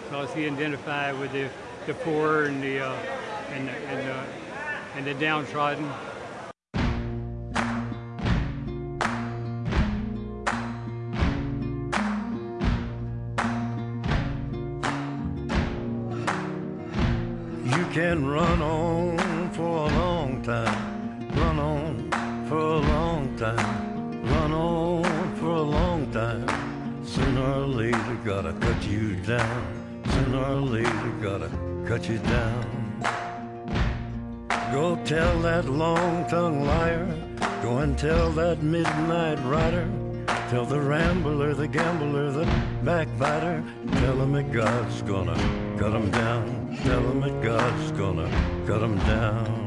because he identified with the poor and the downtrodden. You can run on for a long time, run on for a long time, run on for a long time. Sooner or later gotta cut you down, sooner or later gotta cut you down. Go tell that long-tongued liar, go and tell that midnight rider, tell the rambler, the gambler, the backbiter, tell him that God's gonna cut him down, tell him that God's gonna cut him down.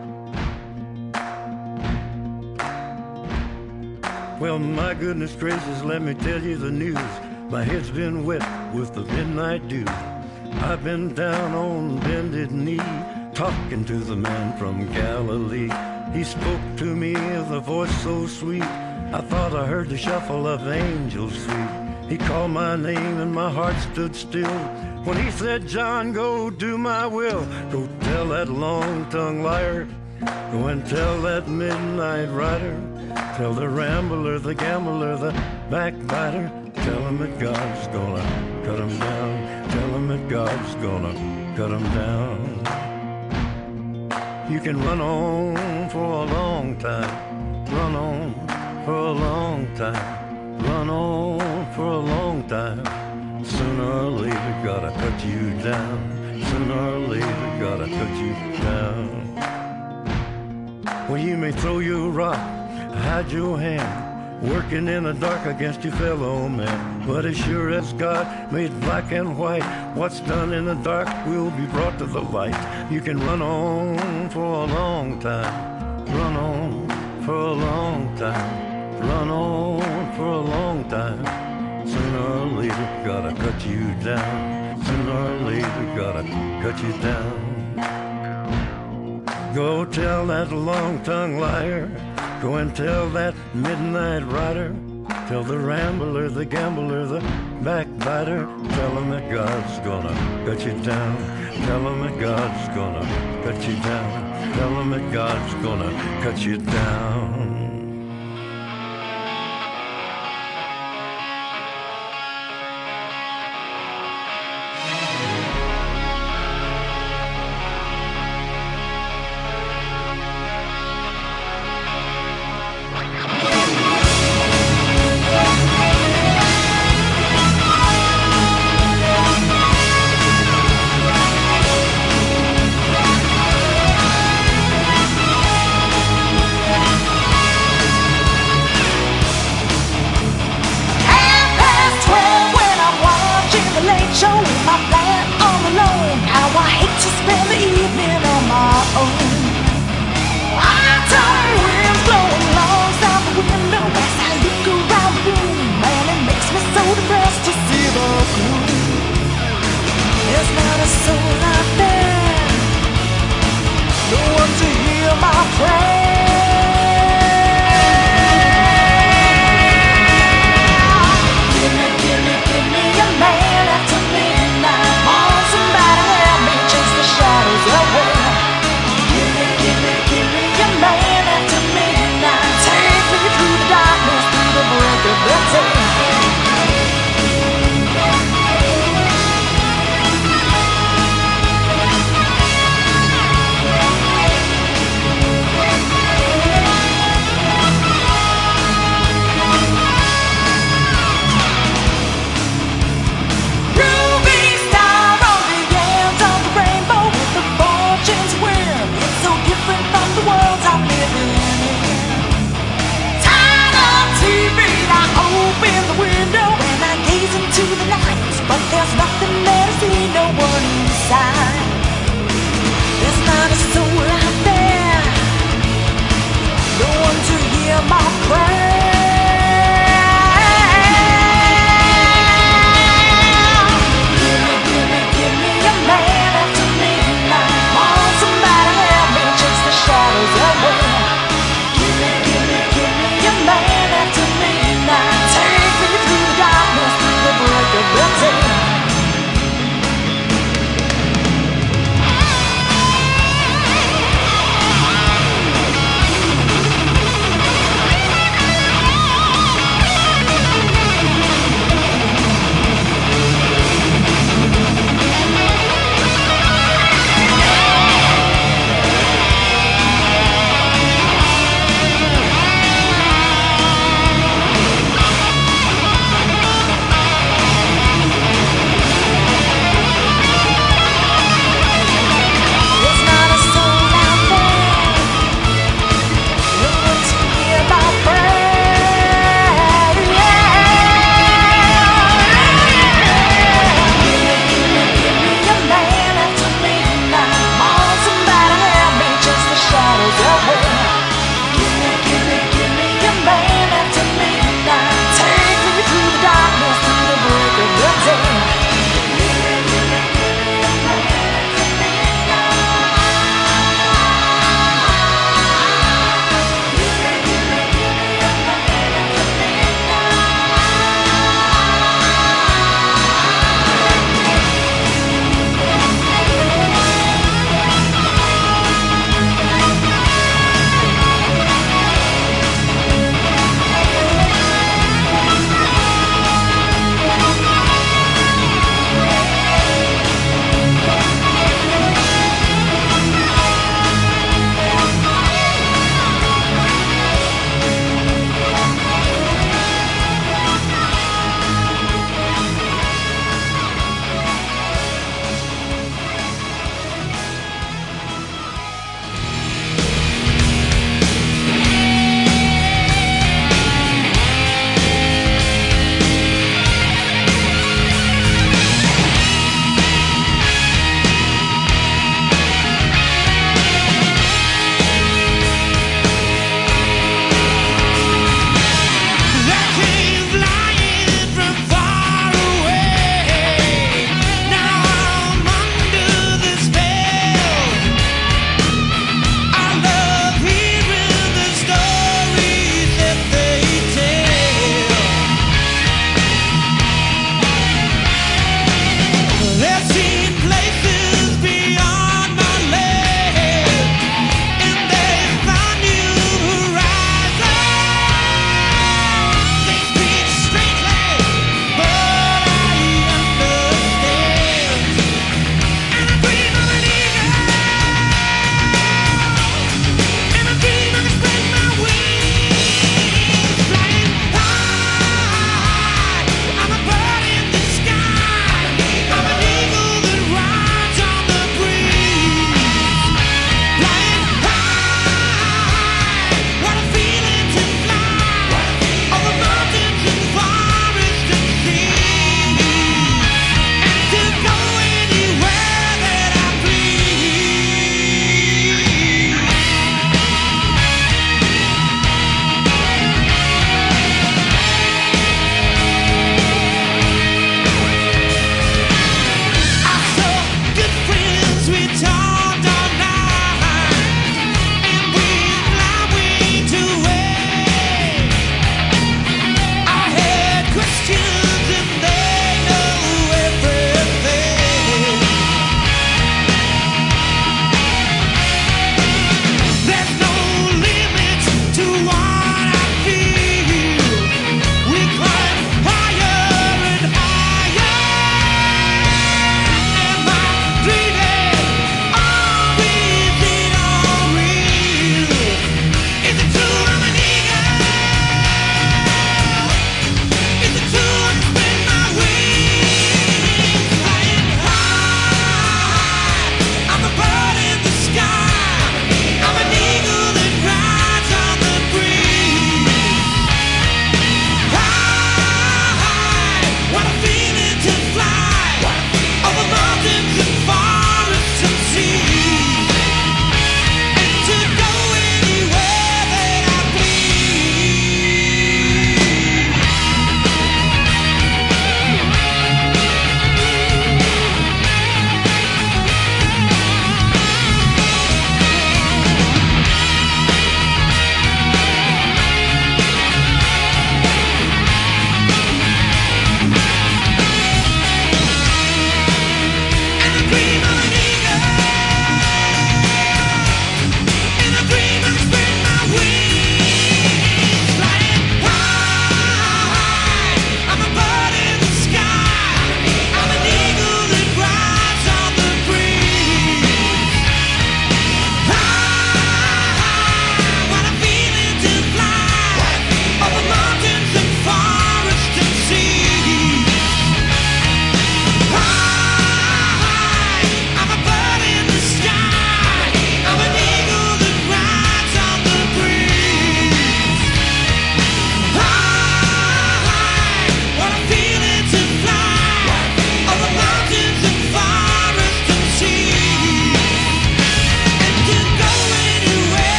Well, my goodness gracious, let me tell you the news. My head's been wet with the midnight dew. I've been down on bended knee, talking to the man from Galilee. He spoke to me with a voice so sweet, I thought I heard the shuffle of angels sweet. He called my name and my heart stood still when he said, John, go do my will. Go tell that long-tongued liar, go and tell that midnight rider, tell the rambler, the gambler, the backbiter, tell him that God's gonna cut him down, tell him that God's gonna cut him down. You can run on for a long time, run on for a long time, run on for a long time. Sooner or later gotta cut you down, sooner or later gotta cut you down. Well, you may throw your rock, hide your hand, working in the dark against your fellow man. But as sure as God made black and white, what's done in the dark will be brought to the light. You can run on for a long time, run on for a long time, run on for a long time. Sooner or later gotta cut you down, sooner or later gotta cut you down. Go tell that long-tongued liar, go and tell that midnight rider, tell the rambler, the gambler, the backbiter, tell him that God's gonna cut you down, tell him that God's gonna cut you down, tell him that God's gonna cut you down.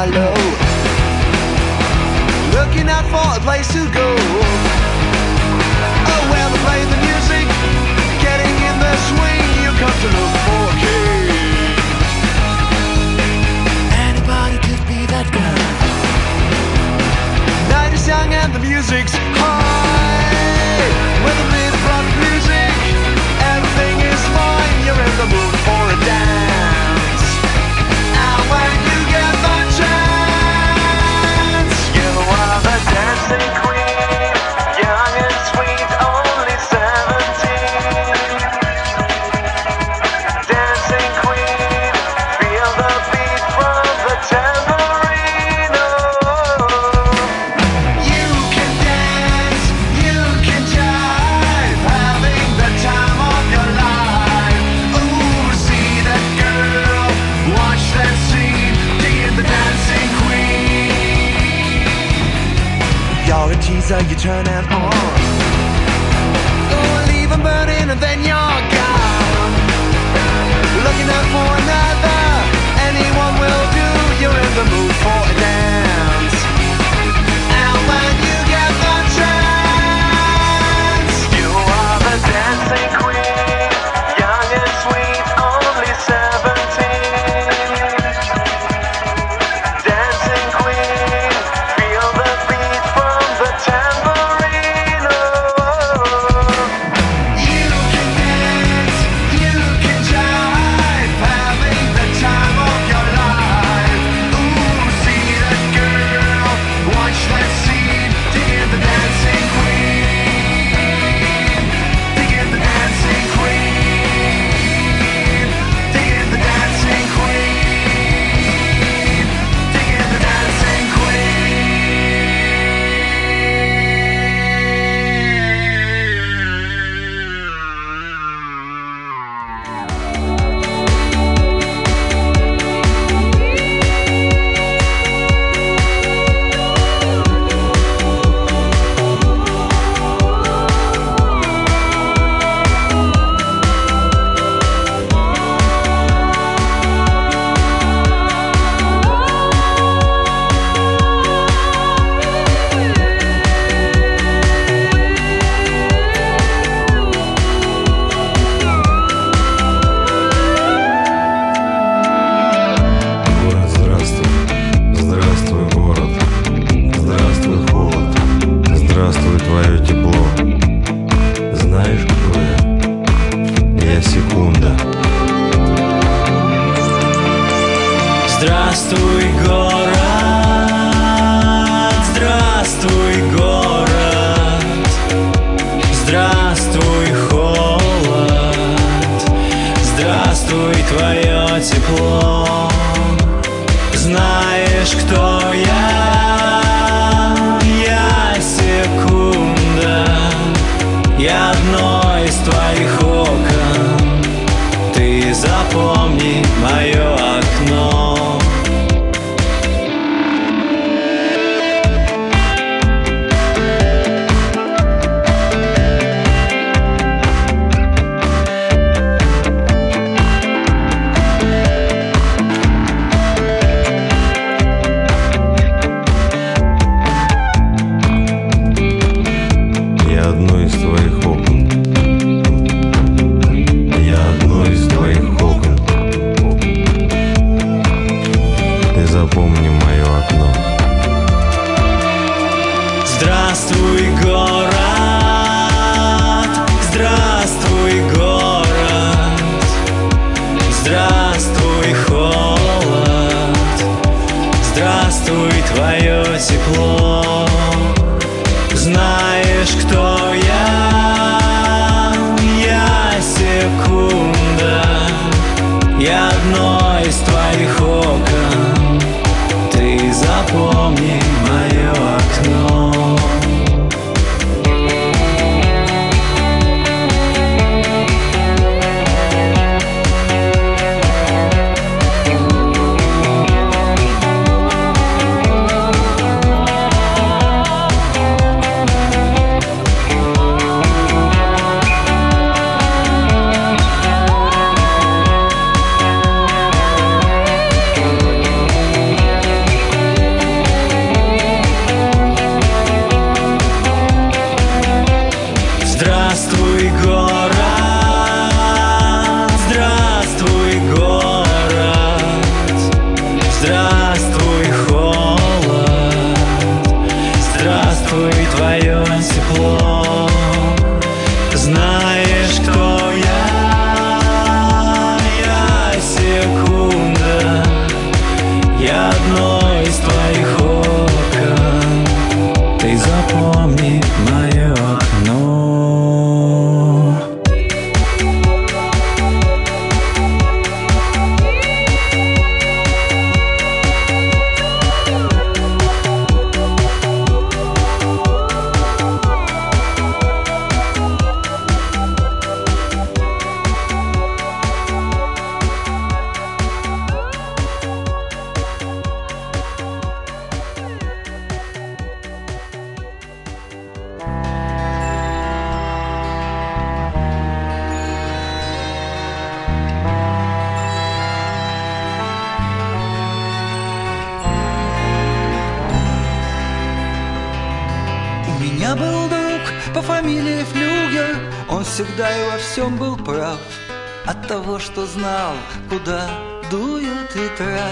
lie low, looking out for a place to go. Oh, well, they play the music, getting in the swing. You come to look for a king. Anybody could be that guy. Night is young and the music's high. With a bit of rock music, everything is fine. You're in the mood for a dance. And when you get the chance, you are the dancing queen, young and sweet, only 17. Dancing queen, feel the beat from the tambourine. Oh, you can dance, you can jive, having the time of your life. Ooh, see that girl, watch that scene, dig the dancing queen. You're a teaser, you turn it on. Go and leave them burning and then you're gone. Looking out for another, anyone will do. You're in the mood for a dance. And when you get the chance, you are the dancing queen, young and sweet, only 17. Dancing queen, feel the beat from the tambourine. Oh, you can dance, you can jive, having the time of your life. Ooh, see that girl, watch that scene, dig in the dancing queen, dig in the dancing queen, dig in the dancing queen, dig in the dancing Город, здравствуй, здравствуй, город, здравствуй, холод, здравствуй, твое тепло. Знаешь, кто я? Я секунда. Здравствуй, город, здравствуй, город, здравствуй, холод, здравствуй, твое тепло. Знаешь, кто я? Я секунда, я одно из твоих окон. Ты запомни мое окно. Я одно из твоих окон. Я одно из твоих окон. Ты запомни мое окно. Здравствуй, город, здравствуй, город, здравствуй, холод, здравствуй, твое тепло. Знаешь, кто я? Я секунда, я одно из твоих окон. Ты запомни мое окно. меня был друг по фамилии Флюгер. Он всегда и во всем был прав, от того, что знал, куда дуют ветра.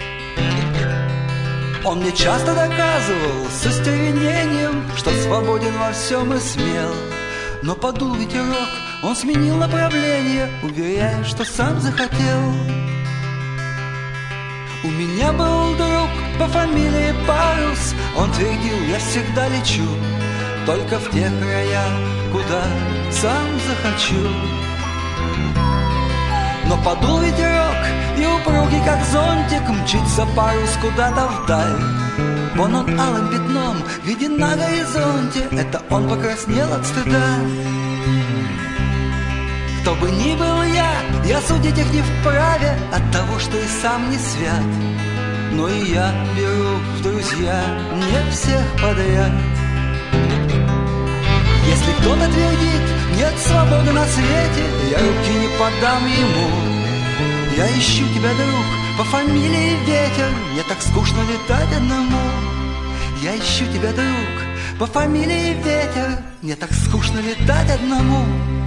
Он мне часто доказывал с остервенением, что свободен во всем и смел. Но подул ветерок, он сменил направление, уверяя, что сам захотел. У меня был друг по фамилии Парус. Он твердил, я всегда лечу только в те края, куда сам захочу. Но подул ветерок, и упругий, как зонтик, мчится парус куда-то вдаль. Вон он алым пятном виден на горизонте, это он покраснел от стыда. Кто бы ни был я судить их не вправе от того, что и сам не свят. Но и я беру в друзья не всех подряд. Если кто-то твердит, нет свободы на свете, я руки не подам ему. Я ищу тебя, друг, по фамилии Ветер, мне так скучно летать одному. Я ищу тебя, друг, по фамилии Ветер, мне так скучно летать одному.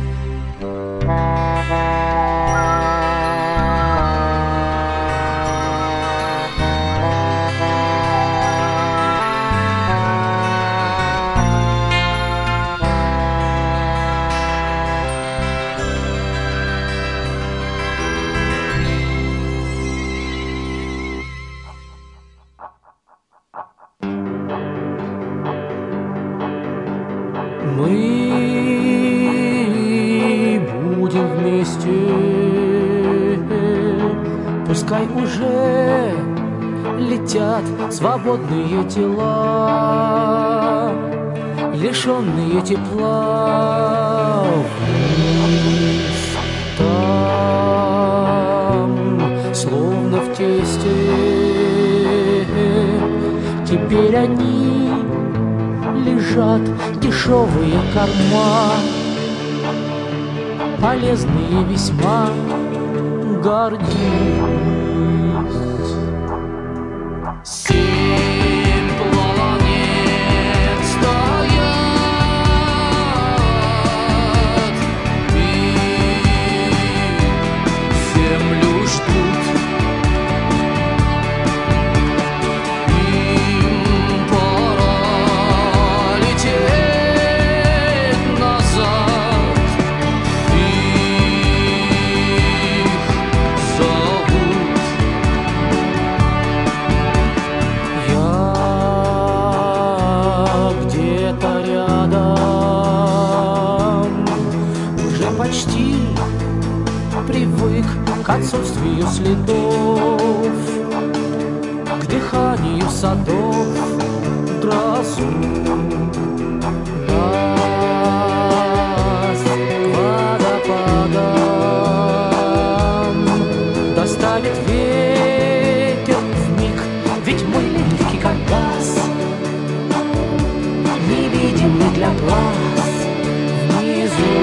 Пускай уже летят свободные тела, лишенные тепла вниз. Там, словно в тесте, теперь они лежат, дешевые корма, полезные весьма. Гордись. 7 планет стоят и землю ждут. Им пора лететь назад. Почти привык к отсутствию следов, к дыханию садов, грозу даст к водопадам, доставит ветер вмиг, ведь мы легкий как газ, невидимый для глаз внизу.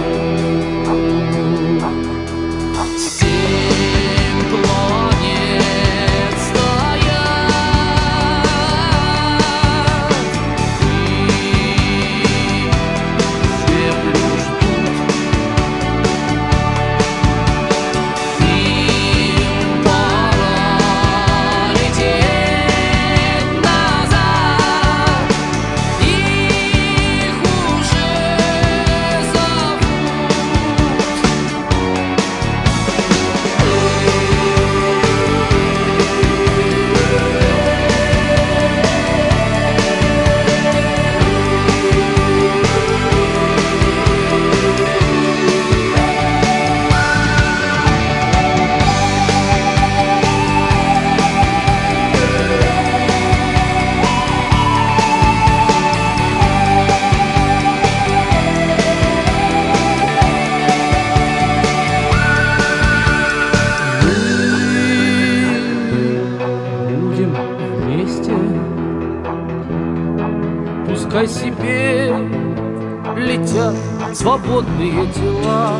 Пускай себе летят свободные тела,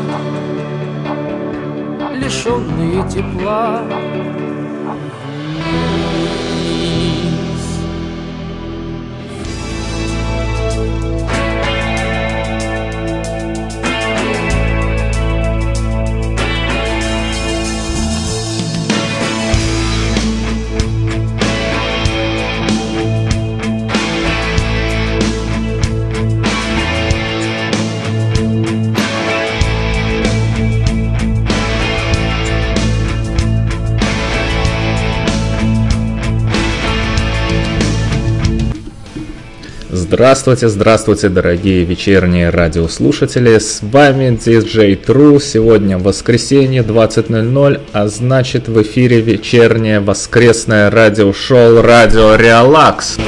лишенные тепла. Вниз. Здравствуйте, здравствуйте, дорогие вечерние радиослушатели, с вами DJ True. Сегодня воскресенье, 20:00, а значит в эфире вечернее воскресное радиошоу «Радио Релакс».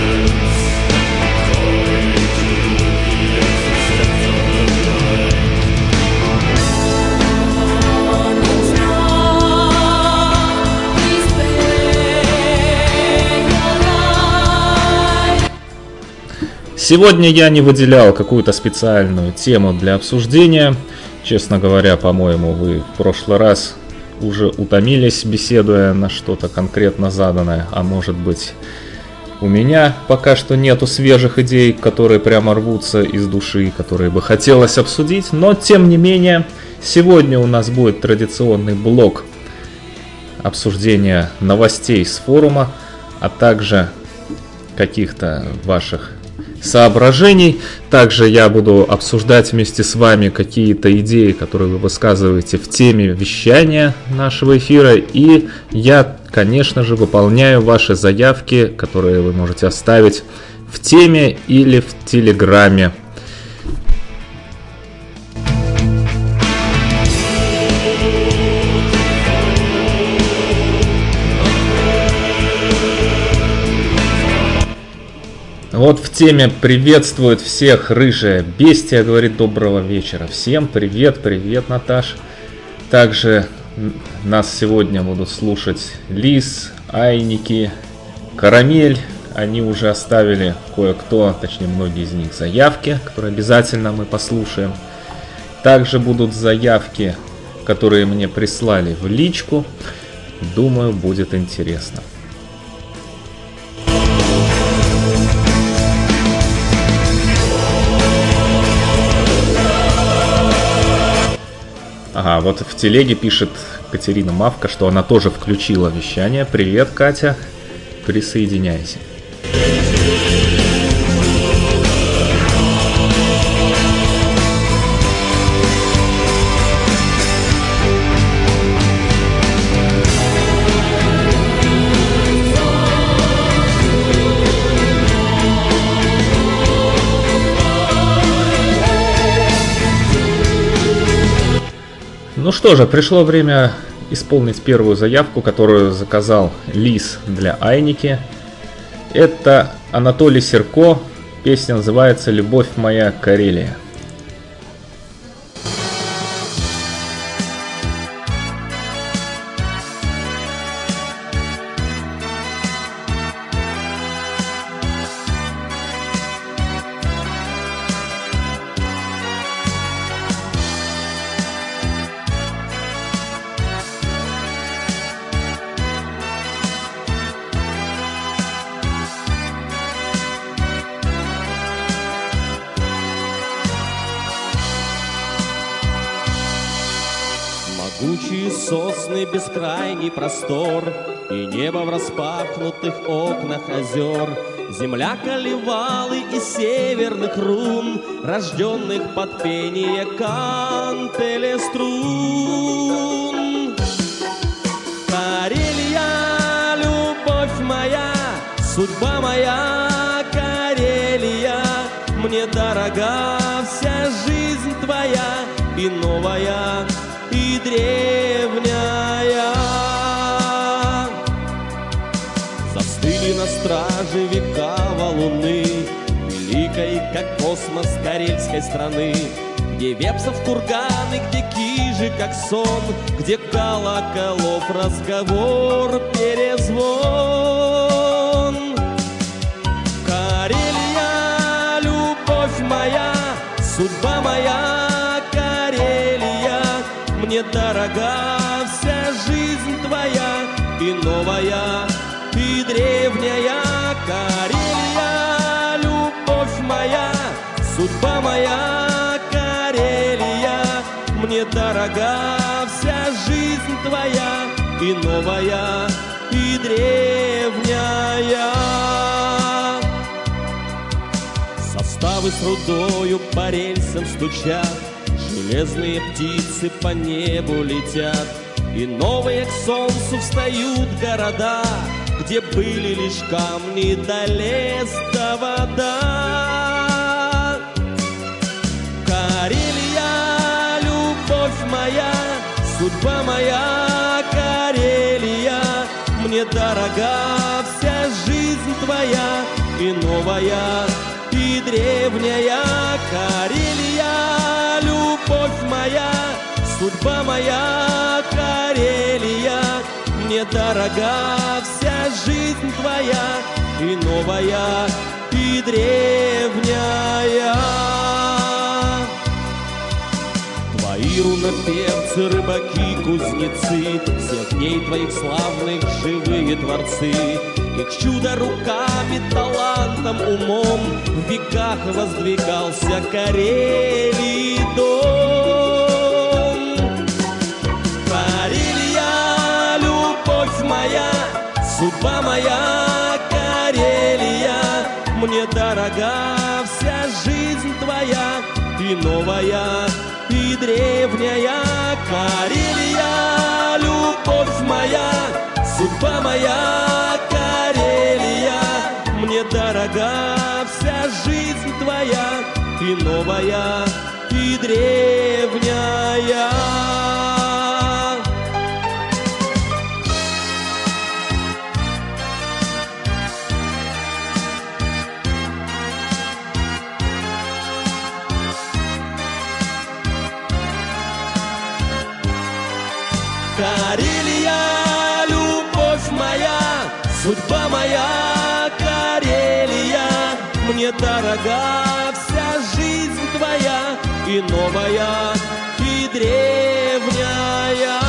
Сегодня я не выделял какую-то специальную тему для обсуждения. Честно говоря, по-моему, вы в прошлый раз уже утомились, беседуя на что-то конкретно заданное. А может быть, у меня пока что нету свежих идей, которые прямо рвутся из души, которые бы хотелось обсудить. Но, тем не менее, сегодня у нас будет традиционный блок обсуждения новостей с форума, а также каких-то ваших соображений. Также я буду обсуждать вместе с вами какие-то идеи, которые вы высказываете в теме вещания нашего эфира. И я, конечно же, выполняю ваши заявки, которые вы можете оставить в теме или в Телеграме. Вот в теме приветствует всех рыжая бестия, говорит доброго вечера. Всем привет, привет, Наташ. Также нас сегодня будут слушать Лис, Айники, Карамель. Они уже оставили кое-кто, точнее многие из них, заявки, которые обязательно мы послушаем. Также будут заявки, которые мне прислали в личку. Думаю, будет интересно. Ага, вот в телеге пишет Катерина Мавка, что она тоже включила вещание. Привет, Катя, присоединяйся. Ну что же, пришло время исполнить первую заявку, которую заказал Лис для Айники. Это Анатолий Серко, песня называется «Любовь моя, Карелия». Могучие сосны, бескрайний простор, и небо в распахнутых окнах озер, земля колевалы из северных рун, рожденных под пение кантеле струн. Карелия, любовь моя, судьба моя, Карелия, мне дорога вся жизнь твоя, и новая, и древняя. Застыли на страже века валуны, великой, как космос карельской страны, где вепсов курганы, где кижи, как сон, где колоколов разговор, перезвон. Карелия, любовь моя, судьба моя, мне дорога вся жизнь твоя, и новая, и древняя. Карелия, любовь моя, судьба моя, Карелия, мне дорога вся жизнь твоя, и новая, и древняя. Составы с рудою по рельсам стучат, железные птицы по небу летят, и новые к солнцу встают города, где были лишь камни да лес да вода. новая и древняя Карелия, любовь моя, судьба моя, Карелия. Мне дорога вся жизнь твоя, и новая, и древняя. Твои рунопевцы, рыбаки, кузнецы, всех дней твоих славных живые творцы. Их чудо руками, талантом, умом в веках воздвигался Карелий дом. Карелия, любовь моя, судьба моя, Карелия. Мне дорога вся жизнь твоя, и новая, и древняя Карелия, любовь моя, судьба моя, Карелия. Мне дорога вся жизнь твоя, и новая, и древняя. Карелия, любовь моя, судьба моя, Карелия. Мне дорога вся жизнь твоя, и новая, и древняя.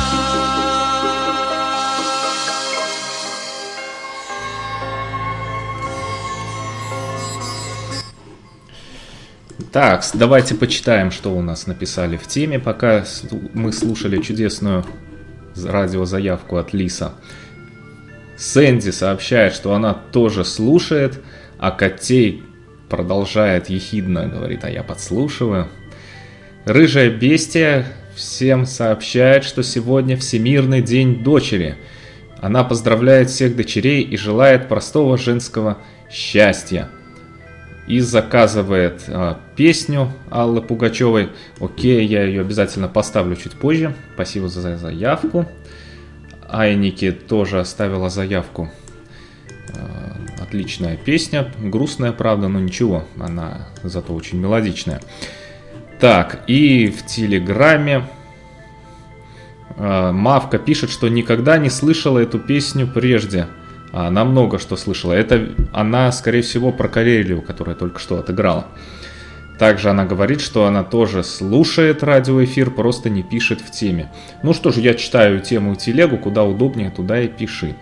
Так, давайте почитаем, что у нас написали в теме, пока мы слушали чудесную радиозаявку от Лиса. Сэнди сообщает, что она тоже слушает, а Котей продолжает ехидно, говорит, а я подслушиваю. Рыжая бестия всем сообщает, что сегодня Всемирный день дочери. Она поздравляет всех дочерей и желает простого женского счастья. И заказывает песню Аллы Пугачевой. Окей, я ее обязательно поставлю чуть позже. Спасибо за заявку. Айники тоже оставила заявку. Отличная песня. Грустная, правда, но ничего. Она зато очень мелодичная. Так, и в Телеграме Мавка пишет, что никогда не слышала эту песню прежде. Она много что слышала. Это она, скорее всего, про Карелию, которая только что отыграла. Также она говорит, что она тоже слушает радиоэфир, просто не пишет в теме. Ну что же, я читаю тему и телегу, куда удобнее, туда и пиши.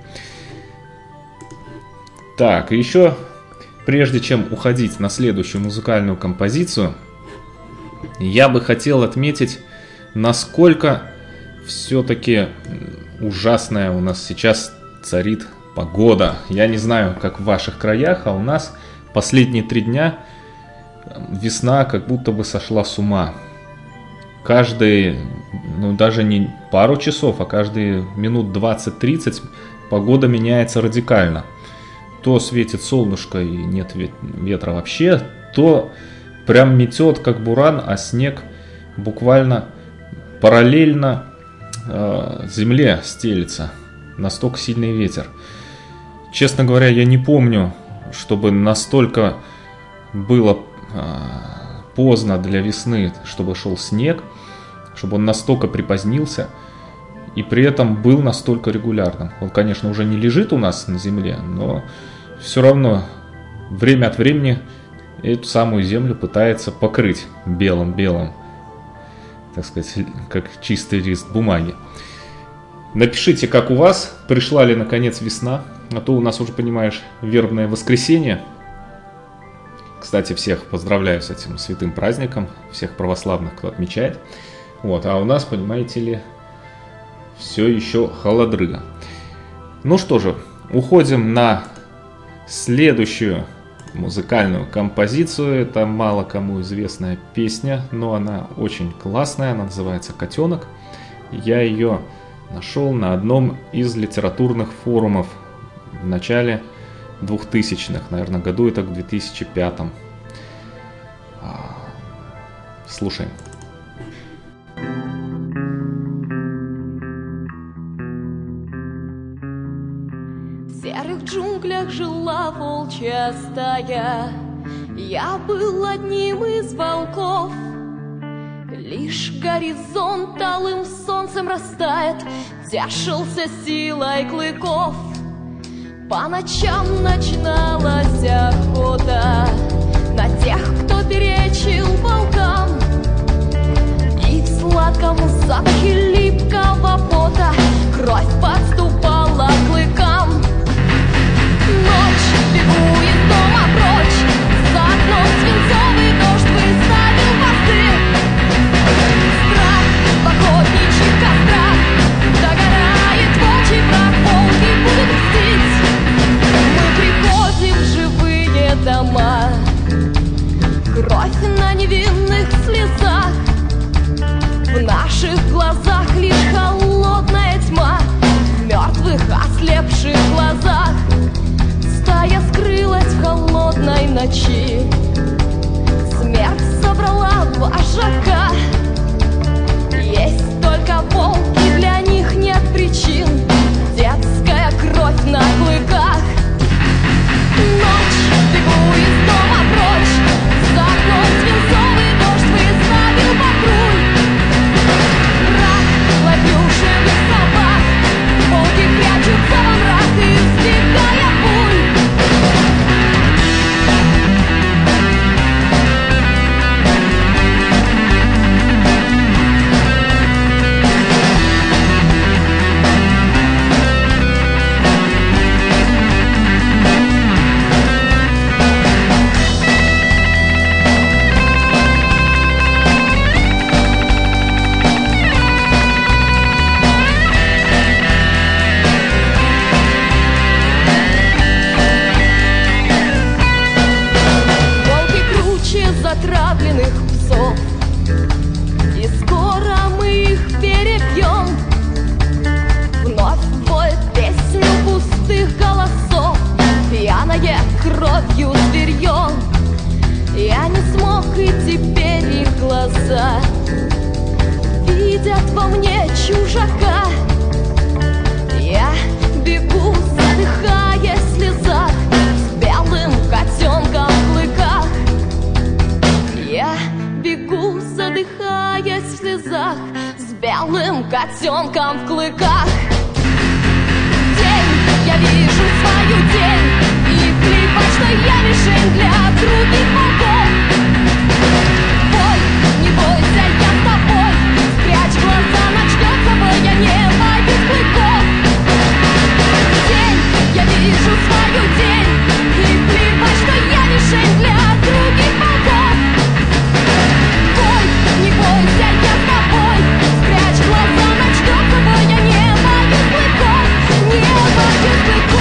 Так, и еще, прежде чем уходить на следующую музыкальную композицию, я бы хотел отметить, насколько все-таки ужасная у нас сейчас царит погода. Я не знаю, как в ваших краях, а у нас последние 3 дня весна как будто бы сошла с ума. Каждые, даже не пару часов, а каждые минут 20-30 погода меняется радикально. То светит солнышко и нет ветра вообще, то прям метет как буран, а снег буквально параллельно земле стелется. Настолько сильный ветер. Честно говоря, я не помню, чтобы настолько было поздно для весны, чтобы шел снег, чтобы он настолько припозднился и при этом был настолько регулярным. Он, конечно, уже не лежит у нас на земле, но все равно время от времени эту самую землю пытается покрыть белым-белым, так сказать, как чистый лист бумаги. Напишите, как у вас, пришла ли наконец весна, а то у нас уже, понимаешь, вербное воскресенье. Кстати, всех поздравляю с этим святым праздником, всех православных, кто отмечает. Вот, а у нас, понимаете ли, все еще холодрыга. Ну что же, уходим на следующую музыкальную композицию. Это мало кому известная песня, но она очень классная, она называется «Котенок». Я ее нашел на одном из литературных форумов в начале 2000-х, наверное, году это в 2005-м. Слушаем. В серых джунглях жила была волчья стая, я был одним из волков. Лишь горизонт алым солнцем растает, тешился силой клыков. По ночам начиналась охота на тех, кто перечил волкам. И в сладком запахе липкого пота кровь подступала к клыкам. Ночь, бегу из дома прочь, за окном свинцовый дождь выставил посты. Страх в охотничьих кострах, догорает волчий прах, волки будут мстить. Мы приходим в живые дома, кровь на невинных слезах. В наших глазах лишь холодная тьма, в мертвых ослепших глазах. Стая скрылась в холодной ночи, смерть собрала вожака. Есть только волки, для них нет причин, детская кровь на клыках. Ночь, бегу из дома прочь, за окном свинцовый дождь выставил патруль. Рак, ловлю живых собак, волки прячутся во мрак, избегая пуль. Затравленных псов, и скоро мы их перебьем. Вновь воет песню пустых голосов, пьяное кровью зверьем. Я не смог, и теперь их глаза видят во мне чужака. Я бегу, задыхаясь в слезах, с белым котенком в клыках. Я бегу, задыхаясь в слезах, с белым котенком в клыках. День, я вижу свою тень, и плевать, что я мишень для других волков. Бой, не бойся, я с тобой, спрячь глаза, начнется бой, я не боюсь клыков. День, я вижу свою тень, и плевать, что я мишень для других волков. Не бойся, я с тобой, спрячь глаза, начнется бой, я не боюсь клыков, не боюсь клыков.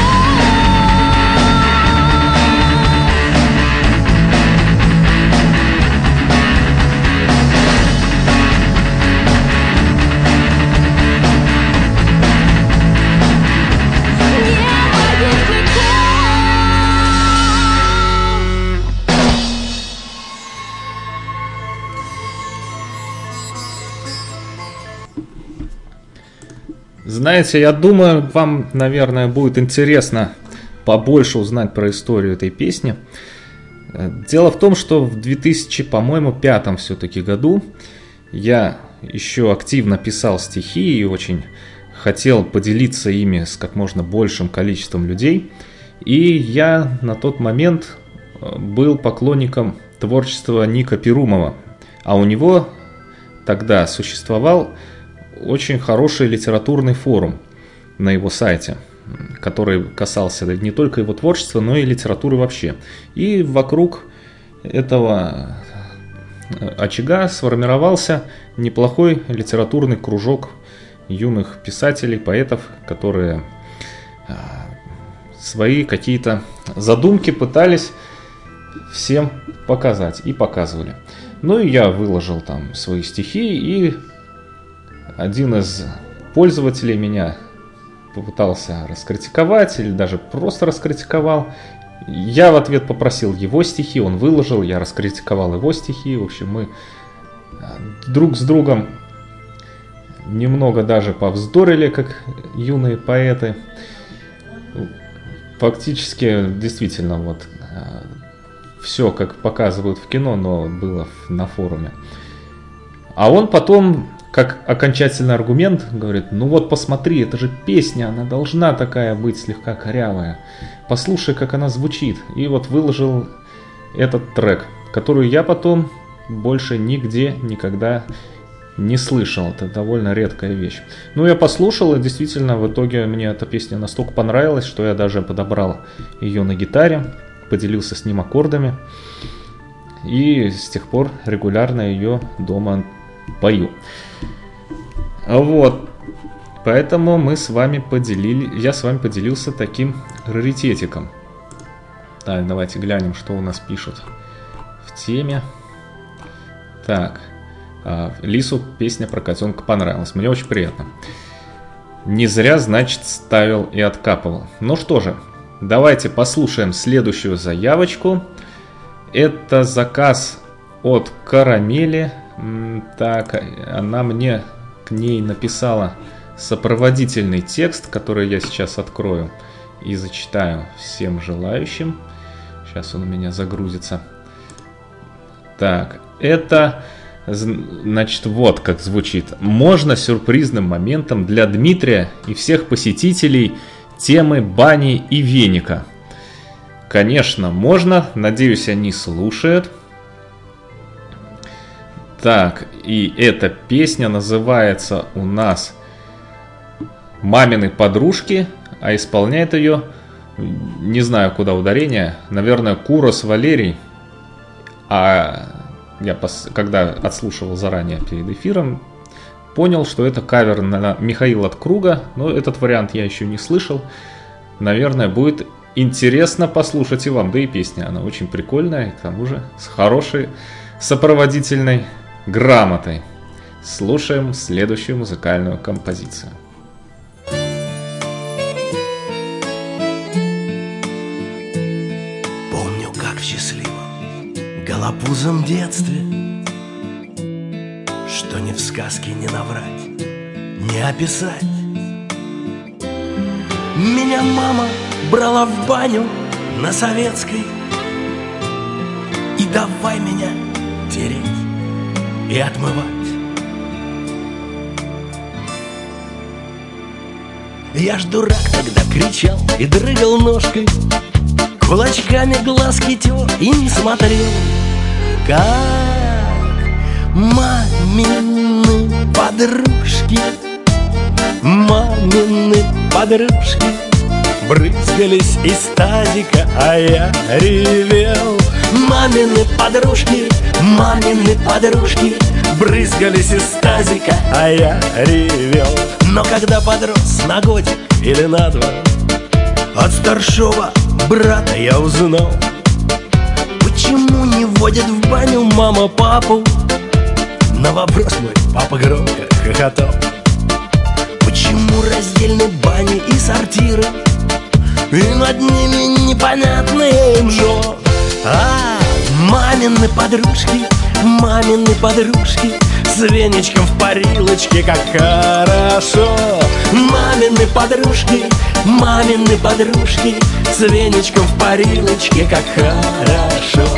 Знаете, я думаю, вам, наверное, будет интересно побольше узнать про историю этой песни. Дело в том, что в 2005 все-таки году я еще активно писал стихи и очень хотел поделиться ими с как можно большим количеством людей. И я на тот момент был поклонником творчества Ника Перумова, а у него тогда существовал очень хороший литературный форум на его сайте, который касался не только его творчества, но и литературы вообще. И вокруг этого очага сформировался неплохой литературный кружок юных писателей, поэтов, которые свои какие-то задумки пытались всем показать и показывали. Ну и я выложил там свои стихи, и один из пользователей меня попытался раскритиковать или даже просто раскритиковал. Я в ответ попросил его стихи, он выложил, я раскритиковал его стихи. В общем, мы друг с другом немного даже повздорили, как юные поэты. фактически, действительно, вот все, как показывают в кино, но было на форуме. А он потом, как окончательный аргумент, говорит: ну вот посмотри, это же песня, она должна такая быть слегка корявая. Послушай, как она звучит. И вот выложил этот трек, который я потом больше нигде никогда не слышал. Это довольно редкая вещь. Ну, я послушал, и действительно, в итоге мне эта песня настолько понравилась, что я даже подобрал ее на гитаре, поделился с ним аккордами. И с тех пор регулярно ее дома пою. Вот. Поэтому я с вами поделился таким раритетиком. Так, давайте глянем, что у нас пишут в теме. Так. Лису песня про котенка понравилась. Мне очень приятно. Не зря, значит, ставил и откапывал. Ну что же, давайте послушаем следующую заявочку. Это заказ от Карамели. Так, она мне к ней написала сопроводительный текст, который я сейчас открою и зачитаю всем желающим. Сейчас он у меня загрузится. Так, это... Значит, вот как звучит. Можно сюрпризным моментом для Дмитрия и всех посетителей темы бани и веника? Конечно, можно. Надеюсь, они слушают. Так, и эта песня называется у нас «Мамины подружки», а исполняет ее, не знаю, куда ударение, наверное, Курос Валерий. А я, когда отслушивал заранее перед эфиром, понял, что это кавер на Михаила Ткруга, но этот вариант я еще не слышал. Наверное, будет интересно послушать и вам. Да и песня, она очень прикольная, и к тому же с хорошей сопроводительной грамотой. Слушаем следующую музыкальную композицию. Помню, как в счастливом голопузом детстве, что ни в сказке не наврать, не описать. Меня мама брала в баню на Советской, и давай меня тереть и отмывать. Я ж дурак тогда кричал и дрыгал ножкой, кулачками глазки тер и не смотрел, как мамины подружки, мамины подружки брызгались из тазика, а я ревел. Мамины подружки брызгались из тазика, а я ревел. Но когда подрос на годик или на два, от старшего брата я узнал, почему не водит в баню мама папу. На вопрос мой папа громко хохотал. Почему раздельны бани и сортиры, и над ними непонятные МЖО? Мамины подружки с веничком в парилочке, как хорошо. Мамины подружки с веничком в парилочке, как хорошо.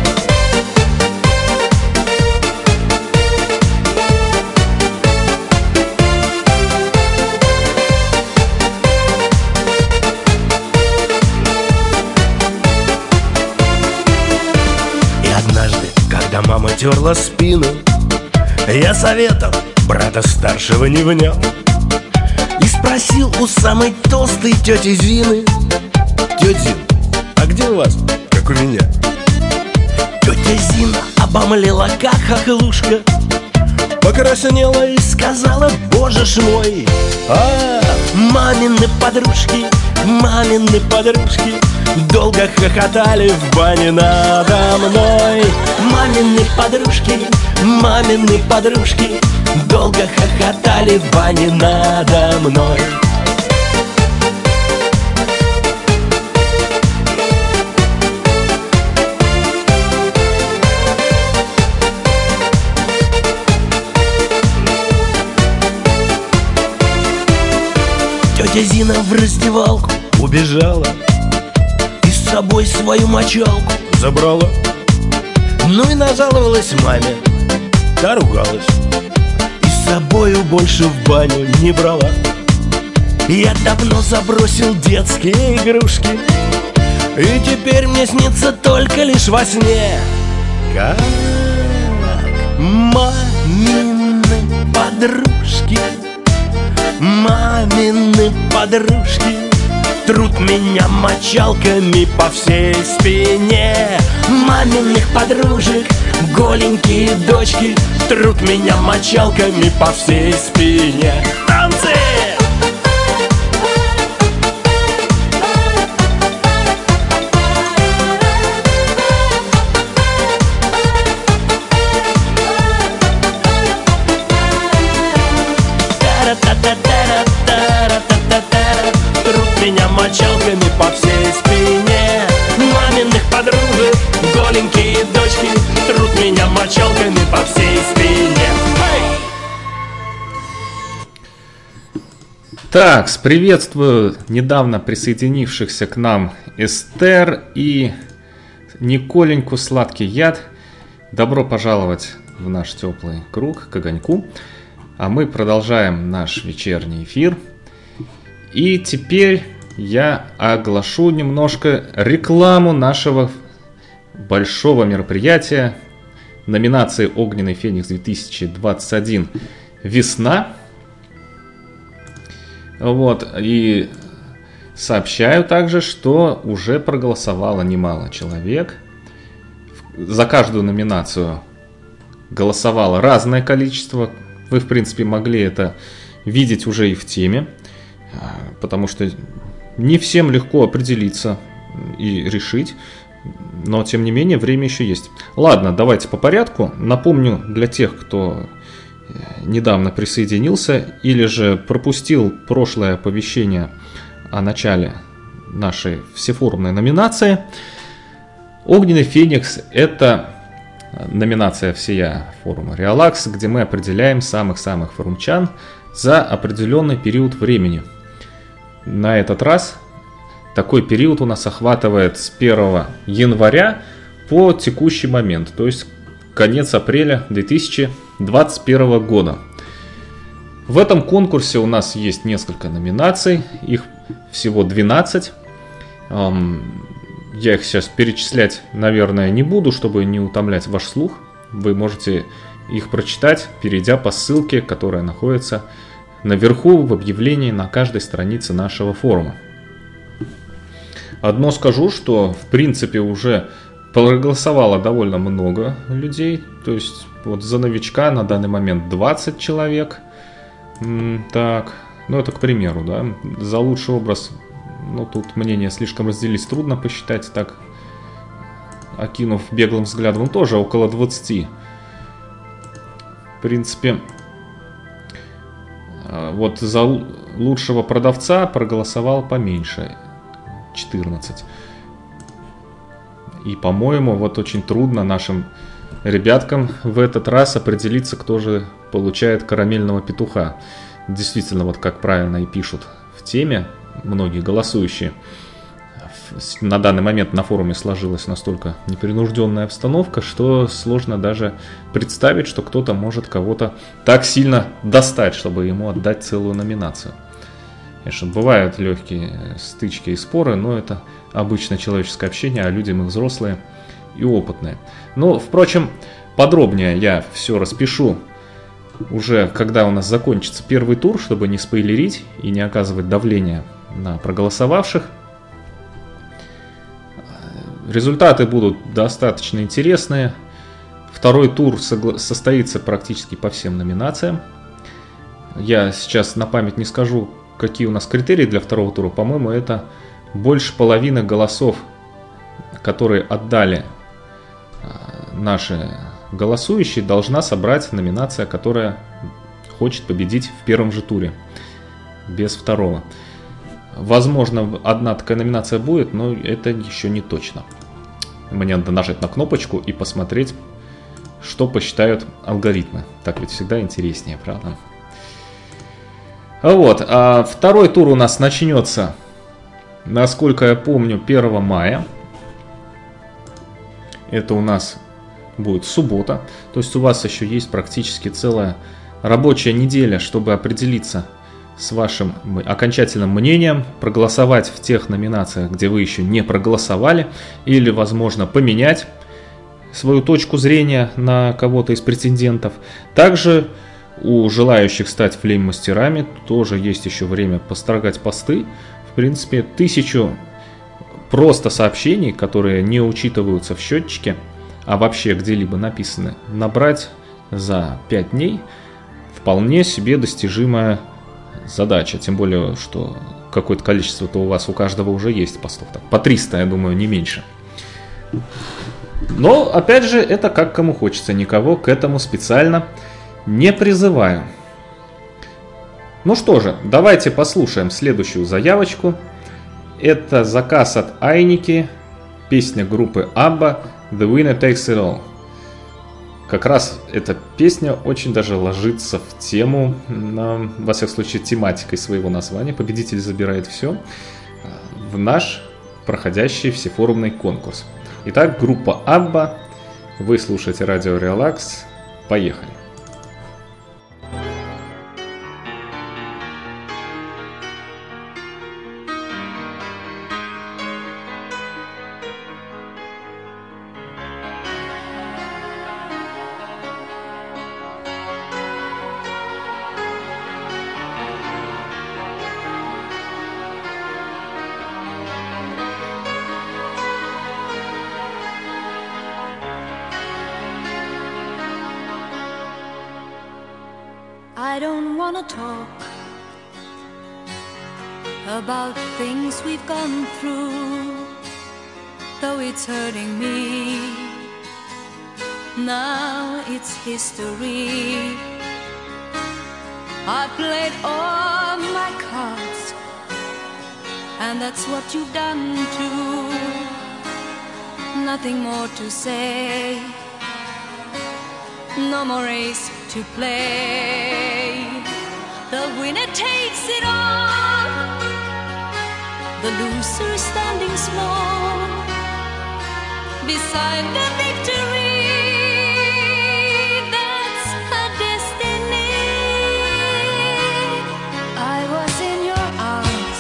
Мама терла спину, я советом брата старшего не внял и спросил у самой толстой тети Зины: тетя Зина, а где у вас, как у меня? Тетя Зина обомлела, как хохлушка, покраснела и сказала: боже ж мой, мамины подружки долго хохотали в бане надо мной. Мамины подружки долго хохотали в бане надо мной. Тетя Зина в раздевалку убежала, с собой свою мочалку. Забрала. Ну и нажаловалась маме. Та ругалась. И с собою больше в баню не брала. Я давно забросил детские игрушки, и теперь мне снится только лишь во сне, как мамины подружки, мамины подружки трут меня мочалками по всей спине. Маминых подружек голенькие дочки трут меня мочалками по всей спине. Танцы! Трут меня мочалками по всей спине. Маминых подружек голенькие дочки трут меня мочалками по всей спине. Так, приветствую недавно присоединившихся к нам Эстер и Николеньку Сладкий Яд. Добро пожаловать в наш теплый круг, к огоньку. А мы продолжаем наш вечерний эфир. И теперь я оглашу немножко рекламу нашего большого мероприятия. Номинации «Огненный Феникс 2021. Весна». Вот, и сообщаю также, что уже проголосовало немало человек. За каждую номинацию голосовало разное количество. Вы, в принципе, могли это видеть уже и в теме, потому что не всем легко определиться и решить, но, тем не менее, время еще есть. Ладно, давайте по порядку. Напомню для тех, кто недавно присоединился или же пропустил прошлое оповещение о начале нашей всефорумной номинации. «Огненный Феникс» — это номинация всея форума Реалакс, где мы определяем самых-самых форумчан за определенный период времени. На этот раз такой период у нас охватывает с 1 января по текущий момент, то есть конец апреля 2021 года. В этом конкурсе у нас есть несколько номинаций, их всего 12. Я их сейчас перечислять, наверное, не буду, чтобы не утомлять ваш слух. Вы можете их прочитать, перейдя по ссылке, которая находится наверху в объявлении на каждой странице нашего форума. Одно скажу, что в принципе уже проголосовало довольно много людей. То есть вот за новичка на данный момент 20 человек. Так, ну это к примеру, да. За лучший образ, ну тут мнения слишком разделились, трудно посчитать так, окинув беглым взглядом, ну тоже около 20. В принципе, вот за лучшего продавца проголосовал поменьше, 14. И, по-моему, вот очень трудно нашим ребяткам в этот раз определиться, кто же получает карамельного петуха. Действительно, вот как правильно и пишут в теме многие голосующие. На данный момент на форуме сложилась настолько непринужденная обстановка, что сложно даже представить, что кто-то может кого-то так сильно достать, чтобы ему отдать целую номинацию. Конечно, бывают легкие стычки и споры, но это обычное человеческое общение, а люди мы взрослые и опытные. Но, впрочем, подробнее я все распишу уже, когда у нас закончится первый тур, чтобы не спойлерить и не оказывать давления на проголосовавших. Результаты будут достаточно интересные. Второй тур состоится практически по всем номинациям. Я сейчас на память не скажу, какие у нас критерии для второго тура. По-моему, это больше половины голосов, которые отдали наши голосующие, должна собрать номинация, которая хочет победить в первом же туре, без второго. Возможно, одна такая номинация будет, но это еще не точно. Мне надо нажать на кнопочку и посмотреть, что посчитают алгоритмы. Так ведь всегда интереснее, правда? Вот, а второй тур у нас начнется, насколько я помню, 1 мая. Это у нас будет суббота. То есть у вас еще есть практически целая рабочая неделя, чтобы определиться с вашим окончательным мнением, проголосовать в тех номинациях, где вы еще не проголосовали, или, возможно, поменять свою точку зрения на кого-то из претендентов. Также у желающих стать флейм-мастерами тоже есть еще время построгать посты. В принципе, 1000 просто сообщений, которые не учитываются в счетчике, а вообще где-либо написаны, набрать за 5 дней вполне себе достижимая задача. Тем более, что какое-то количество-то у вас у каждого уже есть постов. Так, по 300, я думаю, не меньше. Но, опять же, это как кому хочется. Никого к этому специально не призываю. Ну что же, давайте послушаем следующую заявочку. Это заказ от Айники, песня группы ABBA «The Winner Takes It All». Как раз эта песня очень даже ложится в тему, во всяком случае, тематикой своего названия. Победитель забирает все в наш проходящий всефорумный конкурс. Итак, группа ABBA. Вы слушаете радио Релакс. Поехали. I don't wanna talk about things we've gone through, though it's hurting me. Now it's history. I played all my cards, and that's what you've done too. Nothing more to say, no more race to play. The winner takes it all, the loser is standing small beside the victory. That's her destiny. I was in your arms,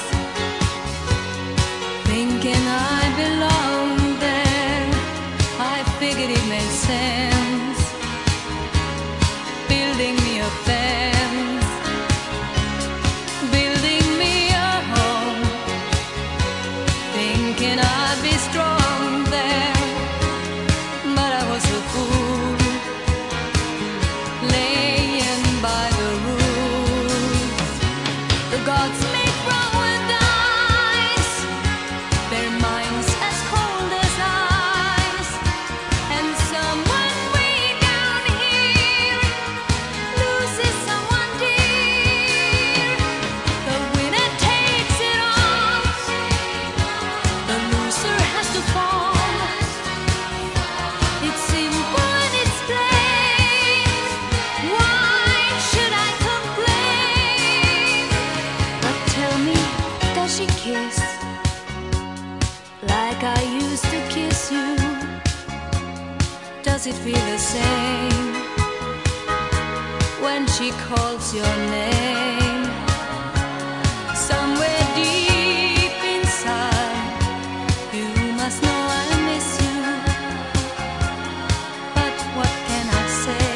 thinking I belonged there. I figured it made sense, building me a fence, building me a home, thinking I'd be strong there. But I was a fool, laying by the rules. The gods make wrong with eyes, their minds as cold as ice, and someone way down here loses someone dear. The winner takes it all, the loser has to fall. It's simple and it's plain. Why should I complain? But tell me, does she kiss like I used to kiss you? Does it feel the same when she calls your name? Somewhere deep inside, you must know I miss you. But what can I say?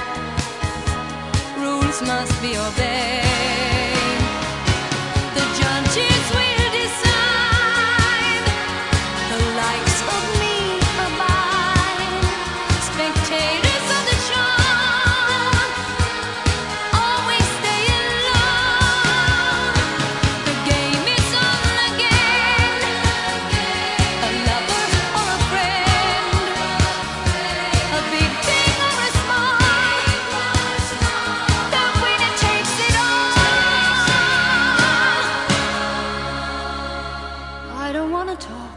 Rules must be obeyed. The judges will decide, the likes of me abide. Spectators of the show always stay alone. The game is on again, a lover or a friend, a big thing or a small, the winner takes it all. I don't wanna talk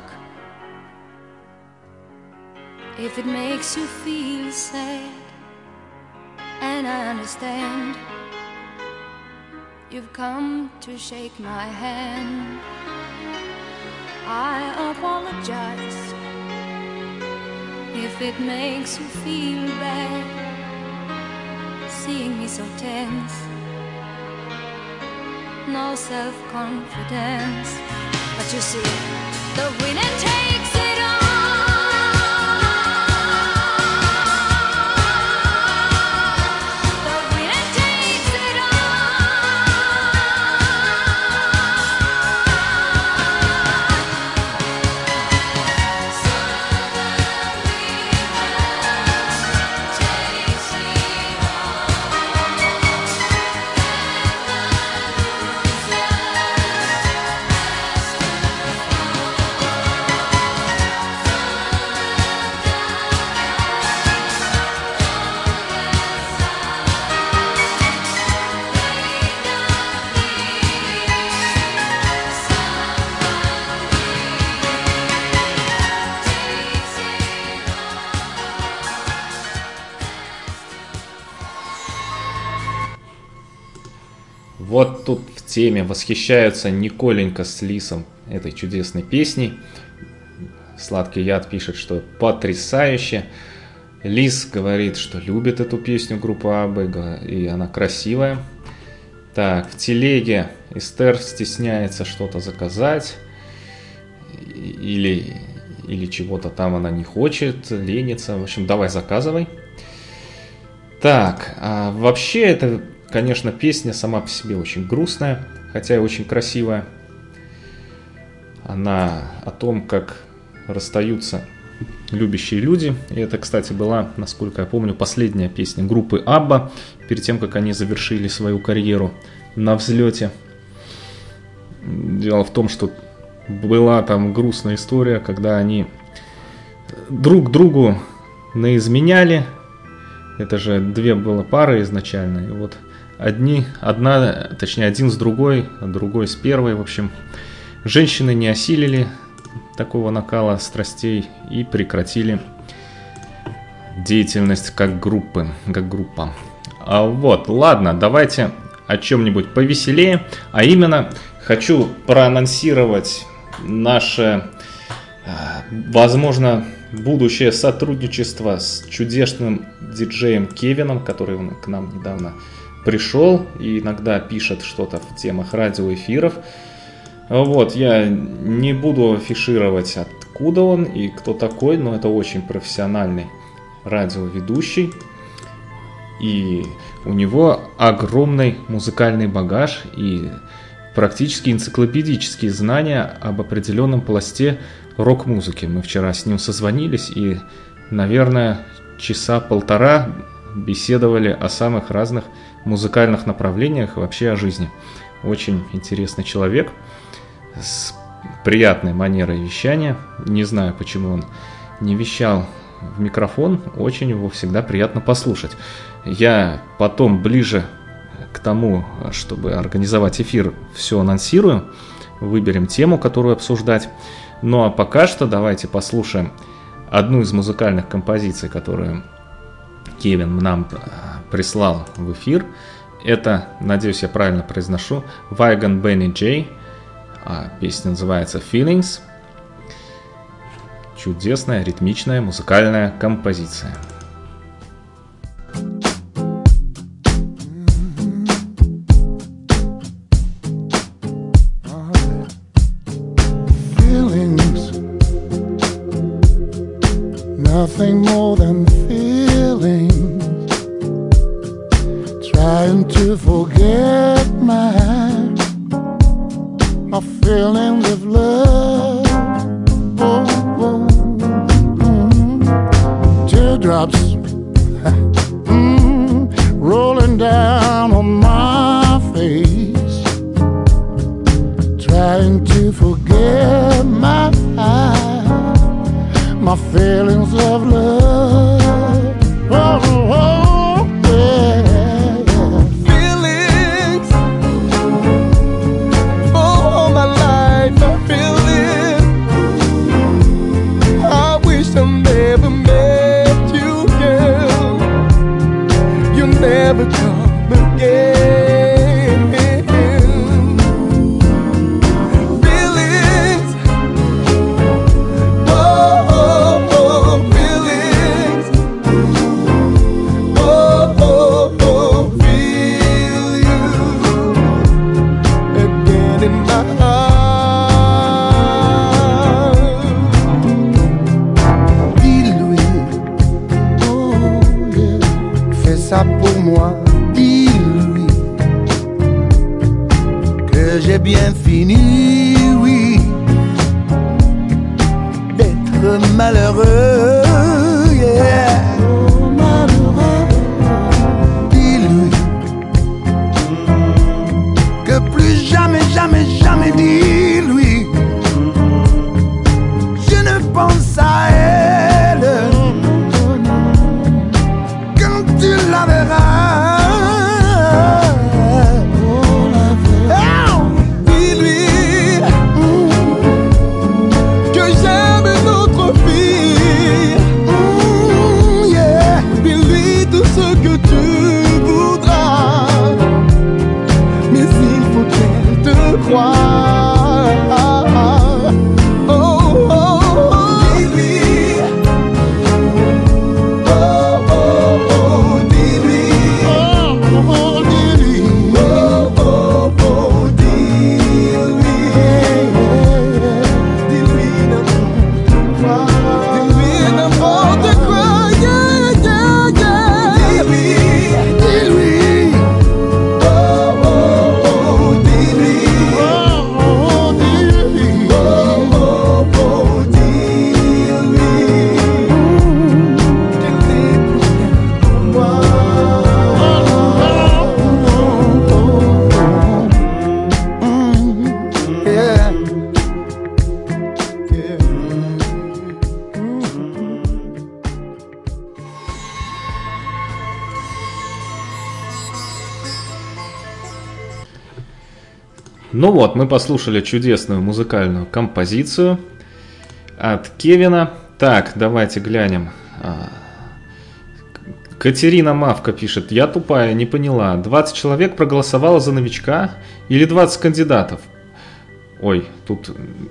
if it makes you feel sad, and I understand. You've come to shake my hand. I apologize if it makes you feel bad, seeing me so tense, no self-confidence. But you see, the winner takes it all. The winner takes it Вот тут в теме восхищаются Николенька с Лисом этой чудесной песней. Сладкий яд пишет, что потрясающе. Лис говорит, что любит эту песню группы Абба, и она красивая. Так, в телеге Эстер стесняется что-то заказать. Или чего-то там она не хочет, ленится. В общем, давай заказывай. Так, а вообще это... Конечно, песня сама по себе очень грустная, хотя и очень красивая. Она о том, как расстаются любящие люди. И это, кстати, была, насколько я помню, последняя песня группы Абба, перед тем, как они завершили свою карьеру на взлете. Дело в том, что была там грустная история, один с другой, а другой с первой. В общем, женщины не осилили такого накала страстей и прекратили деятельность как группа. Ладно, давайте о чем-нибудь повеселее. А именно, хочу проанонсировать наше, возможно, будущее сотрудничество с чудесным диджеем Кевином, который к нам недавно пришел и иногда пишет что-то в темах радиоэфиров. Я не буду афишировать, откуда он и кто такой, но это очень профессиональный радиоведущий. И у него огромный музыкальный багаж и практически энциклопедические знания об определенном пласте рок-музыки. Мы вчера с ним созвонились и, наверное, часа полтора беседовали о самых разных музыкальных направлениях и вообще о жизни. Очень интересный человек с приятной манерой вещания. Не знаю, почему он не вещал в микрофон. Очень его всегда приятно послушать. Я потом ближе к тому, чтобы организовать эфир, все анонсирую. Выберем тему, которую обсуждать. Ну а пока что давайте послушаем одну из музыкальных композиций, которую Кевин нам прислал в эфир. Это, надеюсь, я правильно произношу, Вайган Бенни Джей. Песня называется Feelings. Чудесная, ритмичная музыкальная композиция. Nothing more than feelings, trying to forget my feelings of love. Teardrops rolling down on my face, trying to forget my feelings of love. Yeah. Feelings, all my life I feel it. I wish I never met you, girl. You'll never come again. Feelings, oh, feelings. Ну вот, мы послушали чудесную музыкальную композицию от Кевина. Так, давайте глянем. Катерина Мавка пишет: я тупая, не поняла. 20 человек проголосовало за новичка или 20 кандидатов? Ой, тут...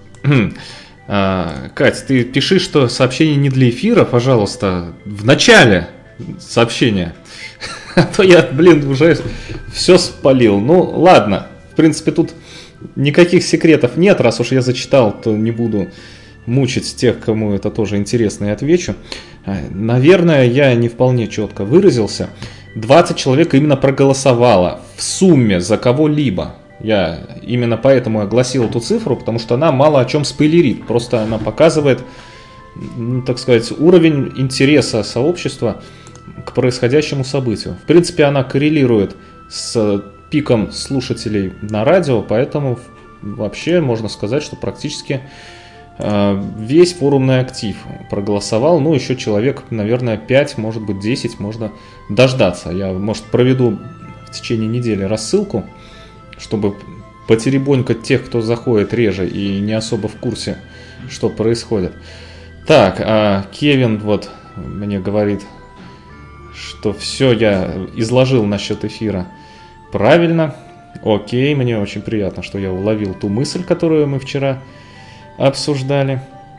Кать, ты пиши, что сообщение не для эфира, пожалуйста, в начале сообщения. А то я, уже все спалил. Ну, ладно. В принципе, тут никаких секретов нет. Раз уж я зачитал, то не буду мучить тех, кому это тоже интересно, и отвечу. Наверное, я не вполне четко выразился. 20 человек именно проголосовало в сумме за кого-либо. Я именно поэтому огласил эту цифру, потому что она мало о чем спойлерит. Просто она показывает, так сказать, уровень интереса сообщества к происходящему событию. В принципе, она коррелирует с пиком слушателей на радио, поэтому вообще можно сказать, что практически весь форумный актив проголосовал. Ну, еще человек, наверное, 5, может быть 10 можно дождаться. Я, может, проведу в течение недели рассылку, чтобы потеребонькать тех, кто заходит реже и не особо в курсе, что происходит. Так, Кевин вот мне говорит, что все я изложил насчет эфира правильно. Окей, мне очень приятно, что я уловил ту мысль, которую мы вчера обсуждали.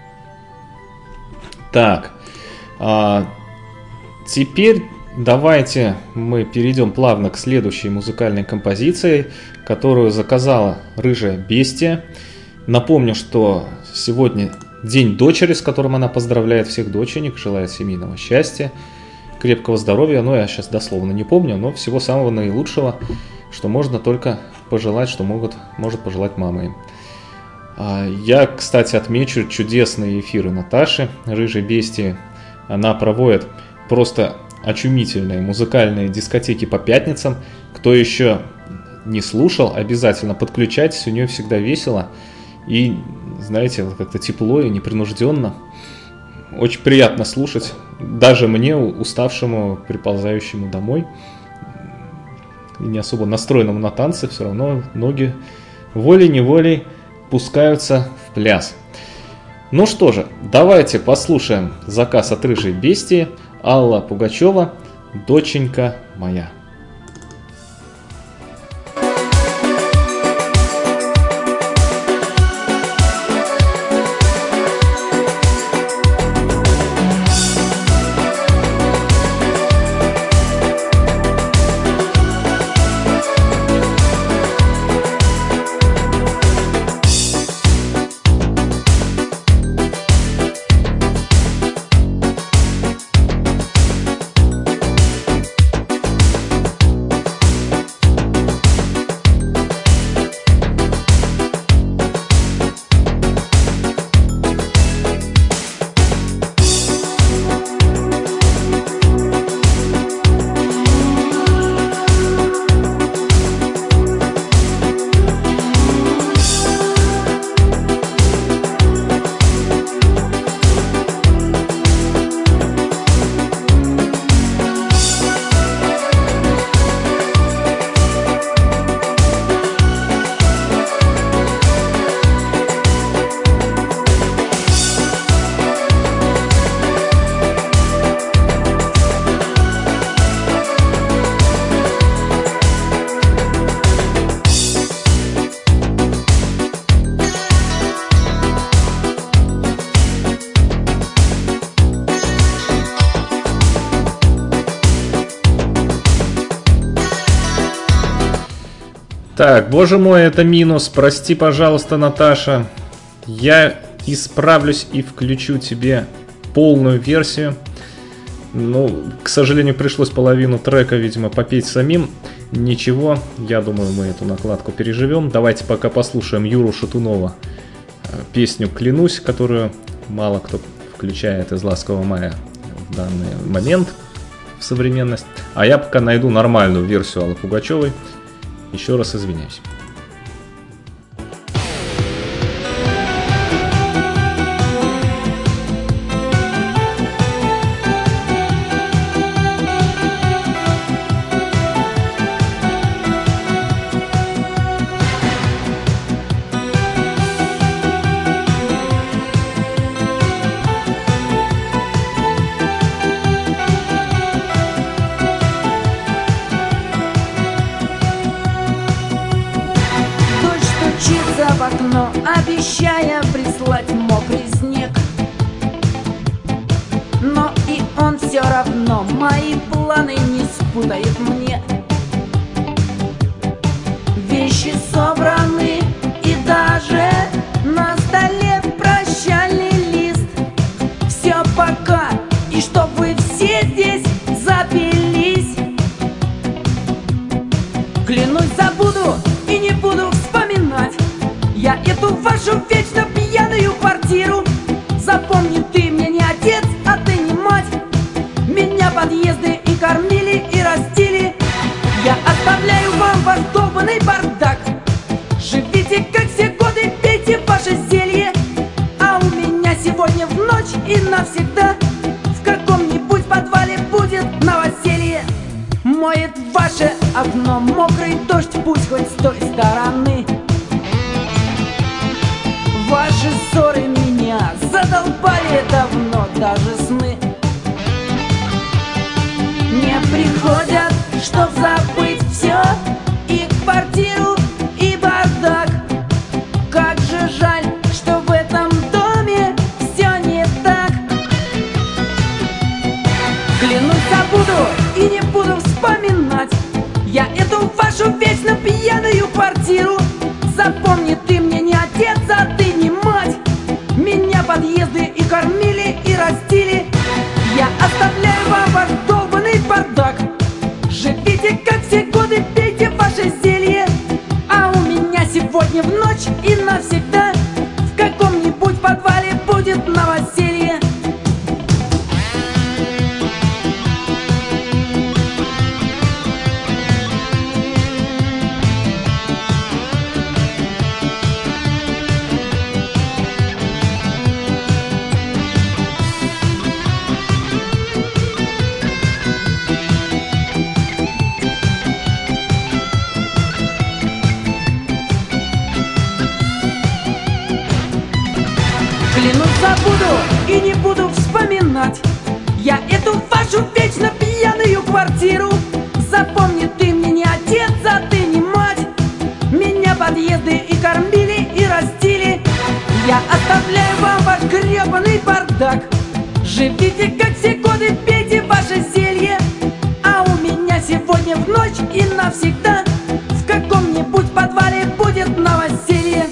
Так, теперь давайте мы перейдем плавно к следующей музыкальной композиции, которую заказала Рыжая Бестия. Напомню, что сегодня день дочери, с которым она поздравляет всех дочерей, желает семейного счастья, крепкого здоровья. Ну, я сейчас дословно не помню, но всего самого наилучшего, что можно только пожелать, что может пожелать мама им. Я, кстати, отмечу чудесные эфиры Наташи, Рыжей Бестии. Она проводит просто очумительные музыкальные дискотеки по пятницам. Кто еще не слушал, обязательно подключайтесь, у нее всегда весело. И, знаете, как-то тепло и непринужденно. Очень приятно слушать, даже мне, уставшему, приползающему домой, и не особо настроенному на танцы, все равно ноги волей-неволей пускаются в пляс. Ну что же, давайте послушаем заказ от Рыжей Бестии. Алла Пугачева, «Доченька моя». Так, боже мой, это минус. Прости, пожалуйста, Наташа. Я исправлюсь и включу тебе полную версию. Ну, к сожалению, пришлось половину трека, видимо, попеть самим. Ничего, я думаю, мы эту накладку переживем. Давайте пока послушаем Юру Шатунова песню «Клянусь», которую мало кто включает из «Ласкового мая» в данный момент в современность. А я пока найду нормальную версию Аллы Пугачевой. Еще раз извиняюсь. обещая прислать мокрый снег. Но и он все равно мои планы не спутает мне. Вещи собраны и даже на столе прощальный лист. Все пока, и чтоб вы все здесь запились. Клянусь, забуду и не буду вспоминать я эту вашу вечно пьяную квартиру. Запомни, ты мне не отец, а ты не мать. Меня подъезды и кормили, и растили. Я оставляю вам ваш долбанный бардак. Живите, как все годы, пейте ваше зелье. А у меня сегодня в ночь и навсегда в каком-нибудь подвале будет новоселье. Моет ваше окно мокрый дождь, пусть хоть с той стороны. Ваши ссоры меня задолбали давно, даже сны не приходят, чтоб забыть все, и квартиру, и бардак. Как же жаль, что в этом доме все не так. Клянусь, забуду и не буду вспоминать я эту вашу вечно пьяную квартиру. Запомни, ты мне не отец, а ты не мать. Меня подъезды и кормили, и растили. Я оставляю вам ваш долбанный бардак. Живите, как все годы, пейте ваше зелье. А у меня сегодня в ночь и навсегда в каком-нибудь подвале будет новоселье. Клянусь, забуду и не буду вспоминать я эту вашу вечно пьяную квартиру. Запомни, ты мне не отец, а ты не мать. Меня подъезды и кормили, и растили. Я оставляю вам ваш гребаный бардак. Живите, как все годы, пейте ваше зелье. А у меня сегодня в ночь и навсегда в каком-нибудь подвале будет новоселье.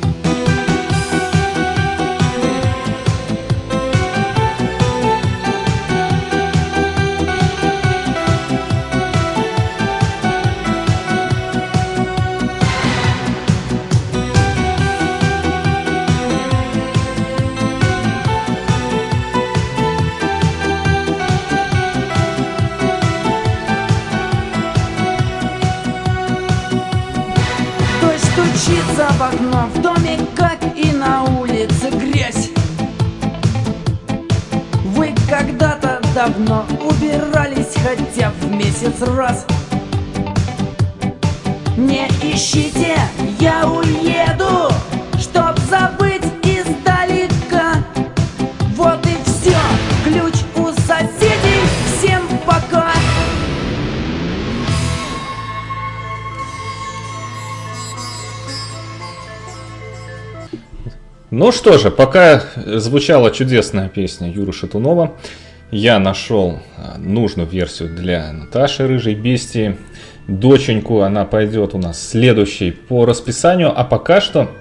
Стучится в окно, в доме, как и на улице, грязь. Вы когда-то давно убирались хотя в месяц раз. Не ищите, я уеду, чтоб забыть издалека. Вот и все, ключ у соседей, всем пока. Ну что же, пока звучала чудесная песня Юры Шатунова, я нашел нужную версию для Наташи Рыжей Бестии. Доченьку она пойдет у нас следующей по расписанию, а пока что...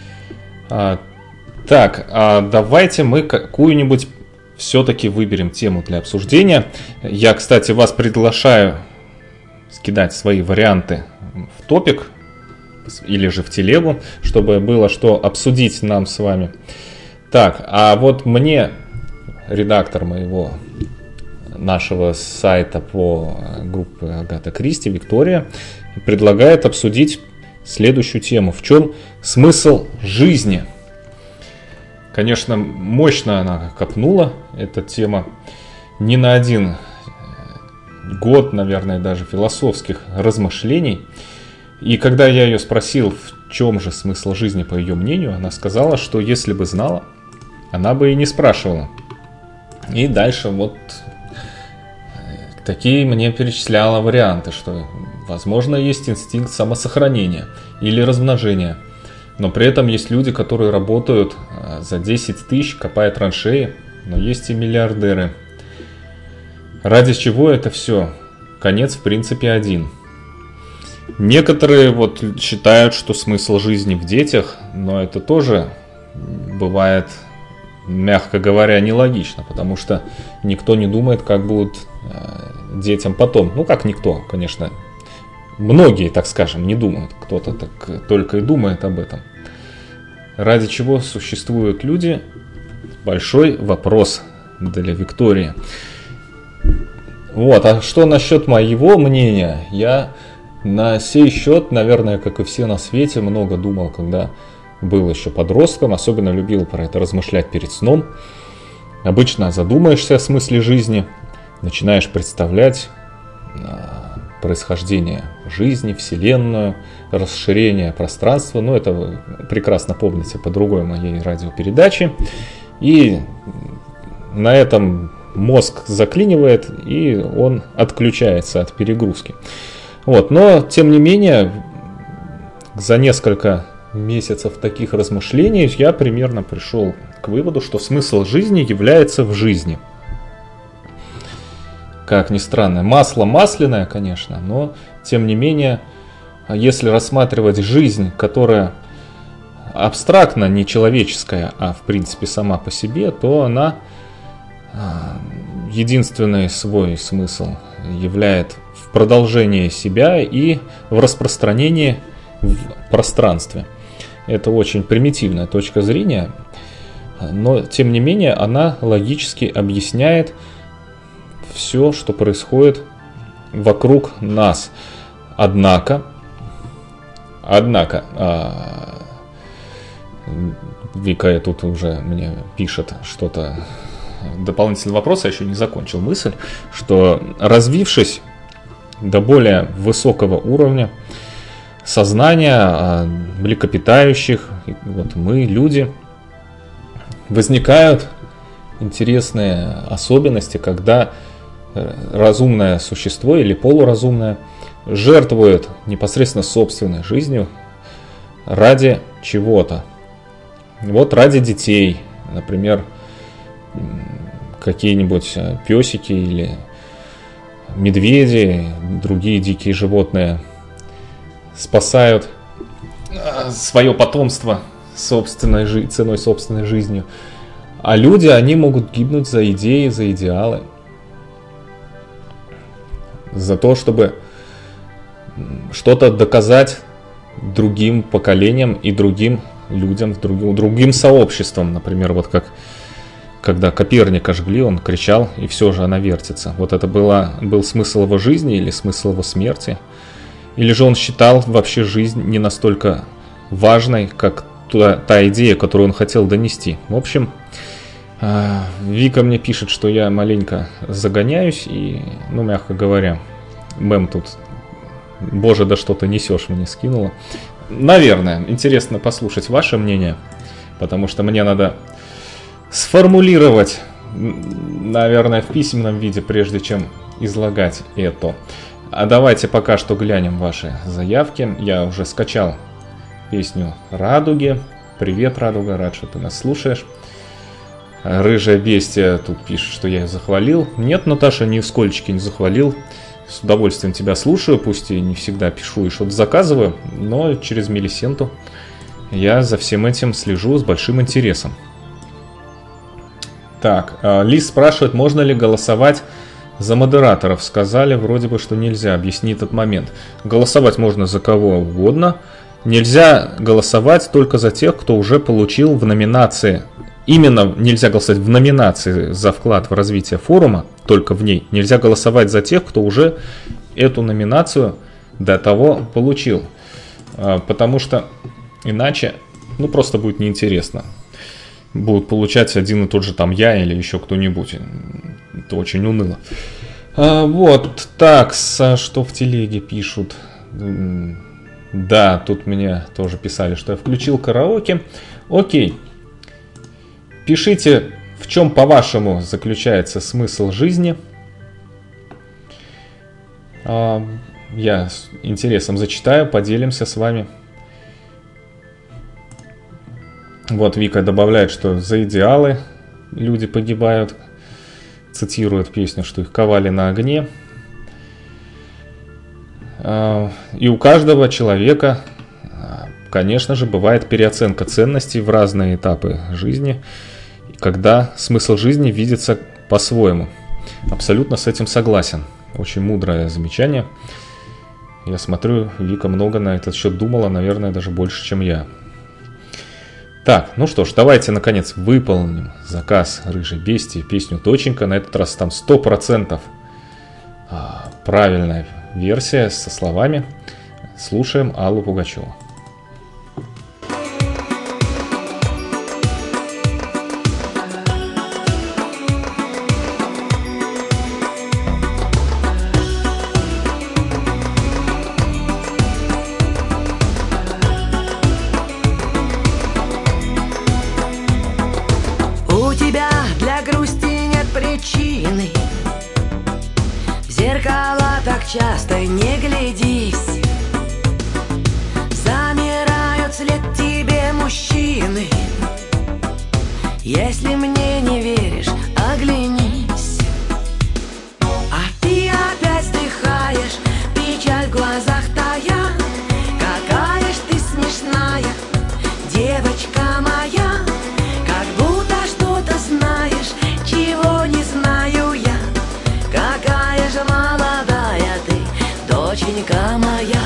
давайте мы какую-нибудь все-таки выберем тему для обсуждения. Я, кстати, вас приглашаю скидать свои варианты в топик или же в телегу, чтобы было что обсудить нам с вами. Так, а вот мне редактор нашего сайта по группе Агата Кристи, Виктория, предлагает обсудить следующую тему. В чем смысл жизни? Конечно, мощно она копнула, эта тема, не на один год, наверное, даже философских размышлений. И когда я ее спросил, в чем же смысл жизни, по ее мнению, она сказала, что если бы знала, она бы и не спрашивала. И дальше вот такие мне перечисляла варианты, что, возможно, есть инстинкт самосохранения или размножения. Но при этом есть люди, которые работают за 10 тысяч, копая траншеи, но есть и миллиардеры. Ради чего это все? Конец, в принципе, один. Некоторые вот считают, что смысл жизни в детях, но это тоже бывает, мягко говоря, нелогично, потому что никто не думает, как будут детям потом. Ну, как никто, конечно. Многие, так скажем, не думают. Кто-то так только и думает об этом. Ради чего существуют люди? Большой вопрос для Виктории. Вот, а что насчет моего мнения? Я на сей счет, наверное, как и все на свете, много думал, когда был еще подростком. Особенно любил про это размышлять перед сном. Обычно задумаешься о смысле жизни, начинаешь представлять происхождение жизни, вселенную, расширение пространства. Ну, это вы прекрасно помните по другой моей радиопередаче. И на этом мозг заклинивает, и он отключается от перегрузки. Вот. Но, тем не менее, за несколько месяцев таких размышлений я примерно пришел к выводу, что смысл жизни является в жизни. Как ни странно, масло масляное, конечно, но тем не менее, если рассматривать жизнь, которая абстрактно не человеческая, а в принципе сама по себе, то она единственный свой смысл являет в продолжении себя и в распространении в пространстве. Это очень примитивная точка зрения, но тем не менее она логически объясняет все, что происходит вокруг нас. Однако, Вика тут уже мне пишет что-то, дополнительный вопрос, я еще не закончил мысль, что развившись до более высокого уровня сознания млекопитающих, вот мы, люди, возникают интересные особенности, когда разумное существо или полуразумное жертвует непосредственно собственной жизнью ради чего-то. Вот ради детей, например, какие-нибудь песики или медведи, другие дикие животные спасают свое потомство ценой собственной жизнью. А люди, они могут гибнуть за идеи, за идеалы. За то, чтобы что-то доказать другим поколениям и другим людям, другим сообществам. Например, вот как когда Коперника жгли, он кричал, и все же она вертится. Вот это был смысл его жизни или смысл его смерти? Или же он считал вообще жизнь не настолько важной, как та идея, которую он хотел донести? В общем, Вика мне пишет, что я маленько загоняюсь, и, ну, мягко говоря, мем тут, боже, да что ты несешь, мне скинула. Наверное, интересно послушать ваше мнение, потому что мне надо сформулировать, наверное, в письменном виде, прежде чем излагать это. А давайте пока что глянем ваши заявки. Я уже скачал песню «Радуги». Привет, Радуга, рад, что ты нас слушаешь. Рыжая бестия тут пишет, что я ее захвалил. Нет, Наташа, ни в скольчике не захвалил. С удовольствием тебя слушаю, пусть и не всегда пишу и что-то заказываю, но через Мелисенту я за всем этим слежу с большим интересом. Так, Лиз спрашивает, можно ли голосовать за модераторов. Сказали вроде бы, что нельзя. Объясни этот момент. Голосовать можно за кого угодно. Нельзя голосовать только за тех, кто уже получил в номинации. Именно нельзя голосовать в номинации за вклад в развитие форума, только в ней. Нельзя голосовать за тех, кто уже эту номинацию до того получил. Потому что иначе, ну, просто будет неинтересно. Будут получать один и тот же там я или еще кто-нибудь. Это очень уныло. Вот, так, что в телеге пишут. Да, тут мне тоже писали, что я включил караоке. Окей. Пишите, в чем, по-вашему, заключается смысл жизни. Я с интересом зачитаю, поделимся с вами. Вот Вика добавляет, что за идеалы люди погибают. Цитирует песню, что их ковали на огне. И у каждого человека, конечно же, бывает переоценка ценностей в разные этапы жизни, когда смысл жизни видится по-своему. Абсолютно с этим согласен. Очень мудрое замечание. Я смотрю, Вика много на этот счет думала, наверное, даже больше, чем я. Так, ну что ж, давайте, наконец, выполним заказ Рыжей Бестии, песню «Доченька». На этот раз там 100% правильная версия со словами. Слушаем Аллу Пугачеву. У тебя для грусти нет причины, в зеркало так часто не глядись. Замирают вслед тебе мужчины. Если мне не веришь, оглянись. А ты опять вздыхаешь, печаль в глазах тая. Какая ж ты смешная, девочка моя. Как будто что-то знаешь, чего не знаю я. Какая же молодая ты, доченька моя.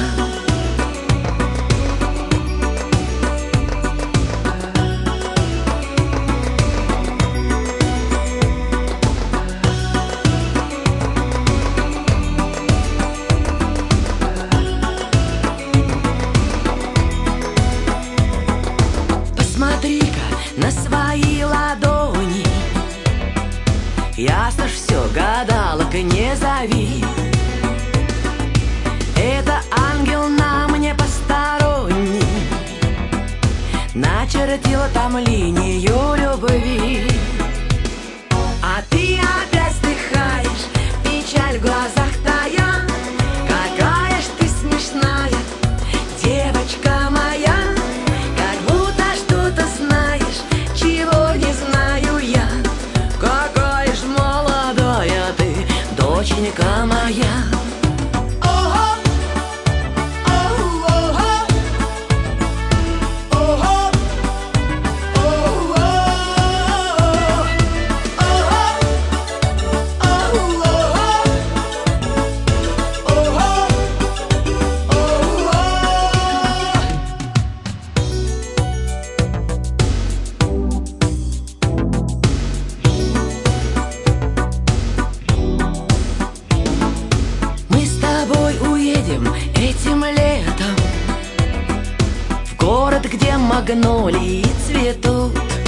Посмотри-ка на свои ладони. Ясно ж все, гадалок не зови. Это ангел на мне посторонний, начертила там линию любви. А ты опять вздыхаешь, печаль в глазах тая. Какая ж ты смешная, девочка моя. Как будто что-то знаешь, чего не знаю я. Какая ж молодая ты, доченька моя. Мы с тобой уедем этим летом в город, где магнолии цветут.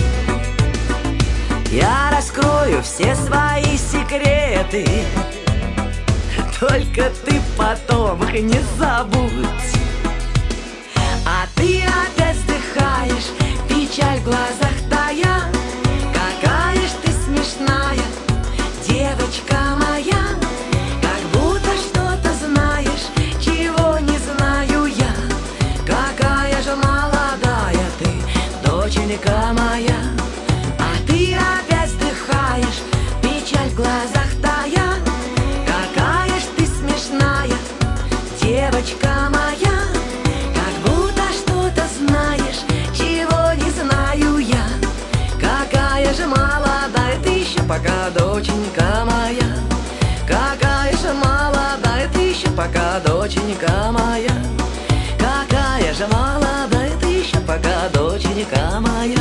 Я раскрою все свои секреты, только ты потом их не забудь. А ты опять вздыхаешь, печаль в глазах тая. Какая ж ты смешная, девочка моя. Как будто что-то знаешь, чего не знаю я. Какая же молодая ты, доченька моя. А ты опять вздыхаешь, печаль в глазах тая. Какая ж ты смешная, девочка моя. Как будто что-то знаешь, чего не знаю я. Какая же молодая ты еще пока, доченька моя. Какая же молодая ты еще пока, доченька моя. Какая же молодая ты еще пока, доченька моя.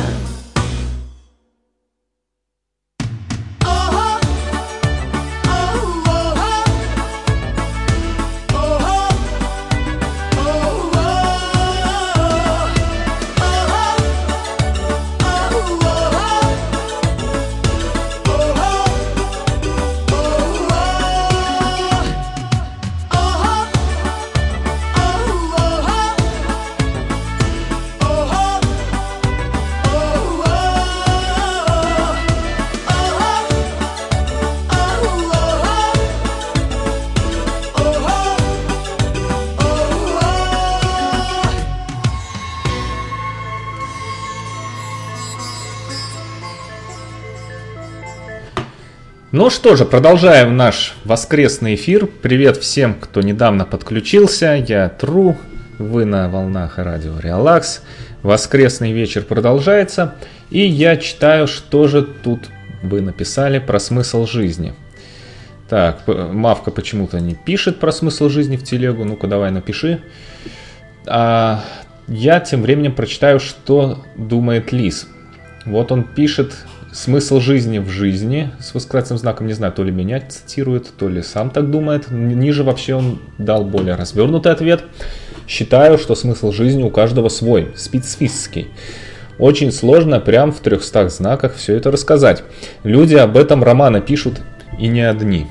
Ну что же, продолжаем наш воскресный эфир. Привет всем, кто недавно подключился. Я Тру, вы на волнах радио Релакс. Воскресный вечер продолжается. И я читаю, что же тут вы написали про смысл жизни. Так, Мавка почему-то не пишет про смысл жизни в телегу. Ну-ка, давай напиши. А я тем временем прочитаю, что думает Лис. Вот он пишет: смысл жизни в жизни, с восклицательным знаком, не знаю, то ли меня цитирует, то ли сам так думает. Ниже вообще он дал более развернутый ответ. Считаю, что смысл жизни у каждого свой, специфический. Очень сложно прям в 300 знаках все это рассказать. Люди об этом романы пишут, и не одни.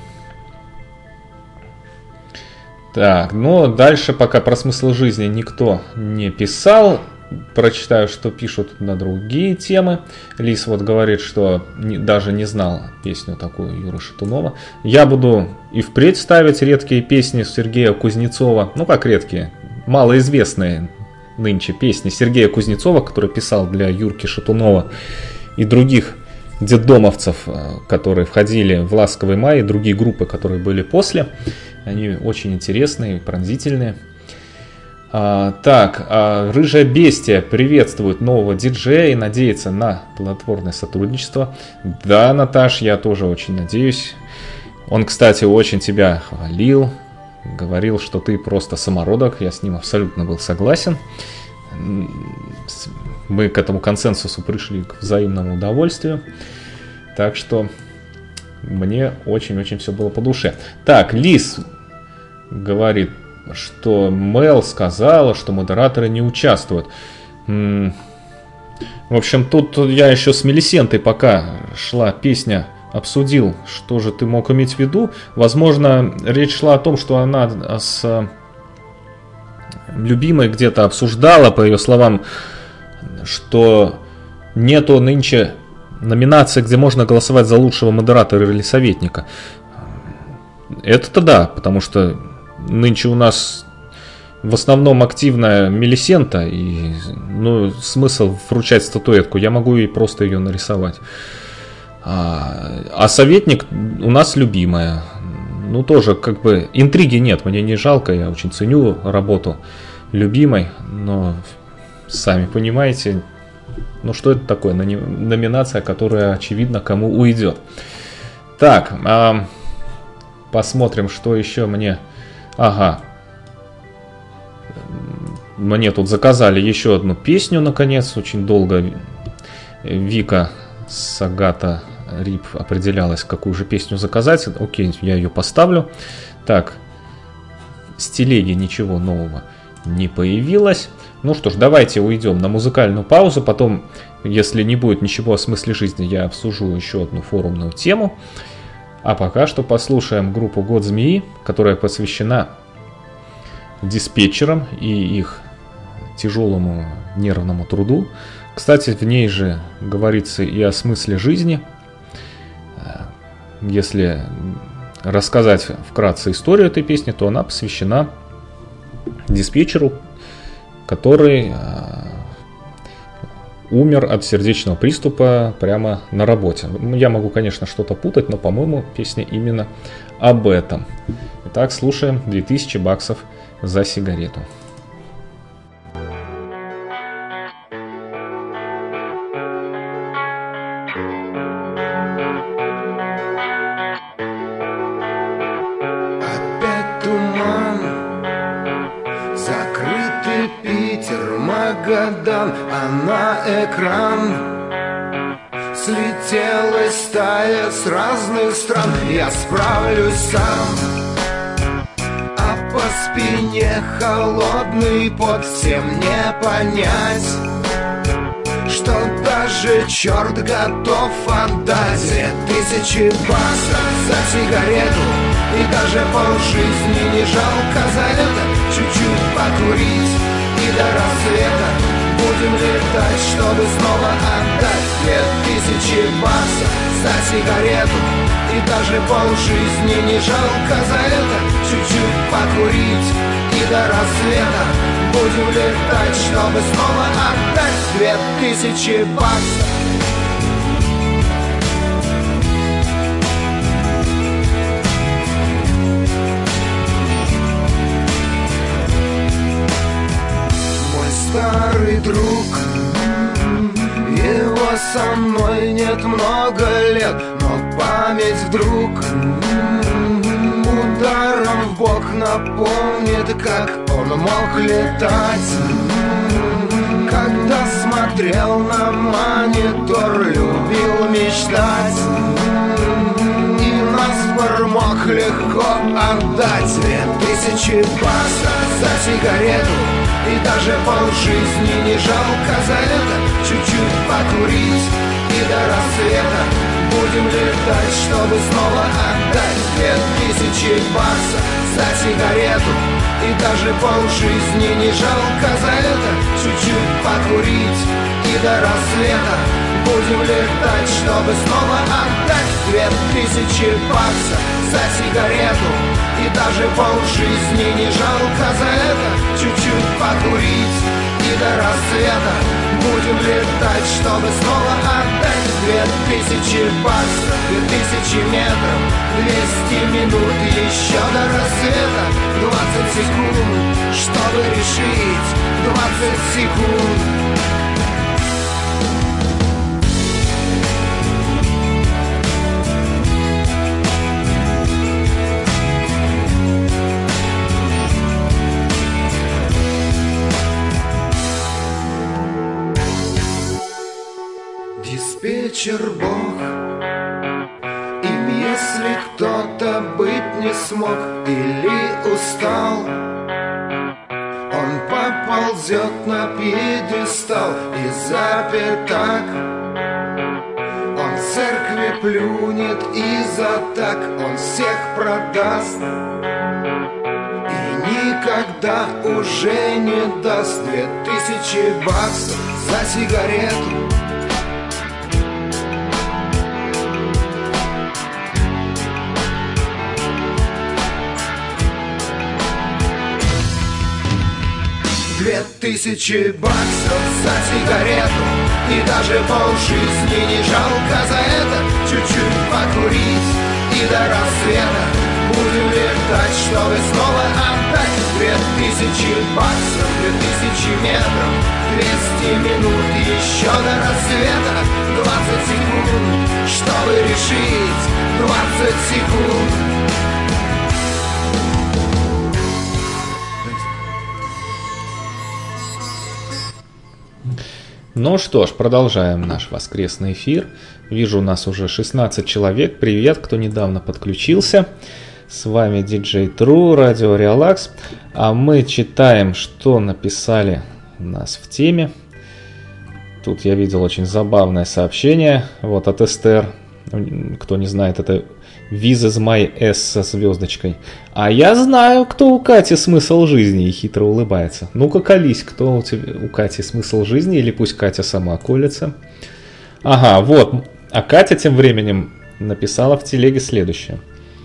Так, ну дальше пока про смысл жизни никто не писал. Прочитаю, что пишут на другие темы. Лис вот говорит, что даже не знал песню такую Юры Шатунова. Я буду и впредь ставить редкие песни Сергея Кузнецова. Ну как редкие, малоизвестные нынче песни Сергея Кузнецова, который писал для Юрки Шатунова и других детдомовцев, которые входили в «Ласковый май», и другие группы, которые были после. Они очень интересные, пронзительные. Рыжая Бестия приветствует нового диджея и надеется на плодотворное сотрудничество. Да, Наташ, я тоже очень надеюсь. Он, кстати, очень тебя хвалил. Говорил, что ты просто самородок. Я с ним абсолютно был согласен. Мы к этому консенсусу пришли к взаимному удовольствию. Так что мне очень-очень все было по душе. Так, Лис говорит, что Мел сказала, что модераторы не участвуют. В общем, тут я еще с Мелисентой, пока шла песня, обсудил, что же ты мог иметь в виду. Возможно, речь шла о том, что она с любимой где-то обсуждала, по ее словам, что нету нынче номинации, где можно голосовать за лучшего модератора или советника. Это-то да, потому что нынче у нас в основном активная Мелисента, и смысл вручать статуэтку, я могу ей просто ее нарисовать. А советник у нас любимая. Ну тоже как бы интриги нет, мне не жалко, я очень ценю работу любимой, но сами понимаете, что это такое, номинация, которая очевидно кому уйдет. Так, посмотрим, что еще мне... Ага. Мне тут заказали еще одну песню, наконец. Очень долго Вика Сагата Рип определялась, какую же песню заказать. Окей, я ее поставлю. Так, с телеги ничего нового не появилось. Ну что ж, давайте уйдем на музыкальную паузу. Потом, если не будет ничего о смысле жизни, я обсужу еще одну форумную тему. А пока что послушаем группу «Год змеи», которая посвящена диспетчерам и их тяжелому нервному труду. Кстати, в ней же говорится и о смысле жизни. Если рассказать вкратце историю этой песни, то она посвящена диспетчеру, который умер от сердечного приступа прямо на работе. Я могу, конечно, что-то путать, но, по-моему, песня именно об этом. Итак, слушаем $2000 за сигарету. Опять туман, закрытый Питер, Магадан, а на экран слетелась стая с разных стран. Я справлюсь сам, а по спине холодный пот. Всем не понять, что даже черт готов отдать $2000 за сигарету. И даже полжизни не жалко за это. Чуть-чуть покурить и до рассвета будем летать, чтобы снова отдать $2000 за сигарету. И даже полжизни не жалко за это. Чуть-чуть покурить и до рассвета будем летать, чтобы снова отдать $2000. старый друг. Его со мной нет много лет, но память вдруг ударом в бок напомнит, как он мог летать. Когда смотрел на монитор, любил мечтать, и наспор мог легко отдать 2000 баксов за сигарету, и даже полжизни не жалко за это. Чуть-чуть покурить и до рассвета будем летать, чтобы снова отдать 2000 баксов за сигарету, и даже полжизни не жалко за это. Чуть-чуть покурить и до рассвета будем летать, чтобы снова отдать 2000 баксов за сигарету, и даже полжизни не жалко за это. Чуть-чуть покурить и до рассвета будем летать, чтобы снова отдать 2000 баксов, 2000 метров, 200 минут еще до рассвета, 20 секунд, чтобы решить, 20 секунд. Диспетчер Бог, им если кто-то быть не смог или устал, он поползет на пьедестал и запер так. Он в церкви плюнет и за так он всех продаст, и никогда уже не даст 2000 баксов за сигарету. Тысячи баксов за сигарету, и даже полжизни не жалко за это. Чуть-чуть покурить и до рассвета будем летать, чтобы снова отдать 2000 баксов, 2000 метров, 200 минут еще до рассвета, 20 секунд, чтобы решить, 20 секунд. Ну что ж, продолжаем наш воскресный эфир. Вижу, у нас уже 16 человек. Привет, кто недавно подключился. С вами DJ True, радио Relax. А мы читаем, что написали у нас в теме. Тут я видел очень забавное сообщение. Вот от Эстер. Кто не знает, это This is my S со звездочкой. А я знаю, кто у Кати смысл жизни, и хитро улыбается. Ну-ка, колись, кто у Кати смысл жизни, или пусть Катя сама колется. Ага, вот. А Катя тем временем написала в телеге следующее.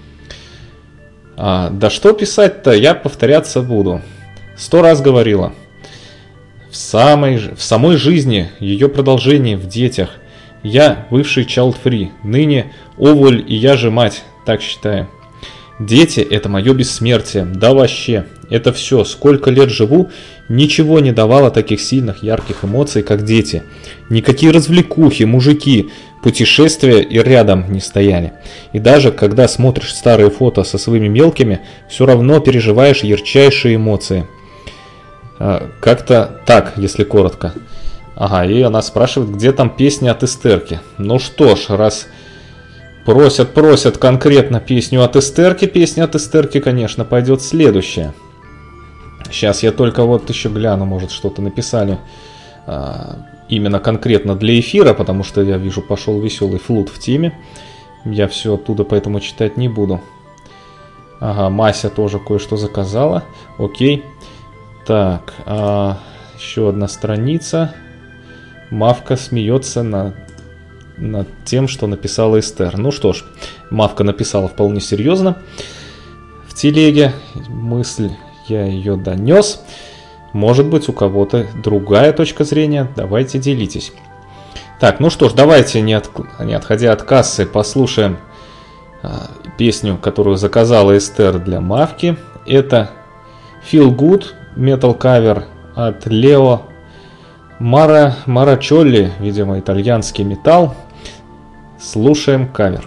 Да что писать-то, я повторяться буду. 100 раз говорила. В самой жизни, ее продолжении в детях. Я бывший child-free, ныне овуль и я же мать, так считаю. Дети – это мое бессмертие, да вообще, это все, сколько лет живу, ничего не давало таких сильных, ярких эмоций, как дети. Никакие развлекухи, мужики, путешествия и рядом не стояли. И даже когда смотришь старые фото со своими мелкими, все равно переживаешь ярчайшие эмоции. Как-то так, если коротко. Ага, и она спрашивает, где там песня от Эстерки. Ну что ж, раз просят конкретно песню от Эстерки, песня от Эстерки, конечно, пойдет следующая. Сейчас я только вот еще гляну, может, что-то написали именно конкретно для эфира, потому что я вижу, пошел веселый флут в теме. Я все оттуда поэтому читать не буду. Ага, Мася тоже кое-что заказала. Окей. Так, еще одна страница. Мавка смеется над тем, что написала Эстер. Ну что ж, Мавка написала вполне серьезно в телеге. Мысль я ее донес. Может быть, у кого-то другая точка зрения. Давайте делитесь. Так, ну что ж, давайте, не отходя от кассы, послушаем песню, которую заказала Эстер для Мавки. Это Feel Good Metal Cover от Leo Мара Чолли, видимо, итальянский металл. Слушаем кавер.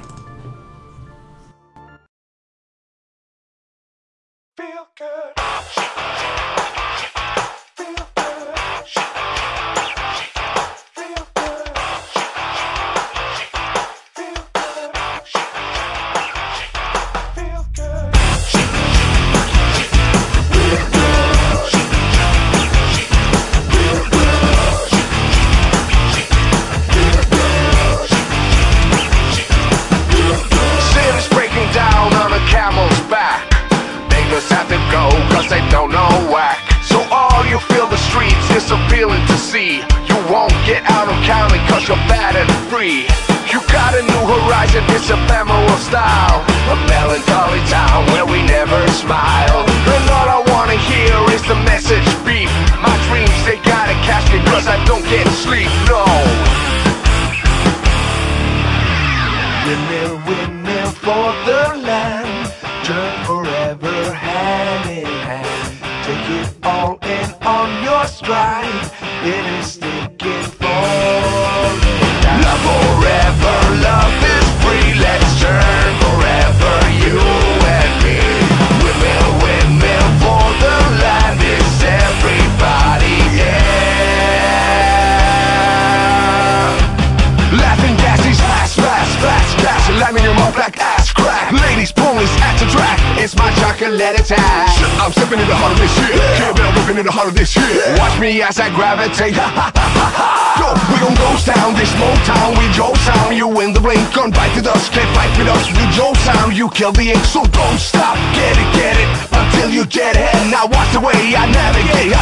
As I gravitate, yo, we gon' ghost down this Motown with Joe sound. You in the blink, gun bite with us, can't fight with us with Joe sound. You kill the ink, so don't stop, get it, until you get it. Now watch the way I navigate.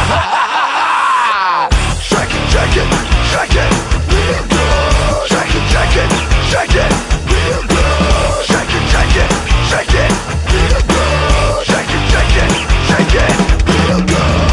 Shake it, shake it, shake it, real good. Shake it, shake it, shake it, real good. Shake it, shake it, shake it, real good. Shake it, shake it, shake it, real good.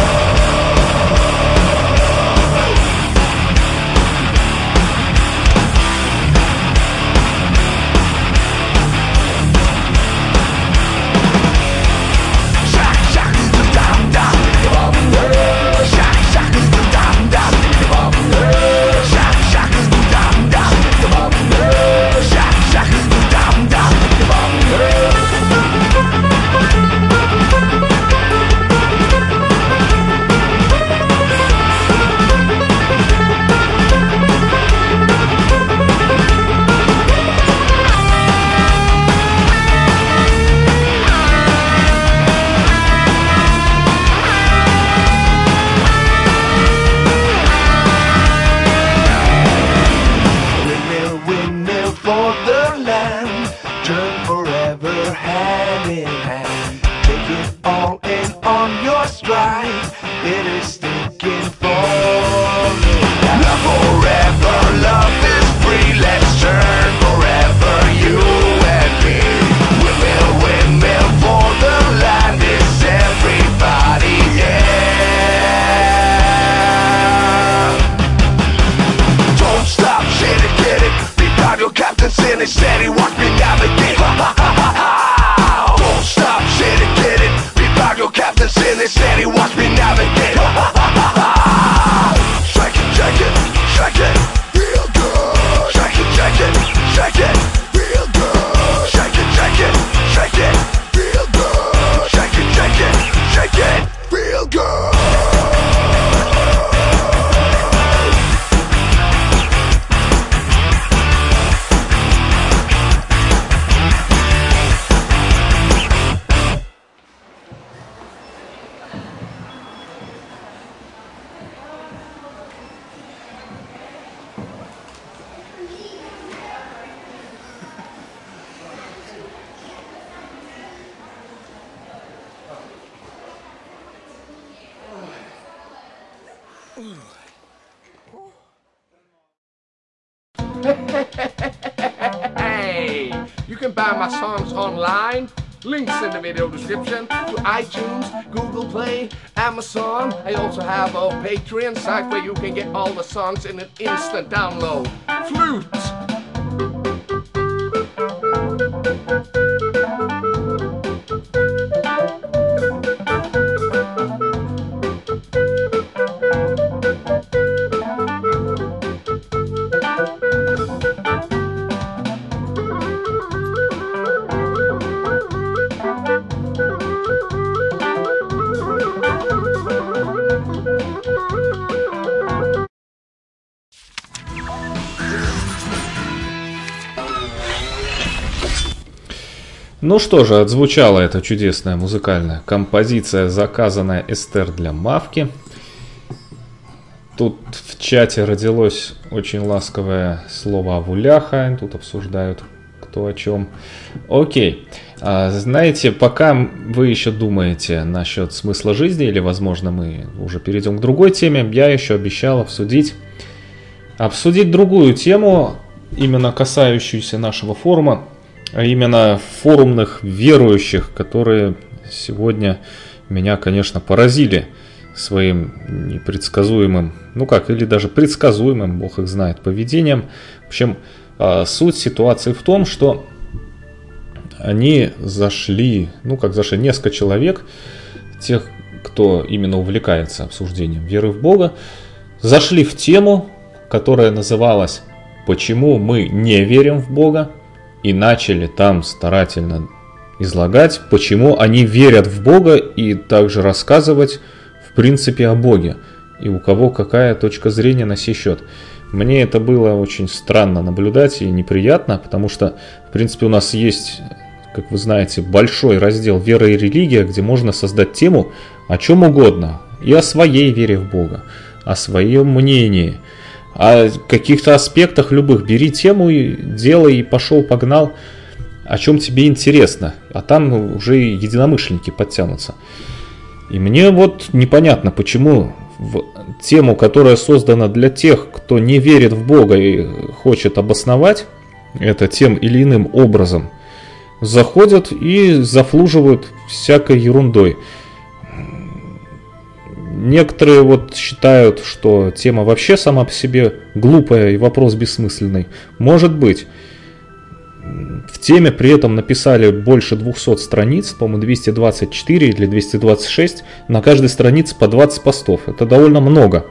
Hey, you can buy my songs online. Links in the video description to iTunes, Google Play, Amazon. I also have a Patreon site where you can get all the songs in an instant download. Flute! Ну что же, отзвучала эта чудесная музыкальная композиция, заказанная Эстер для Мавки. Тут в чате родилось очень ласковое слово «авуляха», тут обсуждают кто о чем. Окей. Знаете, пока вы еще думаете насчет смысла жизни, или, возможно, мы уже перейдем к другой теме, я еще обещал обсудить другую тему, именно касающуюся нашего форума, а именно форумных верующих, которые сегодня меня, конечно, поразили своим непредсказуемым, или даже предсказуемым, бог их знает, поведением. В общем, суть ситуации в том, что они зашли, несколько человек, тех, кто именно увлекается обсуждением веры в Бога, зашли в тему, которая называлась «Почему мы не верим в Бога?» и начали там старательно излагать, почему они верят в Бога, и также рассказывать в принципе о Боге, и у кого какая точка зрения на сей счет. Мне это было очень странно наблюдать и неприятно, потому что, в принципе, у нас есть, как вы знаете, большой раздел «Вера и религия», где можно создать тему о чем угодно, и о своей вере в Бога, о своем мнении, о каких-то аспектах любых. Бери тему и делай, и пошел-погнал, о чем тебе интересно, а там уже единомышленники подтянутся. И мне вот непонятно, почему в тему, которая создана для тех, кто не верит в Бога и хочет обосновать это тем или иным образом, заходят и зафлуживают всякой ерундой. Некоторые вот считают, что тема вообще сама по себе глупая и вопрос бессмысленный. Может быть. В теме при этом написали больше 200 страниц, по-моему, 224 или 226, на каждой странице по 20 постов. Это довольно много.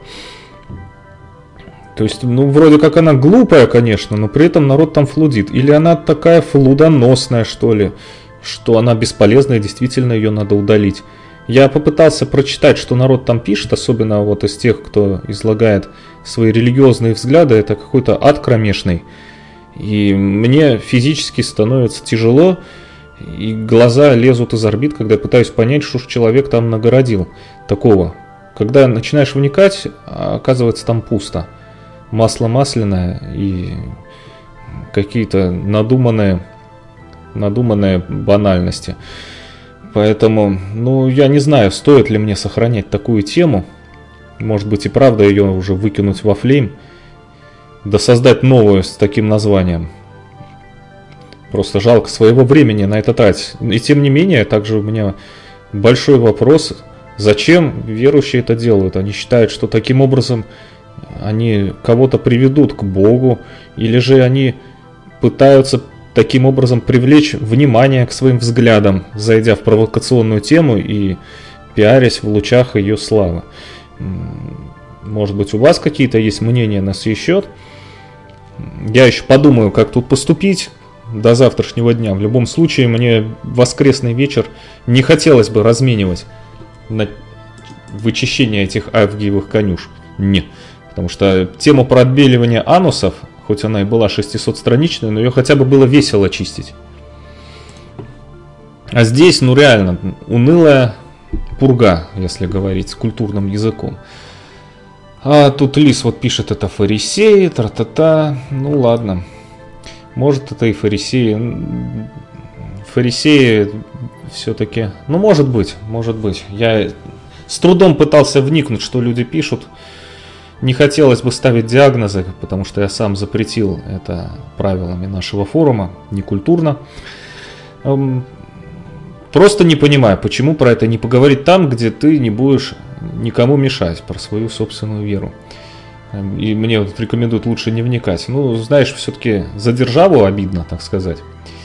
То есть, вроде как она глупая, конечно, но при этом народ там флудит. Или она такая флудоносная, что ли, что она бесполезна и действительно ее надо удалить. Я попытался прочитать, что народ там пишет, особенно вот из тех, кто излагает свои религиозные взгляды. Это какой-то ад кромешный. И мне физически становится тяжело, и глаза лезут из орбит, когда я пытаюсь понять, что же человек там нагородил такого. Когда начинаешь вникать, оказывается там пусто. Масло масляное и какие-то надуманные банальности. Поэтому, я не знаю, стоит ли мне сохранять такую тему. Может быть и правда ее уже выкинуть во флейм. Да создать новую с таким названием. Просто жалко своего времени на это тратить. И тем не менее, также у меня большой вопрос, зачем верующие это делают? Они считают, что таким образом они кого-то приведут к Богу, или же они пытаются таким образом привлечь внимание к своим взглядам, зайдя в провокационную тему и пиарясь в лучах ее славы. Может быть, у вас какие-то есть мнения на сей счет? Я еще подумаю, как тут поступить до завтрашнего дня. В любом случае, мне воскресный вечер не хотелось бы разменивать на вычищение этих авгиевых конюшек. Нет. Потому что тему про отбеливание анусов, хоть она и была 600-страничной, но ее хотя бы было весело чистить. А здесь, реально, унылая пурга, если говорить культурным языком. А тут Лис вот пишет, это фарисеи, тра-та-та. Ну ладно. Может, это и фарисеи. Фарисеи все-таки... может быть. Я с трудом пытался вникнуть, что люди пишут. Не хотелось бы ставить диагнозы, потому что я сам запретил это правилами нашего форума. Некультурно. Просто не понимаю, почему про это не поговорить там, где ты не будешь никому мешать, про свою собственную веру. И мне вот рекомендуют лучше не вникать. Знаешь, все-таки за державу обидно, так сказать.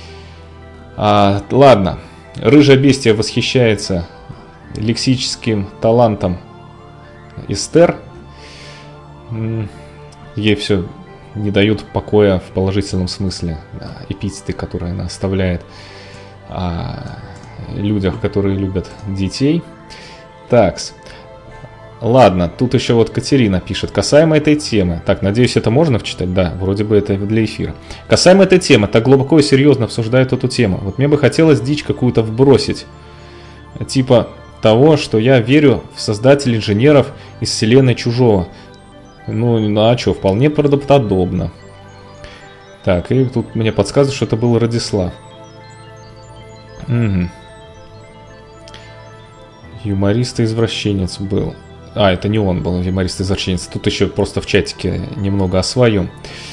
Ладно. Рыжая бестия восхищается лексическим талантом Эстер. Ей все не дают покоя в положительном смысле. Эпитеты, которые она оставляет о людях, которые любят детей. Такс. Ладно, тут еще вот Катерина пишет. Касаемо этой темы. Так, надеюсь, это можно вчитать? Да, вроде бы это для эфира. Касаемо этой темы, так глубоко и серьезно обсуждают эту тему. Вот мне бы хотелось дичь какую-то вбросить. Типа того, что я верю в создателей инженеров из вселенной Чужого. Ну а что, вполне правдоподобно. Так, и тут мне подсказывают, что это был Радислав. Угу. Юморист-извращенец был. А, это не он был, юморист-извращенец. Тут еще просто в чатике немного о своем.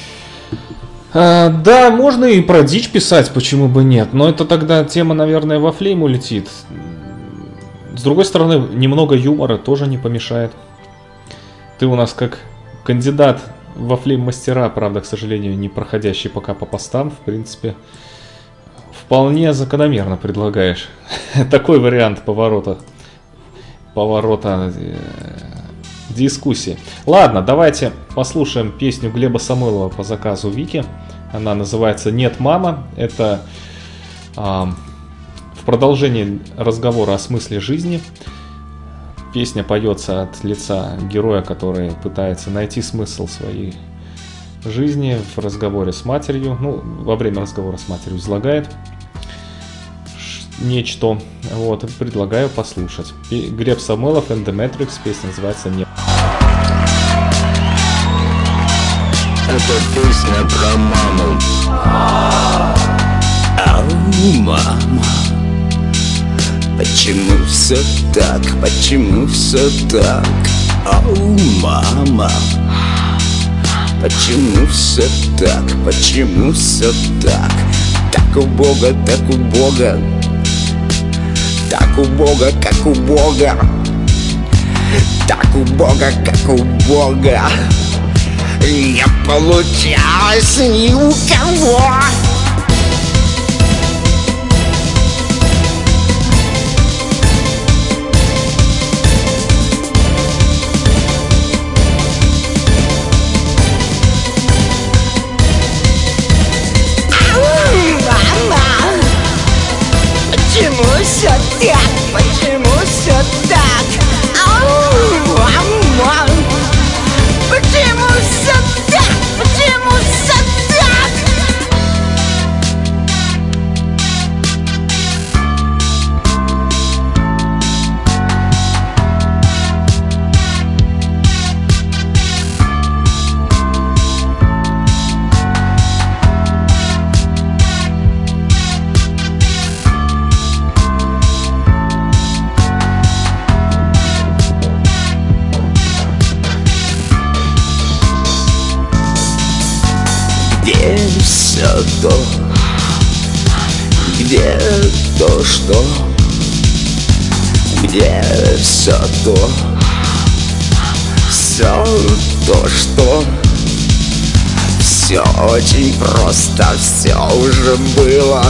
Да, можно и про дичь писать, почему бы нет. Но это тогда тема, наверное, во флейм улетит. С другой стороны, немного юмора тоже не помешает. Ты у нас как кандидат во флейм-мастера, правда, к сожалению, не проходящий пока по постам, в принципе, вполне закономерно предлагаешь такой вариант поворота дискуссии. Ладно, давайте послушаем песню Глеба Самойлова по заказу Вики. Она называется «Нет, мама». Это в продолжении разговора о смысле жизни. Песня поется от лица героя, который пытается найти смысл своей жизни в разговоре с матерью. Ну, во время разговора с матерью излагает нечто. Вот, предлагаю послушать. Глеб Самойлов and the Matrix, песня называется «Нет». Это песня про маму. Ау, мама, почему все так, почему все так? Ау, мама, почему все так, почему все так? Так у Бога, так у Бога, так у Бога, как у Бога, так у Бога, как у Бога. Не получалось ни у кого. Почему все так? Почему все так? Ау, мама, почему все так? Почему все так? Где все то? Где то, что? Где все то? Все то, что? Все очень просто, все уже было.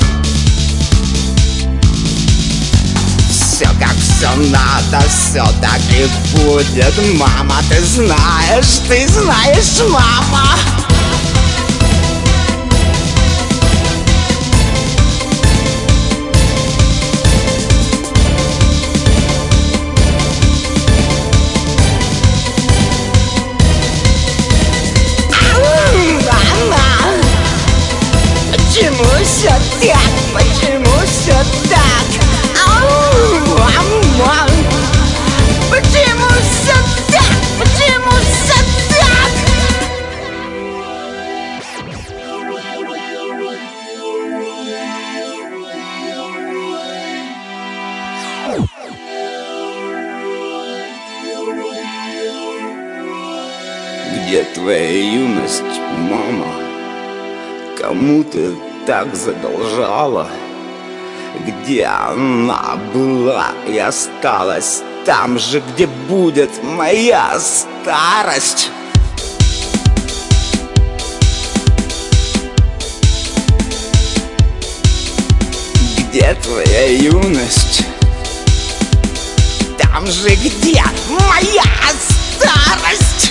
Все как все надо, все так и будет. Мама, ты знаешь, мама. Почему все так? Почему все так? Ау, мама, почему все так? Почему все так? Где твоя юность, мама? Кому ты так задолжала? Где она была и осталась? Там же, где будет моя старость. Где твоя юность? Там же, где моя старость.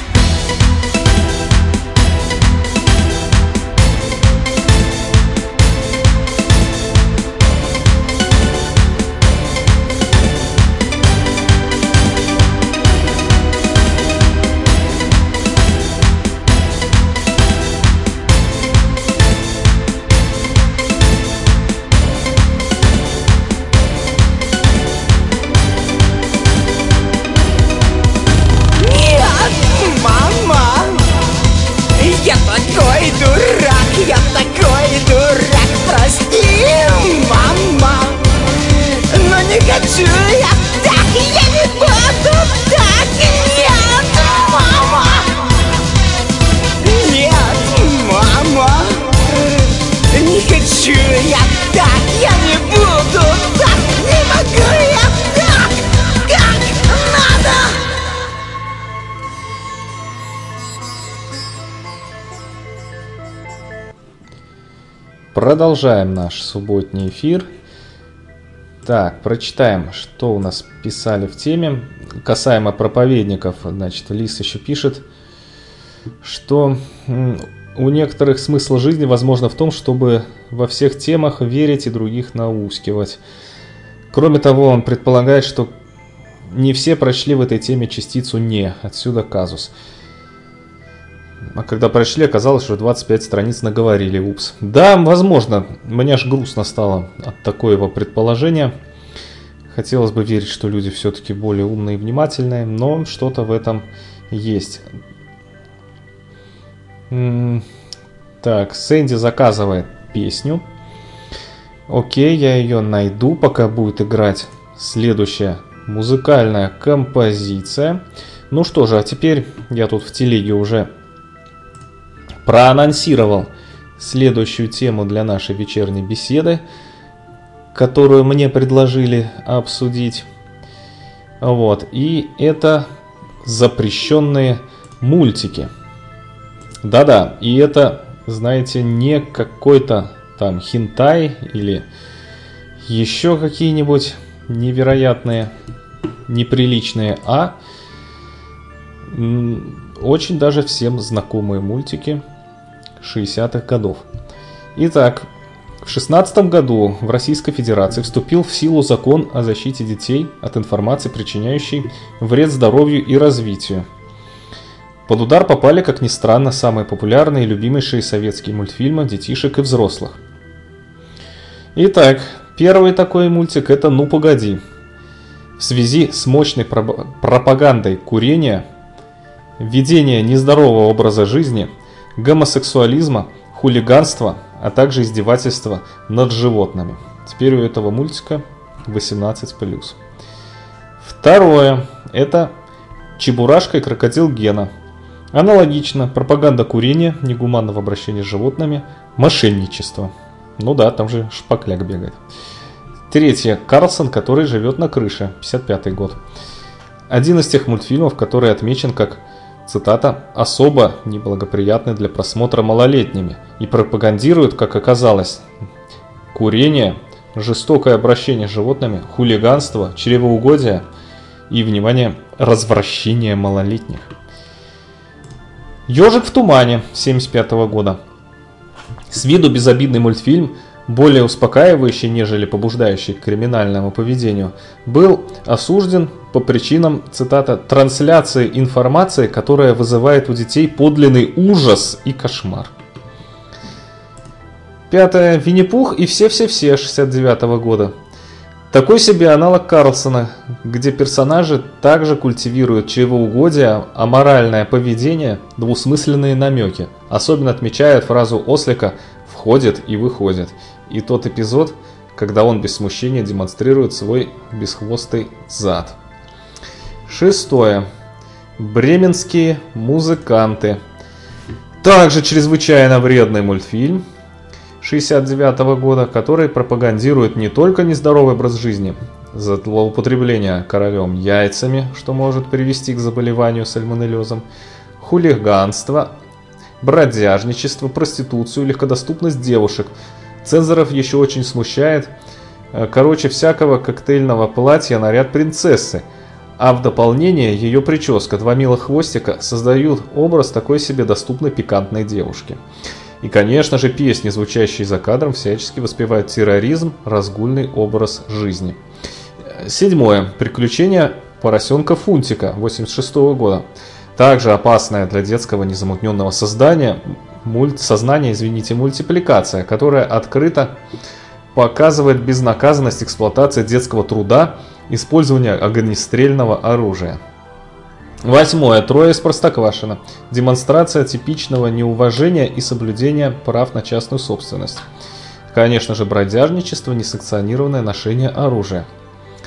не хочу я так, я не буду так, нет, мама. Нет, мама. Не хочу я так, я не буду так, не могу я так, как надо. Продолжаем наш субботний эфир. Так, прочитаем, что у нас писали в теме. Касаемо проповедников, значит, Лис еще пишет, что у некоторых смысл жизни, возможно, в том, чтобы во всех темах верить и других наускивать. Кроме того, он предполагает, что не все прочли в этой теме частицу «не», отсюда казус. А когда прочли, оказалось, что 25 страниц наговорили, упс. Да, возможно, мне аж грустно стало от такого предположения. Хотелось бы верить, что люди все-таки более умные и внимательные, но что-то в этом есть. Так, Сэнди заказывает песню. Окей, я ее найду, пока будет играть следующая музыкальная композиция. Ну что же, а теперь я тут в телеге уже проанонсировал следующую тему для нашей вечерней беседы, которую мне предложили обсудить. Вот, и это запрещенные мультики. Да-да, и это, знаете, не какой-то там хентай или еще какие-нибудь невероятные, неприличные, а очень даже всем знакомые мультики 60-х годов. Итак, в 2016 году в Российской Федерации вступил в силу закон о защите детей от информации, причиняющей вред здоровью и развитию. Под удар попали, как ни странно, самые популярные и любимейшие советские мультфильмы детишек и взрослых. Итак, первый такой мультик — это «Ну погоди». В связи с мощной пропагандой курения, ведения нездорового образа жизни, гомосексуализма, хулиганства, а также издевательства над животными. Теперь у этого мультика 18+. Второе — это «Чебурашка и крокодил Гена». Аналогично, пропаганда курения, негуманного обращения с животными, мошенничество. Ну да, там же шпакляк бегает. Третье. Карлсон, который живет на крыше. 55-й год. Один из тех мультфильмов, который отмечен как, цитата, «особо неблагоприятный для просмотра малолетними» и пропагандирует, как оказалось, курение, жестокое обращение с животными, хулиганство, чревоугодие и, внимание, развращение малолетних. «Ежик в тумане» 1975 года. С виду безобидный мультфильм, более успокаивающий, нежели побуждающий к криминальному поведению, был осужден по причинам, цитата, «трансляции информации, которая вызывает у детей подлинный ужас и кошмар». Пятое. «Винни-Пух и все-все-все» 1969 года. Такой себе аналог Карлсона, где персонажи также культивируют чревоугодие, аморальное поведение, двусмысленные намеки. Особенно отмечают фразу Ослика «входит и выходит» и тот эпизод, когда он без смущения демонстрирует свой бесхвостый зад. Шестое. «Бременские музыканты». Также чрезвычайно вредный мультфильм 1969 года, который пропагандирует не только нездоровый образ жизни, злоупотребление королем яйцами, что может привести к заболеванию сальмонеллезом, хулиганство, бродяжничество, проституцию, легкодоступность девушек. Цензоров еще очень смущает, всякого коктейльного платья наряд принцессы, а в дополнение ее прическа, два милых хвостика создают образ такой себе доступной пикантной девушки. И, конечно же, песни, звучащие за кадром, всячески воспевают терроризм, разгульный образ жизни. Седьмое. «Приключения поросенка Фунтика» 1986 года. Также опасная для детского незамутненного сознания мультипликация, которая открыто показывает безнаказанность эксплуатации детского труда, использования огнестрельного оружия. Восьмое. «Трое из Простоквашино». Демонстрация типичного неуважения и соблюдения прав на частную собственность. Конечно же, бродяжничество, несанкционированное ношение оружия.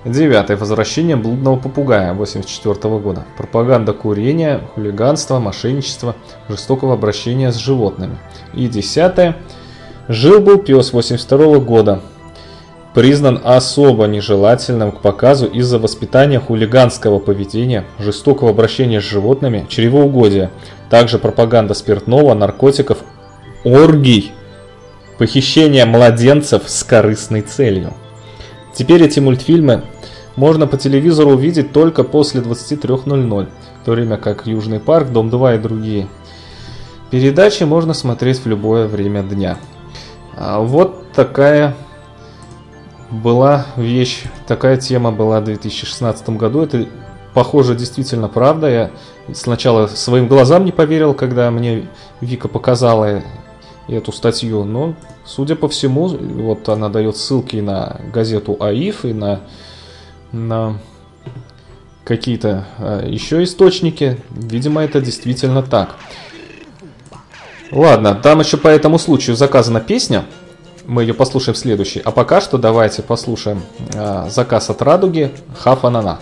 9. Возвращение блудного попугая 1984 года. Пропаганда курения, хулиганства, мошенничества, жестокого обращения с животными. И 10. Жил-был пес 1982 года. Признан особо нежелательным к показу из-за воспитания хулиганского поведения, жестокого обращения с животными, чревоугодия. Также пропаганда спиртного, наркотиков, оргий, похищение младенцев с корыстной целью. Теперь эти мультфильмы можно по телевизору увидеть только после 23:00, в то время как «Южный парк», «Дом 2» и другие передачи можно смотреть в любое время дня. Вот такая была вещь, такая тема была в 2016 году. Это, похоже, действительно правда. Я сначала своим глазам не поверил, когда мне Вика показала эту статью, но, судя по всему, вот она дает ссылки на газету АИФ и на какие-то еще источники. Видимо, это действительно так. Ладно, там еще по этому случаю заказана песня. Мы ее послушаем в следующей. А пока что давайте послушаем заказ от Радуги «Хафанана».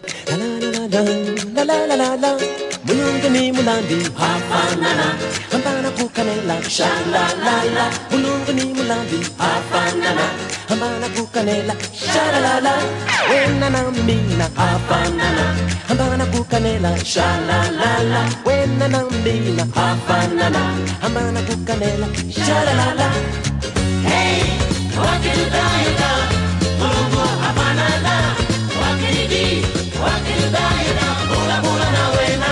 Mulungani mulandi hafanana Hambana kukanela shalalala Mulungani mulandi hafanana Hambana kukanela shalalala Wenana mina hafanana Hambana kukanela shalalala Wenana mina hafanana Hambana kukanela shalalala Hey, wakiludayada Mulungu hafanana Wakilidi, wakiludayada Mula mula na wena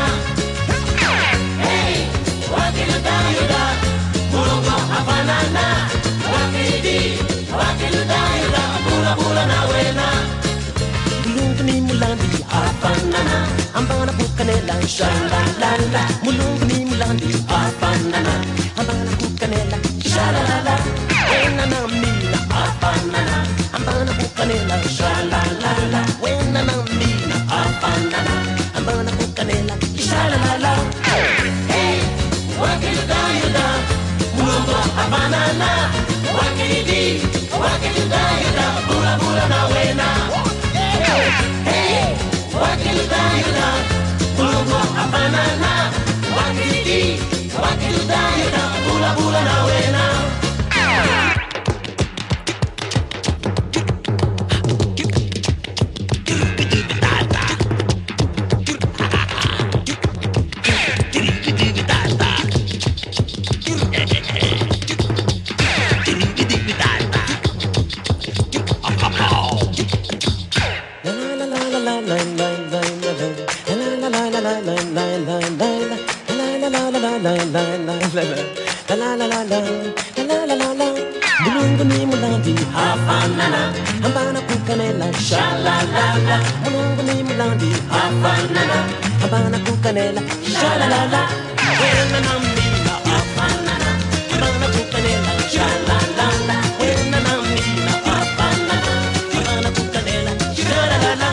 Mulungani mulandi hafanana Ambana kukanela shalalala Mulungani mulandi hafanana Ambana kukanela shalalala Wenana mina hafanana Ambana kukanela shalalala Wenana mina hafanana Ambana kukanela shalalala Hey, wakiludayada Mulungu hafanana Wakilidi, wakiludayada Bula bula na wena Hey, wakiludayada Mulungu hafanana Wakilidi, wakiludayada Bula bula na wena Mulungani mulandi hafanana Ambana kukanela shalalala Mulungani mulandi hafanana Ambana kukanela shalalala Wenana mina hafanana Ambana kukanela shalalala Wenana mina hafanana Ambana kukanela shalalala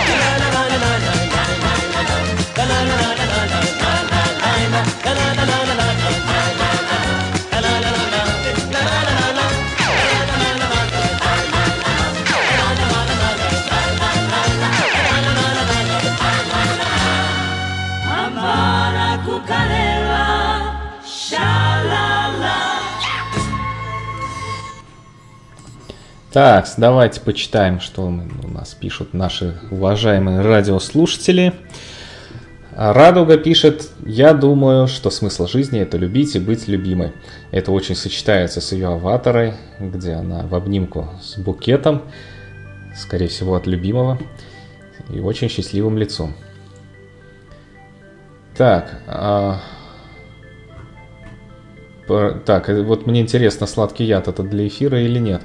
Так, давайте почитаем, что у нас пишут наши уважаемые радиослушатели. Радуга пишет: «Я думаю, что смысл жизни – это любить и быть любимой. Это очень сочетается с ее аватарой, где она в обнимку с букетом, скорее всего от любимого, и очень счастливым лицом». Так, так, вот мне интересно, сладкий яд это для эфира или нет?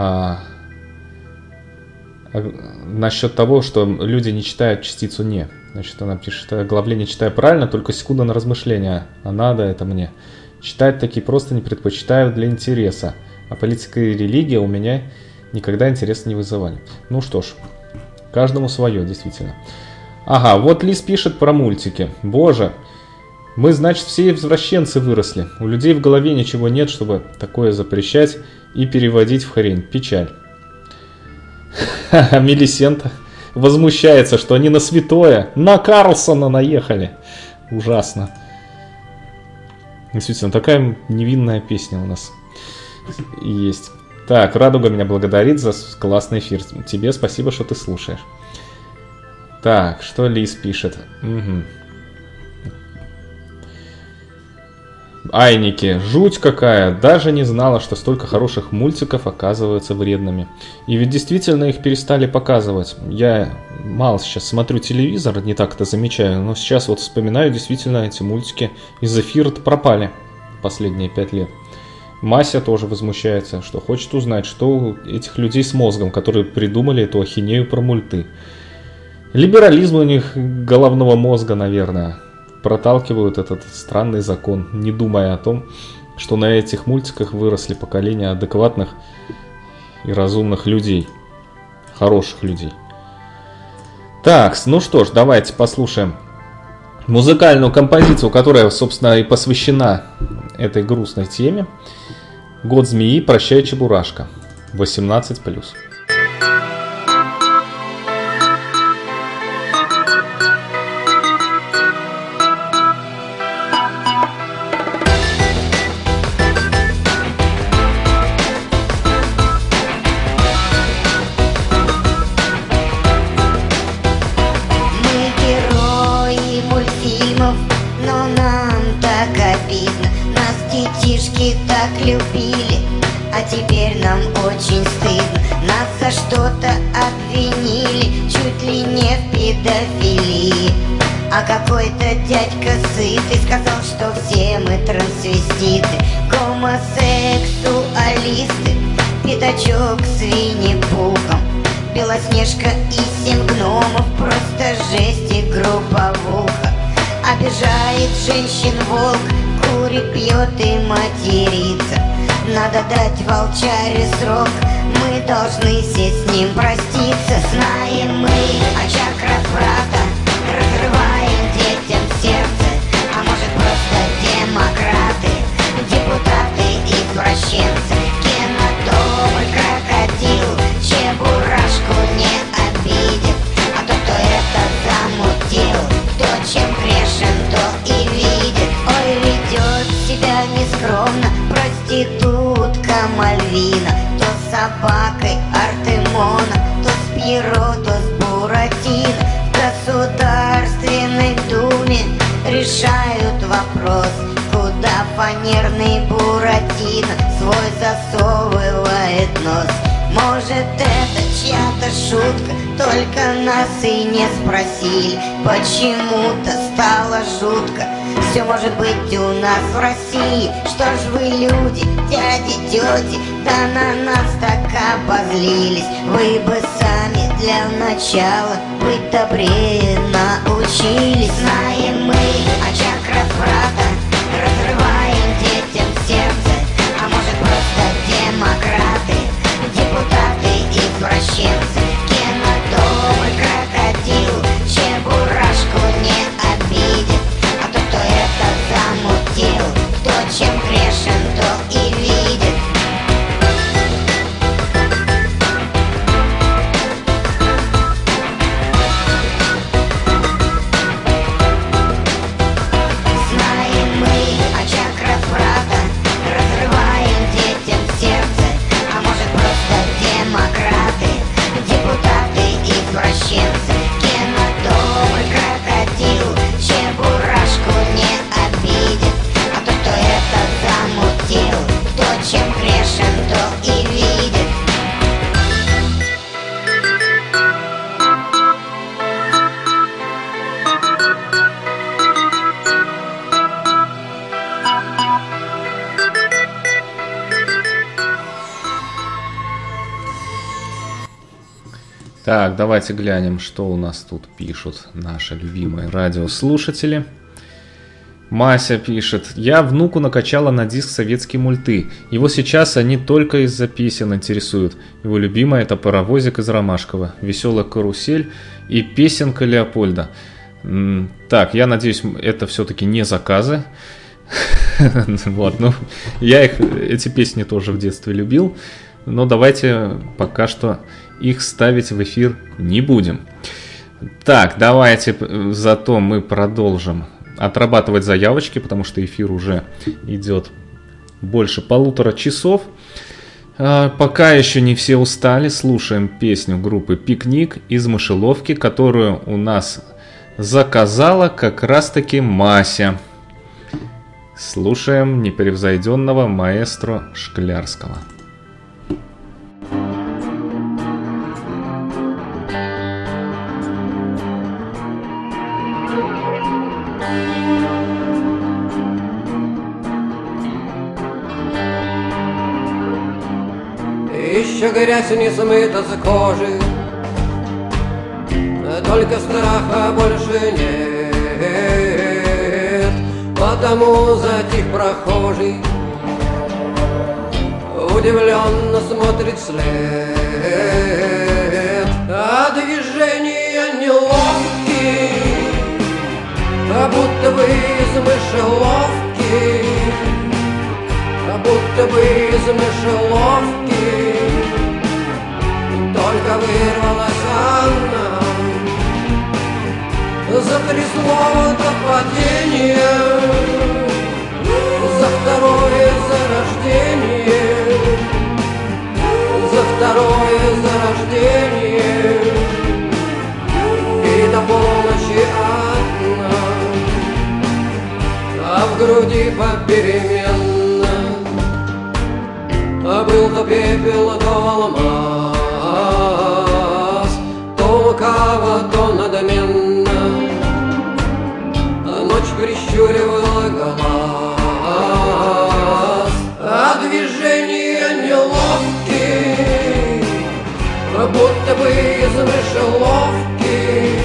Насчет того, что люди не читают частицу «не». Значит, она пишет: оглавление читаю правильно, только секунда на размышления. А надо это мне. Читать такие просто не предпочитаю для интереса. А политика и религия у меня никогда интереса не вызывали. Ну что ж, каждому свое, действительно. Ага, вот Лиз пишет про мультики. Боже, мы, значит, все извращенцы выросли. У людей в голове ничего нет, чтобы такое запрещать и переводить в хрень. Печаль. Мелисента возмущается, что они на святое, на Карлсона наехали. Ужасно. Действительно, такая невинная песня у нас есть. Так, Радуга меня благодарит за классный эфир. Тебе спасибо, что ты слушаешь. Так, что Лиз пишет? Угу. Айники, жуть какая, даже не знала, что столько хороших мультиков оказываются вредными. И ведь действительно их перестали показывать. Я мало сейчас смотрю телевизор, не так это замечаю, но сейчас вот вспоминаю, действительно эти мультики из эфира пропали последние 5 лет. Мася тоже возмущается, что хочет узнать, что у этих людей с мозгом, которые придумали эту ахинею про мульты. Либерализм у них головного мозга, наверное. Проталкивают этот странный закон, не думая о том, что на этих мультиках выросли поколения адекватных и разумных людей. Хороших людей. Так, ну что ж, давайте послушаем музыкальную композицию, которая, собственно, и посвящена этой грустной теме. «Год змеи, прощай, Чебурашка». 18+. Любили, а теперь нам очень стыдно. Нас за что-то обвинили, чуть ли не в педофилии. А какой-то дядька сытый сказал, что все мы трансвеститы, гомосексуалисты, пятачок с Винни-Пухом, Белоснежка и 7 гномов, просто жесть и групповуха. Обижает женщин волк, курит, пьет и матерится. Надо дать волчаре срок, мы должны все с ним проститься. Знаем мы очаг разврата, разрываем детям сердце. А может просто демократы, депутаты, извращенцы. Кинотоболь, крокодил, Чебурашку не обидит. А тот, кто это замутил, кто чем грешен, то и видит. Ой, ведет себя нескромно проститутка Мальвина, то с собакой Артемона, то с Пьеро, то с Буратино. В Государственной Думе решают вопрос, куда фанерный Буратино свой засовывает нос. Может, это чья-то шутка, только нас и не спросили. Почему-то стало жутко, все может быть у нас в России. Что ж вы, люди, дяди, тети, да на нас так обозлились. Вы бы сами для начала быть добрее научились. Знаем мы очаг разврата, разрываем детям сердце. А может просто демократы, депутаты, извращенцы. Кинотоболь, крокодил, Чебурашку не обидит. А тот, кто это замутил, кто чем грешен, то и видит. Знаем мы очаг разврата, разрываем детям сердце. А может просто демократы, депутаты, извращенцы. Кинотоболь, крокодил, Чебурашку не обидит. А тот, кто это замутил, кто чем грешен, то и видит. Так, давайте глянем, что у нас тут пишут наши любимые радиослушатели. Мася пишет: я внуку накачала на диск советские мульты. Его сейчас они только из-за песен интересуют. Его любимая — это «Паровозик» из Ромашкова, «Веселая карусель» и «Песенка Леопольда». Так, я надеюсь, это все-таки не заказы. Вот, ну, я эти песни тоже в детстве любил. Но давайте пока что их ставить в эфир не будем. Так, давайте зато мы продолжим отрабатывать заявочки, потому что эфир уже идет больше 1,5 часов. Пока еще не все устали, слушаем песню группы «Пикник» из Мышеловки, которую у нас заказала как раз-таки Мася. Слушаем непревзойденного маэстро Шклярского. Еще грязь не смыта с кожи, только страха больше нет. Потому затих прохожий, удивленно смотрит вслед. А движения неловкие, будто бы из мышеловки, будто бы из мышеловки. Только вырвалась она, за 3 слова до падения, за второе зарождение, за второе зарождение. И до полночи одна, а в груди попеременно был то пепел, то алмаз, то лукаво, то надменно ночь прищуривала глаз. А движения неловкие, будто бы из мышеловки,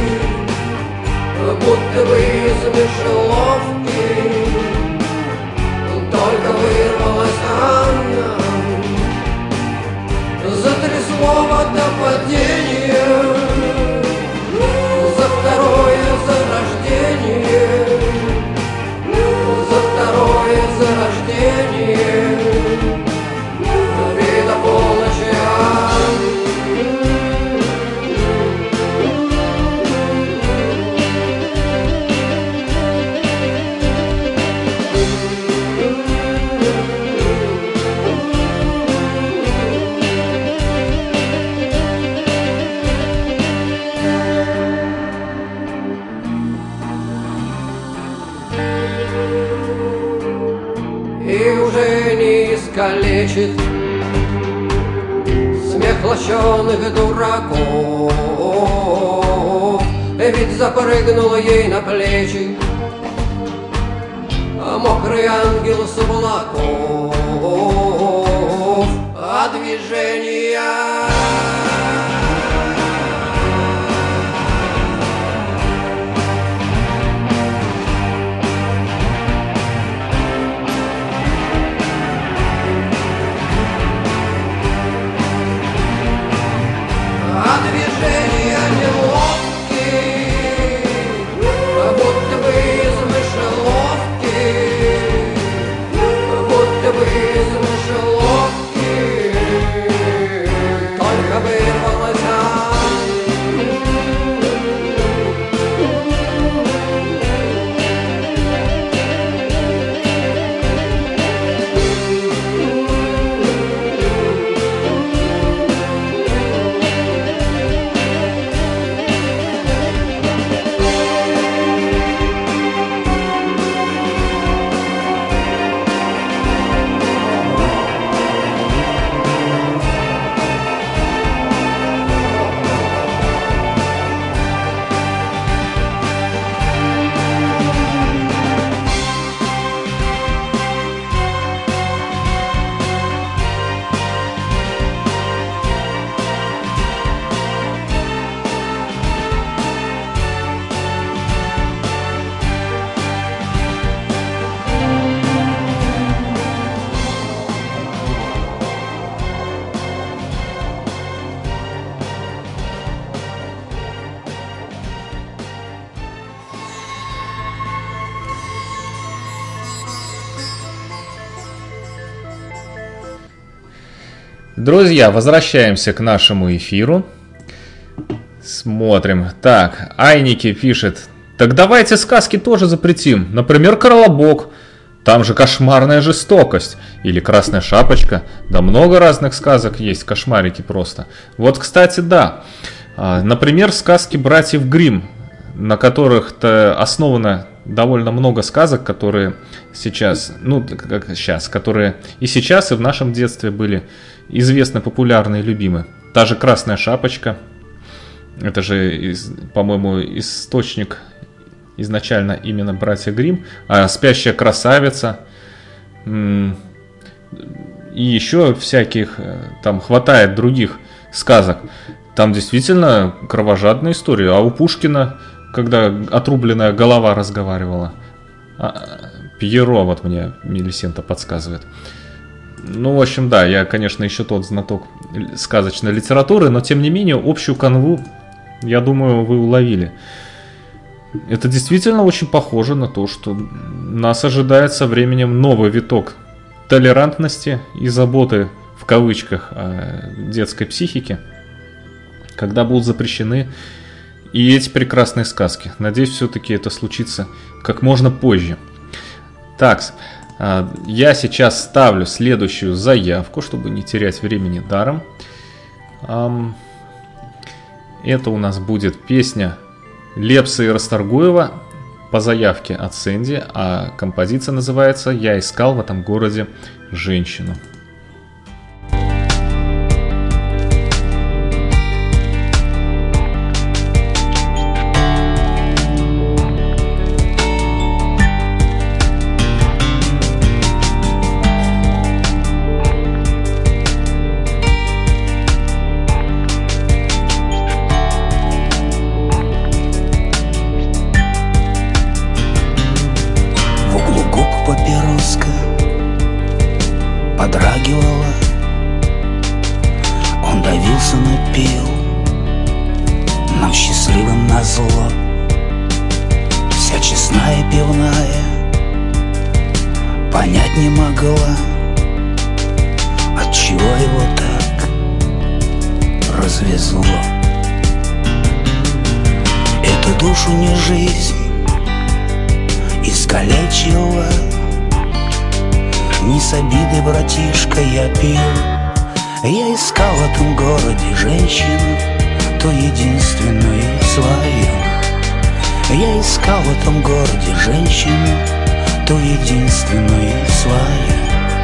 будто бы из мышеловки. Только вырвалась она, за 3 слова до падения, за второе зарождение, за второе зарождение. И до полночи калечит смех лощеных дураков. Ведь запрыгнул ей на плечи мокрый ангел с облаков. А движения неловкие, будто бы из мышеловки, будто бы из мышеловки. Друзья, возвращаемся к нашему эфиру. Смотрим. Так, Айники пишет. Так давайте сказки тоже запретим. Например, «Колобок». Там же кошмарная жестокость. Или «Красная шапочка». Да много разных сказок есть, кошмарики просто. Вот, кстати, да. Например, сказки братьев Гримм, на которых-то основано довольно много сказок, которые сейчас, которые и сейчас, и в нашем детстве были известны, популярны и любимы. Та же «Красная шапочка». Это же, по-моему, источник изначально именно братья Гримм. А «Спящая красавица». И еще всяких, там хватает других сказок. Там действительно кровожадная история. А у Пушкина, когда отрубленная голова разговаривала. Пьеро, вот мне Мелисента подсказывает. Ну, в общем, да, я, конечно, еще тот знаток сказочной литературы, но, тем не менее, общую канву, я думаю, вы уловили. Это действительно очень похоже на то, что нас ожидает со временем новый виток толерантности и заботы, в кавычках, о детской психике, когда будут запрещены и эти прекрасные сказки. Надеюсь, все-таки это случится как можно позже. Так, я сейчас ставлю следующую заявку, чтобы не терять времени даром. Это у нас будет песня Лепса и Расторгуева по заявке от Сэнди, а композиция называется «Я искал в этом городе женщину». Подрагивала, он давился на пил, нам счастливым назло. Вся честная пивная понять не могла, отчего его так развезло. Эту душу не жизнь искалечила. Не с обидой, братишка, я пил. Я искал в этом городе женщину, ту единственную свою. Я искал в этом городе женщину, ту единственную свою.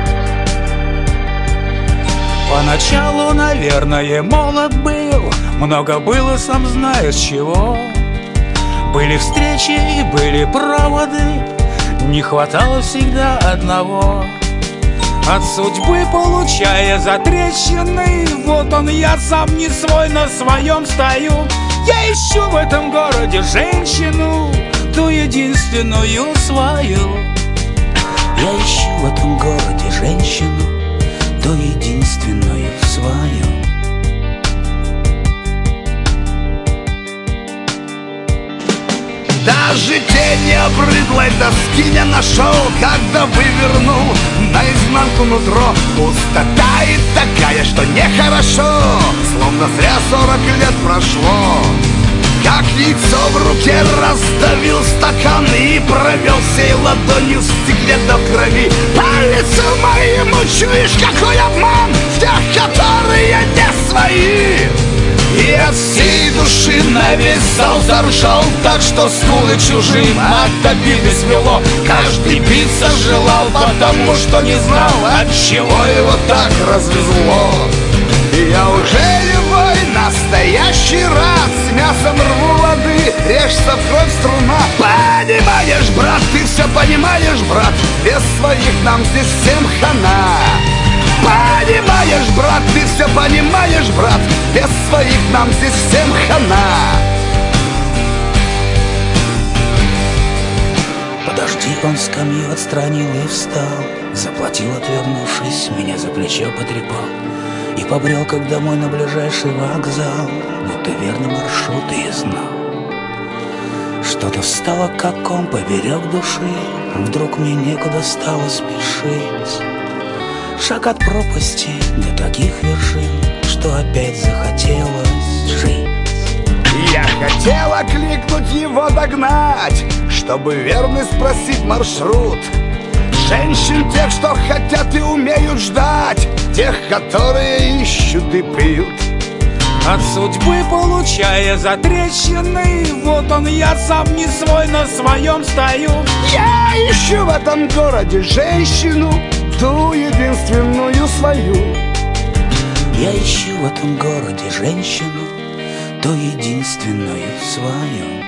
Поначалу, наверное, молод был, много было, сам знаешь чего. Были встречи и были проводы, не хватало всегда одного. От судьбы получая затрещины, вот он я сам не свой, на своем стою. Я ищу в этом городе женщину, ту единственную свою. Я ищу в этом городе женщину, ту единственную свою. Даже тени обрыдлой доски не нашел, когда вывернул наизнанку нутро. Пустота и такая, что нехорошо, словно зря 40 лет прошло. Как яйцо в руке раздавил стакан и провел всей ладонью в стекле до крови. По лицу моему чуешь, какой обман в тех, которые не свои. И от всей души на весь зал заржал, так что скулы чужим от обиды свело. Каждый биться желал, потому что не знал, от чего его так развезло. И я уже любой настоящий рад, с мясом рву воды, режься в кровь струна. Понимаешь, брат, ты все понимаешь, брат, без своих нам здесь всем хана. Понимаешь, брат, ты все понимаешь, брат, без своих нам здесь всем хана. Подожди, он скамью отстранил и встал, заплатил, отвернувшись, меня за плечо потрепал и побрел, как домой на ближайший вокзал, будто верный маршрут и знал. Что-то встало, как ком поперек души, вдруг мне некуда стало спешить. шаг от пропасти до таких вершин, что опять захотелось жить. Я хотела кликнуть его, догнать, чтобы верно спросить маршрут. Женщин тех, что хотят и умеют ждать, тех, которые ищут и пьют. От судьбы получая затрещины, вот он я сам не свой, на своем стою. Я ищу в этом городе женщину, ту единственную свою. Я ищу в этом городе женщину, ту единственную свою.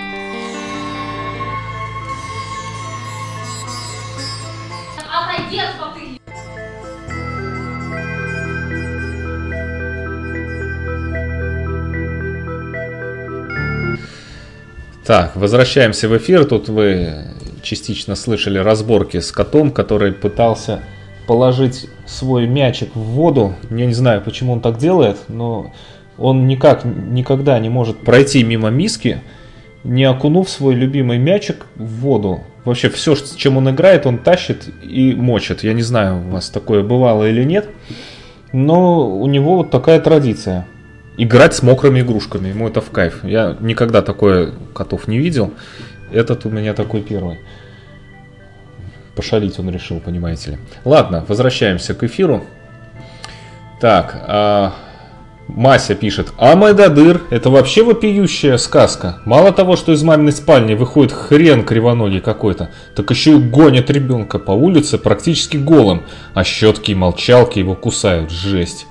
Так, возвращаемся в эфир. Тут вы частично слышали разборки с котом, который пытался положить свой мячик в воду. Я не знаю, почему он так делает, но он никогда не может пройти мимо миски, не окунув свой любимый мячик в воду. Вообще все, с чем он играет, он тащит и мочит. Я не знаю, у вас такое бывало или нет, но у него вот такая традиция. Играть с мокрыми игрушками, ему это в кайф. Я никогда такое котов не видел. Этот у меня такой первый. Пошалить он решил, понимаете ли. Ладно, возвращаемся к эфиру. Так, Мася пишет: Амайдадыр, это вообще вопиющая сказка. Мало того, что из маминой спальни выходит хрен кривоногий какой-то, так еще и гонит ребенка по улице практически голым, а щетки и молчалки его кусают. Жесть.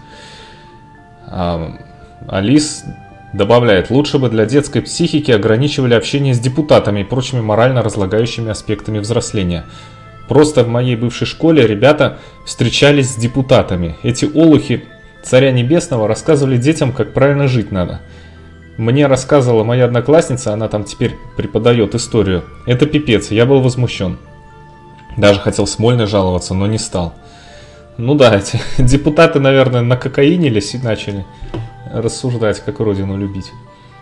Алис добавляет: лучше бы для детской психики ограничивали общение с депутатами и прочими морально разлагающими аспектами взросления. Просто в моей бывшей школе ребята встречались с депутатами. Эти олухи Царя Небесного рассказывали детям, как правильно жить надо. Мне рассказывала моя одноклассница, она там теперь преподает историю. Это пипец, я был возмущен. Даже хотел Смольной жаловаться, но не стал. Ну да, эти депутаты, наверное, накокаинились и начали рассуждать, как родину любить.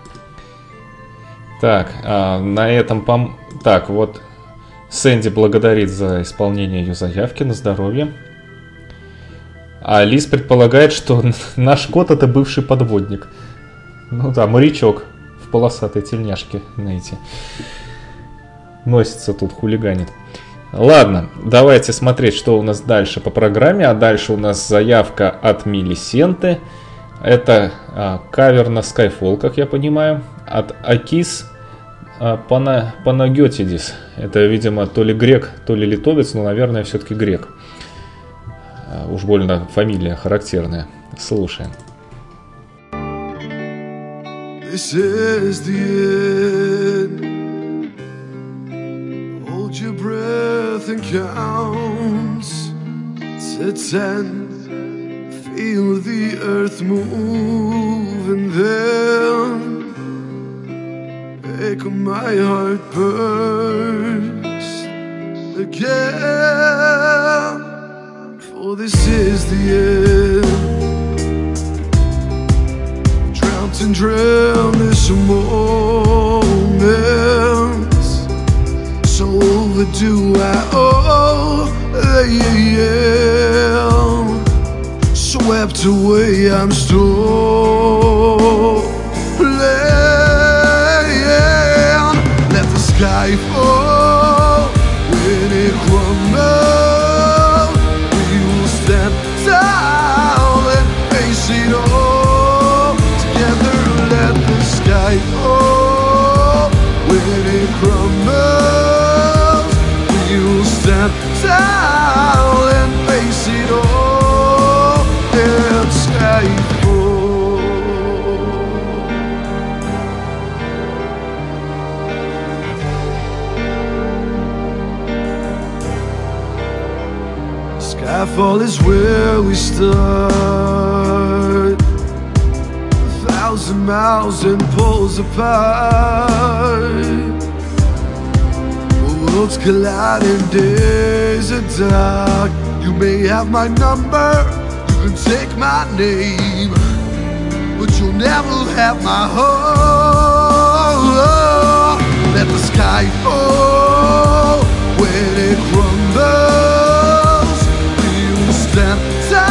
Так, на этом Так, вот Сэнди благодарит за исполнение ее заявки на здоровье. А Лиз предполагает, что наш кот — это бывший подводник. Ну да, морячок в полосатой тельняшке, знаете. Носится тут, хулиганит. Ладно, давайте смотреть, что у нас дальше по программе. А дальше у нас заявка от Милисенты. Это кавер на Skyfall, как я понимаю, от Акис Панагиотидис. Это, видимо, то ли грек, то ли литовец, но, наверное, все-таки грек. Уж больно фамилия характерная. Слушаем. This is the end. Hold your breath and count to 10. Feel the earth move and then make my heart burst again. For this is the end. Drowned and drowned this moment. So overdue I owe. Swept away, I'm stolen. Let the sky fall when it crumbles. We will stand tall and face it all together. Let the sky fall when it crumbles. We will stand tall and face it all. Skyfall is where we start. 1,000 miles and poles apart. Worlds colliding, days are dark. You may have my number, you can take my name, but you'll never have my heart. Let the sky fall when it crumbles. We'll stand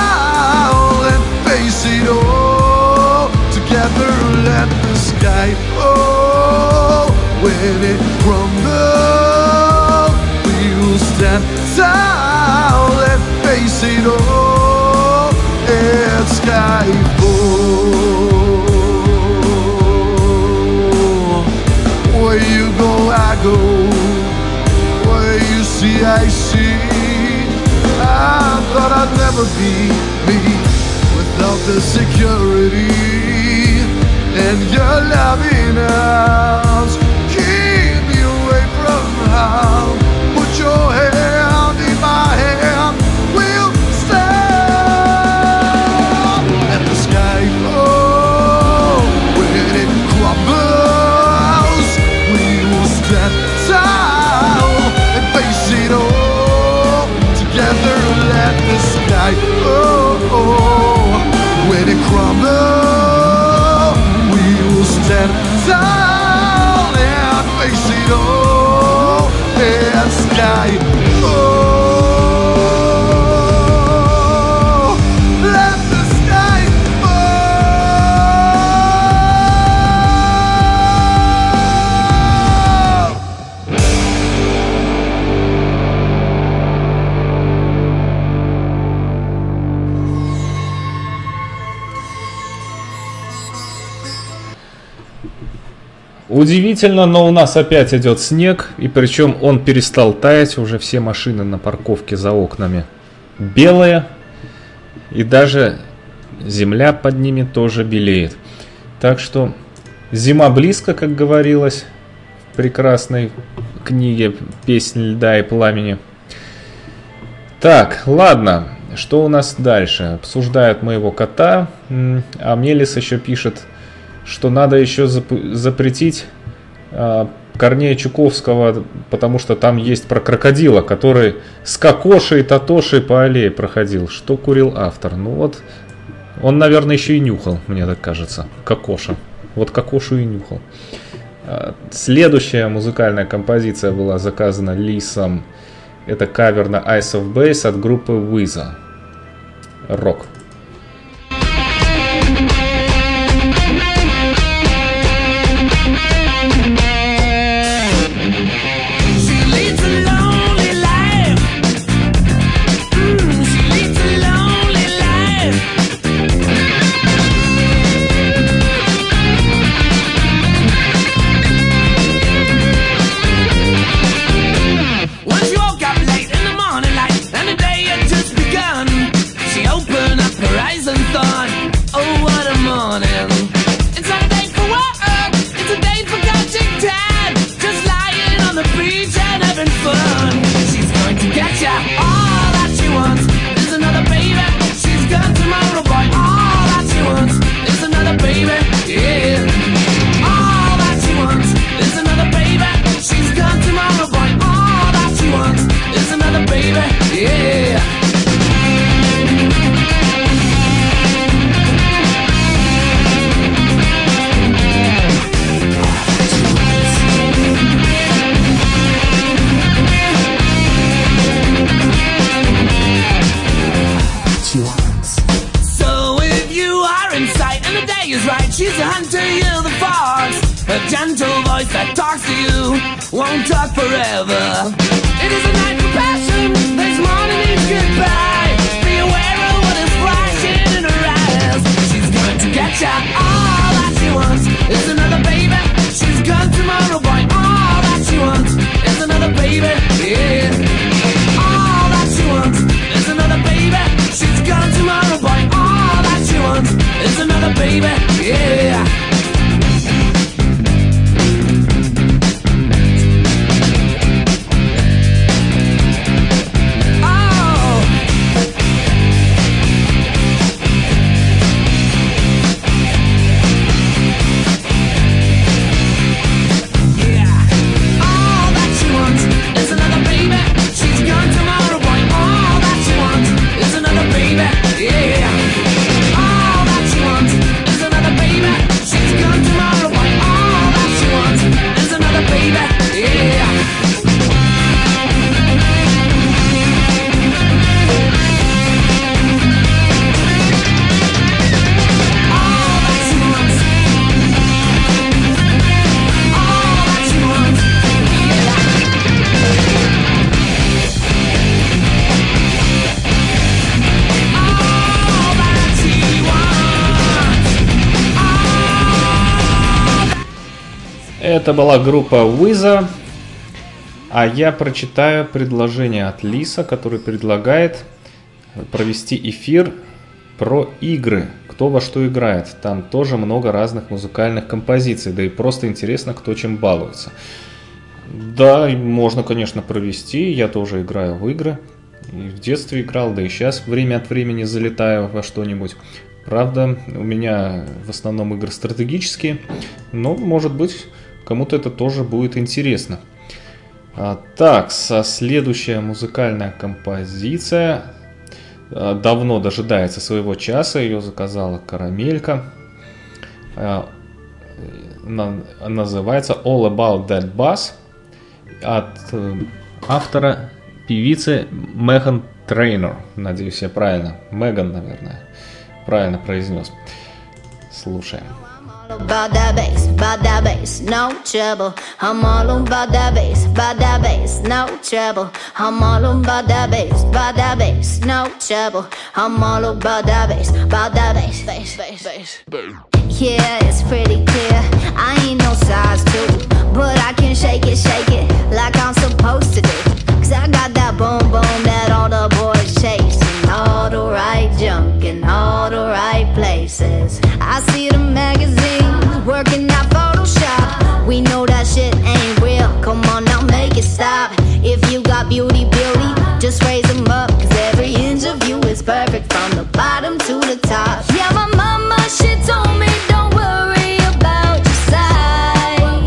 when it crumbles, we will stand tall and face it all at skyfall. Where you go, I go. Where you see, I see. I thought I'd never be me without the security and your loving arms. Keep me away from harm. Put your hand in my hand. We'll stand at the sky fall when it crumbles. We will stand tall and face it all together. Let the sky fall when it crumbles. We will stand tall and face it all and sky fall. Let the sky Удивительно, но у нас опять идет снег, и причем он перестал таять, уже все машины на парковке за окнами белые, и даже земля под ними тоже белеет. Так что зима близко, как говорилось в прекрасной книге «Песнь льда и пламени». Так, ладно, что у нас дальше? Обсуждают моего кота, а Мелис еще пишет, что надо еще запретить Корнея Чуковского, потому что там есть про крокодила, который с Кокошей и Татошей по аллее проходил. Что курил автор? Ну вот, он, наверное, еще и нюхал, мне так кажется, Кокоша. Вот Кокошу и нюхал. Следующая музыкальная композиция была заказана Лисом. Это кавер на Ice of Base от группы Weezer. Рок. Won't talk forever. It is a night for passion. This morning means goodbye. Be aware of what is flashing in her eyes. She's going to get ya. All that she wants is another baby. She's gone tomorrow, boy. All that she wants is another baby. Yeah. All that she wants is another baby. She's gone tomorrow, boy. All that she wants is another baby. Yeah. Это была группа Weezer. А я прочитаю предложение от Лиса, который предлагает провести эфир про игры. Кто во что играет. Там тоже много разных музыкальных композиций. Да и просто интересно, кто чем балуется. Да, можно, конечно, провести. Я тоже играю в игры. И в детстве играл, да и сейчас время от времени залетаю во что-нибудь. Правда, у меня в основном игры стратегические. Но, может быть, кому-то это тоже будет интересно. Так, следующая музыкальная композиция давно дожидается своего часа. Ее заказала Карамелька. Называется All About That Bass от автора певицы Меган Трейнор. Надеюсь, я правильно. Меган, наверное, правильно произнес. Слушаем. About that bass, no trouble. I'm all about that bass, no trouble. I'm all about that bass, no trouble. I'm all about that bass, bass. Yeah, it's pretty clear. I ain't no size 2, but I can shake it like I'm supposed to do. Cause I got that boom boom that all the boys chase. All the right junk in all the right places. I see the magazines working out Photoshop. We know that shit ain't real. Come on now, make it stop. If you got beauty, just raise them up. Cause every inch of you is perfect from the bottom to the top. Yeah, my mama, she told me don't worry about your size.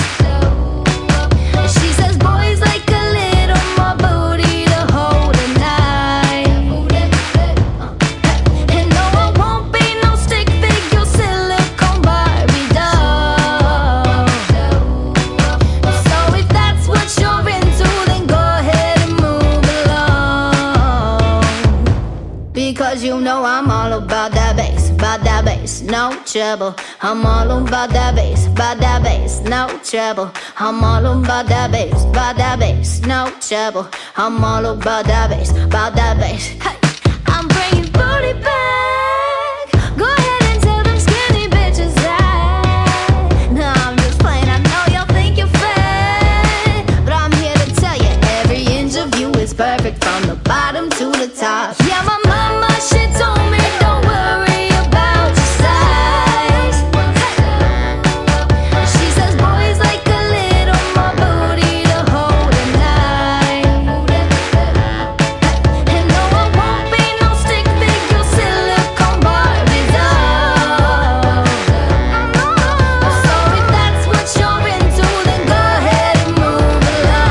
She says boys like a little more booty to hold a knife. And no, I won't be no stick figure silicone Barbie doll. So if that's what you're into, then go ahead and move along. Because you know I'm all about that bass, no trouble. I'm all about that bass, no trouble. I'm all about that bass, no trouble. I'm all about that bass. Hey, I'm bringing booty back. Go ahead and tell them skinny bitches that. No, I'm just playing, I know y'all think you're fat, but I'm here to tell you, every inch of you is perfect from the bottom to the top. Yeah, my mama, she told me don't worry about your size. She says boys like a little more booty to hold a knife. And no, I won't be no stick figure silicone Barbie doll. So if that's what you're into, then go ahead and move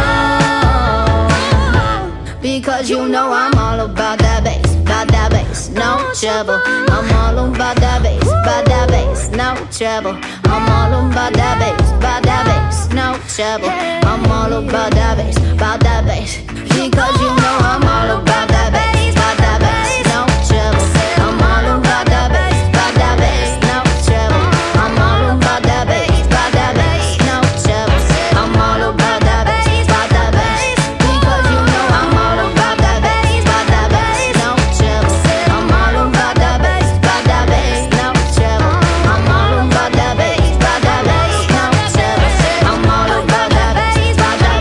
along. Because you know I'm all about that bass, no trouble. I'm all about that bass, no trouble. I'm all about that bass, no trouble. I'm all about that bass, because you know I'm all about that bass, no trouble. I'm all about that bass, no trouble. I'm all about that bass, no trouble. I'm all about that bass, because you know I'm all about that bass, no trouble. I'm all about that bass, no trouble. I'm all about that bass, no trouble. I'm all about that bass,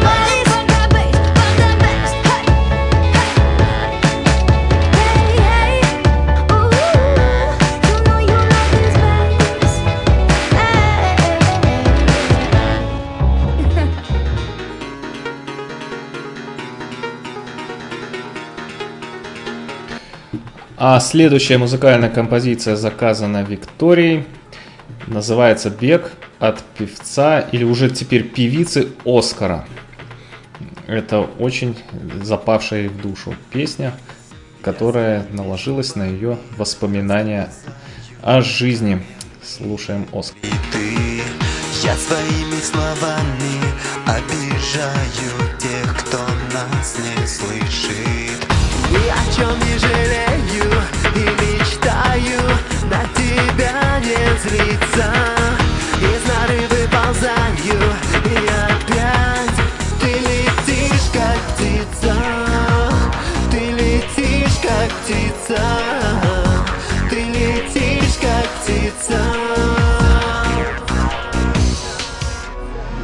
А следующая музыкальная композиция заказана Викторией. Называется «Бег» от певца, или уже теперь певицы, Оскара. Это очень запавшая ей в душу песня, которая наложилась на ее воспоминания о жизни. Слушаем Оскар. Я своими словами обижаю тех, кто нас не слышит. Ни о чем не жалею и мечтаю на тебя не злиться. Из норы выползаю и опять ты летишь как птица. Ты летишь как птица. Ты летишь как птица.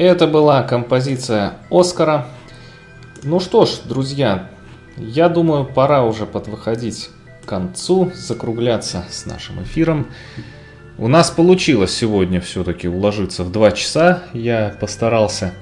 Это была композиция Оскара. Ну что ж, друзья, я думаю, пора уже подвыходить к концу, закругляться с нашим эфиром. У нас получилось сегодня все-таки уложиться в 2 часа. Я постарался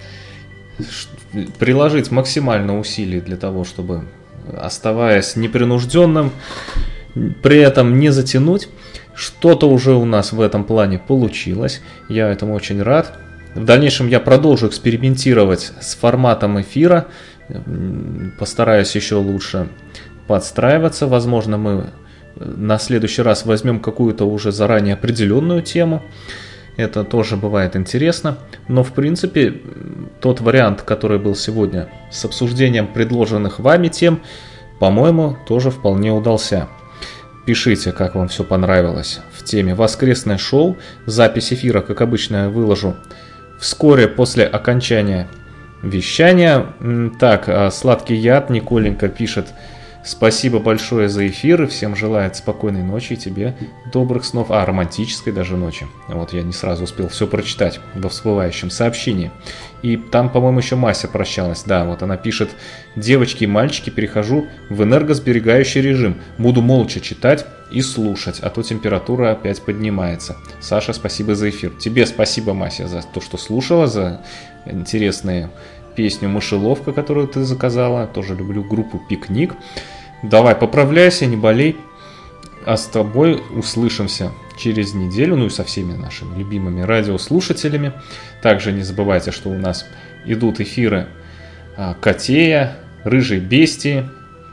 приложить максимально усилий для того, чтобы, оставаясь непринужденным, при этом не затянуть. Что-то уже у нас в этом плане получилось. Я этому очень рад. В дальнейшем я продолжу экспериментировать с форматом эфира. Постараюсь еще лучше подстраиваться. Возможно, мы на следующий раз возьмем какую-то уже заранее определенную тему. Это тоже бывает интересно. Но в принципе тот вариант, который был сегодня с обсуждением предложенных вами тем, по-моему, тоже вполне удался. Пишите, как вам все понравилось в теме «Воскресное шоу». Запись эфира, как обычно, я выложу вскоре после окончания вещания. Так, Сладкий Яд, Николенька пишет: спасибо большое за эфир и всем желает спокойной ночи и тебе добрых снов, романтической даже ночи. Вот я не сразу успел все прочитать во всплывающем сообщении. И там, по-моему, еще Мася прощалась. Да, вот она пишет: девочки и мальчики, перехожу в энергосберегающий режим. Буду молча читать и слушать, а то температура опять поднимается. Саша, спасибо за эфир. Тебе спасибо, Мася, за то, что слушала, за интересные песню «Мышеловка», которую ты заказала. Тоже люблю группу «Пикник». Давай, поправляйся, не болей. А с тобой услышимся через неделю, ну и со всеми нашими любимыми радиослушателями. Также не забывайте, что у нас идут эфиры Котея, Рыжей Бестии,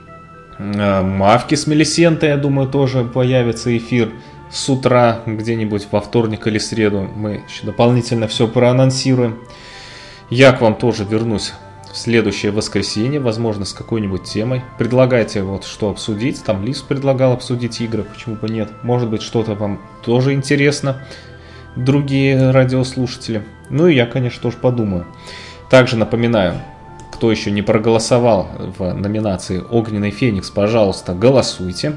Мавки с Мелисентой, я думаю, тоже появится эфир с утра, где-нибудь во вторник или среду. Мы еще дополнительно все проанонсируем. Я к вам тоже вернусь в следующее воскресенье, возможно, с какой-нибудь темой. Предлагайте вот что обсудить. Там Лис предлагал обсудить игры, почему бы нет. Может быть, что-то вам тоже интересно, другие радиослушатели. Ну и я, конечно, тоже подумаю. Также напоминаю, кто еще не проголосовал в номинации «Огненный Феникс», пожалуйста, голосуйте.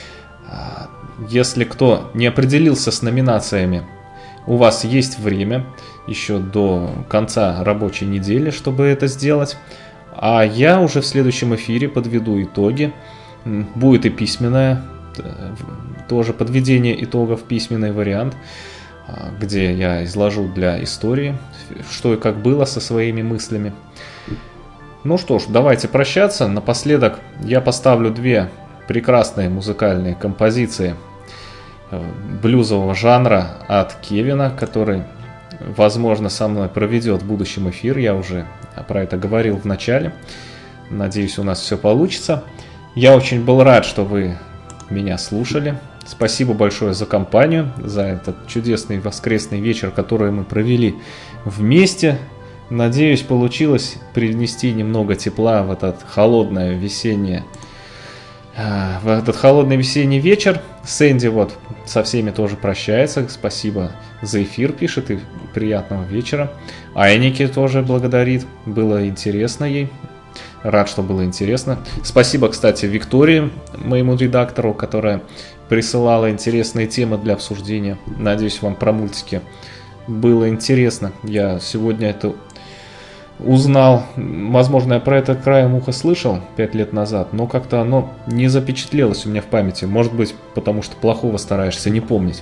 Если кто не определился с номинациями, у вас есть время еще до конца рабочей недели, чтобы это сделать. А я уже в следующем эфире подведу итоги. Будет и письменное, тоже подведение итогов, письменный вариант, где я изложу для истории, что и как было со своими мыслями. Ну что ж, давайте прощаться. Напоследок я поставлю 2 прекрасные музыкальные композиции блюзового жанра от Кевина, который, возможно, со мной проведет в будущем эфир. Я уже про это говорил в начале. Надеюсь, у нас все получится. Я очень был рад, что вы меня слушали. Спасибо большое за компанию, за этот чудесный воскресный вечер, который мы провели вместе. Надеюсь, получилось привнести немного тепла в этот холодный весенний вечер. Сэнди вот со всеми тоже прощается. Спасибо за эфир, пишет, и приятного вечера. Айники тоже благодарит. Было интересно ей. Рад, что было интересно. Спасибо, кстати, Виктории, моему редактору, которая присылала интересные темы для обсуждения. Надеюсь, вам про мультики было интересно. Я сегодня это узнал. Возможно, я про это краем уха слышал 5 лет назад, но как-то оно не запечатлелось у меня в памяти. Может быть, потому что плохого стараешься не помнить.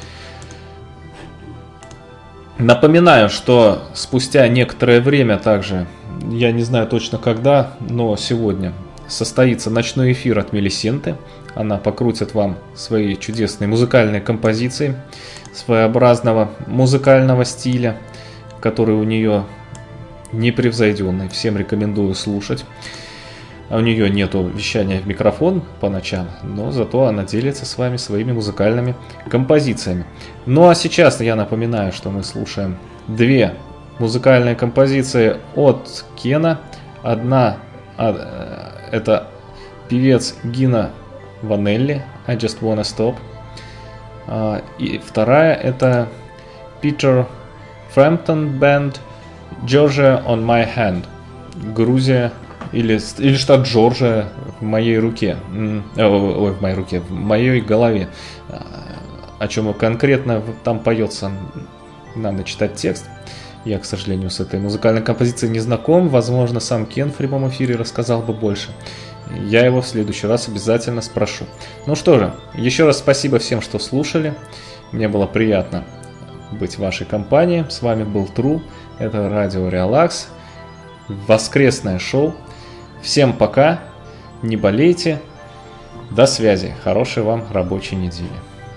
Напоминаю, что спустя некоторое время также, я не знаю точно когда, но сегодня состоится ночной эфир от Мелисенты. Она покрутит вам свои чудесные музыкальные композиции своеобразного музыкального стиля, который у нее непревзойденный. Всем рекомендую слушать. У нее нету вещания в микрофон по ночам, но зато она делится с вами своими музыкальными композициями. Ну а сейчас я напоминаю, что мы слушаем 2 музыкальные композиции от Кена. Одна это певец Гина Ванелли, I Just Wanna Stop. И вторая это Peter Frampton Band, Georgia on My Hand. Грузия или штат Джорджия в моей руке. В моей руке, в моей голове. О чем конкретно там поется, надо читать текст. Я, к сожалению, с этой музыкальной композицией не знаком. Возможно, сам Кен в прямом эфире рассказал бы больше. Я его в следующий раз обязательно спрошу. Ну что же, еще раз спасибо всем, что слушали. Мне было приятно быть в вашей компании. С вами был Тру. Это радио Релакс. Воскресное шоу. Всем пока. Не болейте. До связи. Хорошей вам рабочей недели.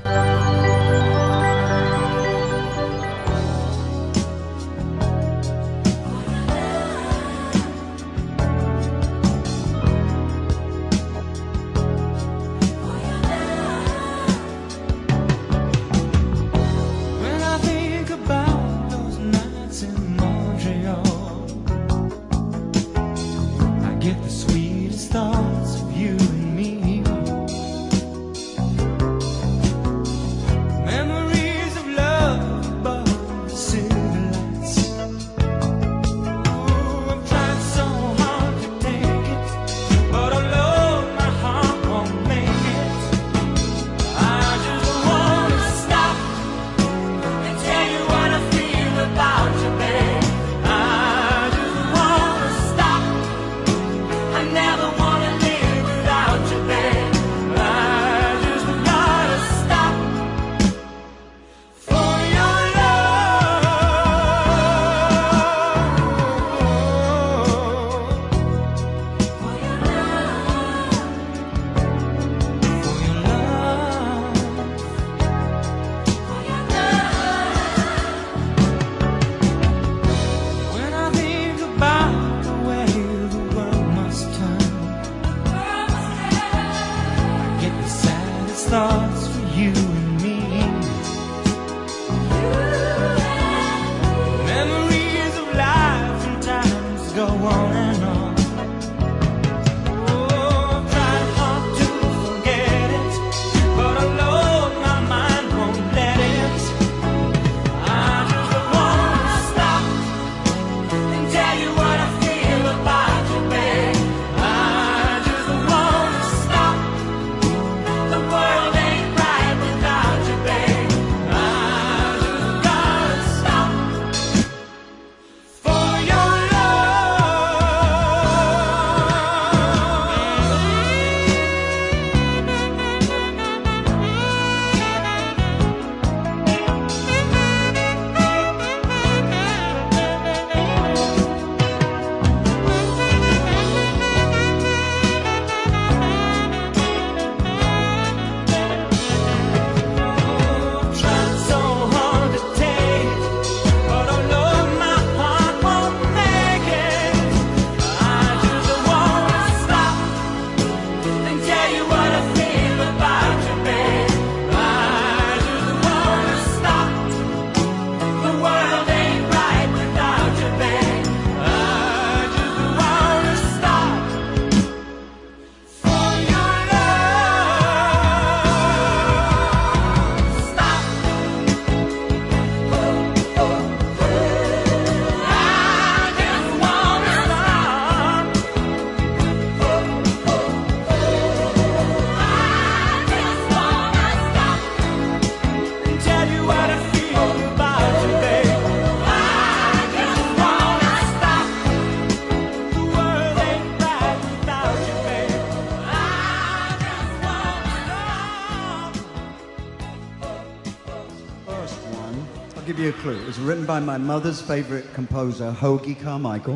you a clue. It was written by my mother's favorite composer, Hoagy Carmichael.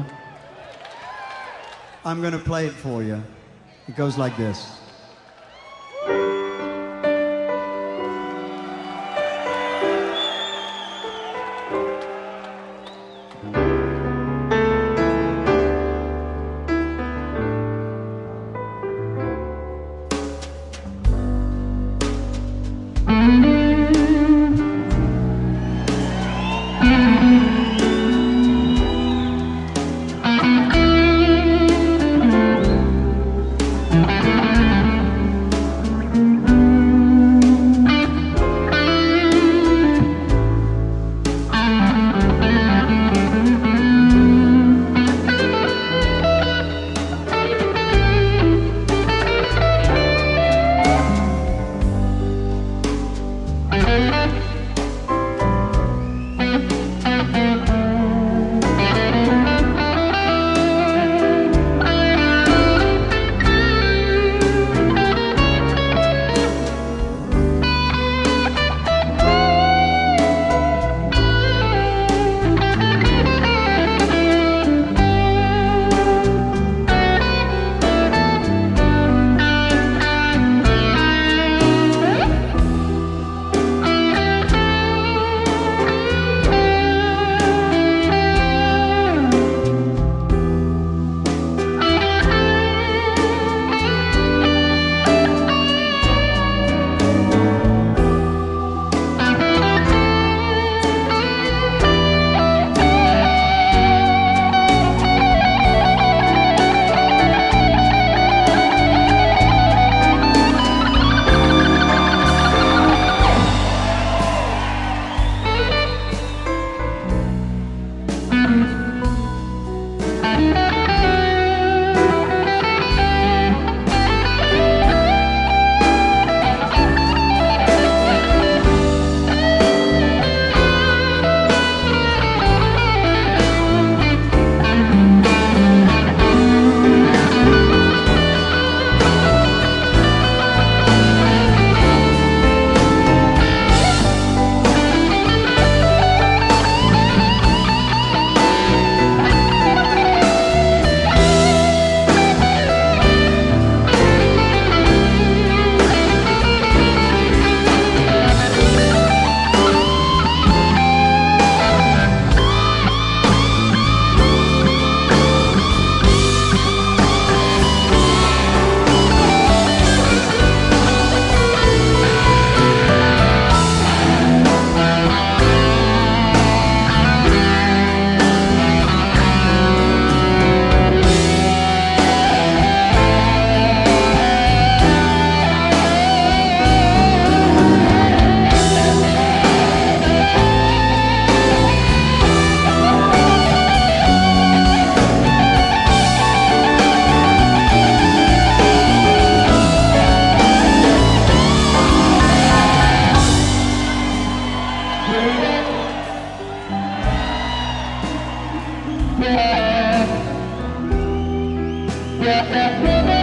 I'm going to play it for you. It goes like this. Yeah.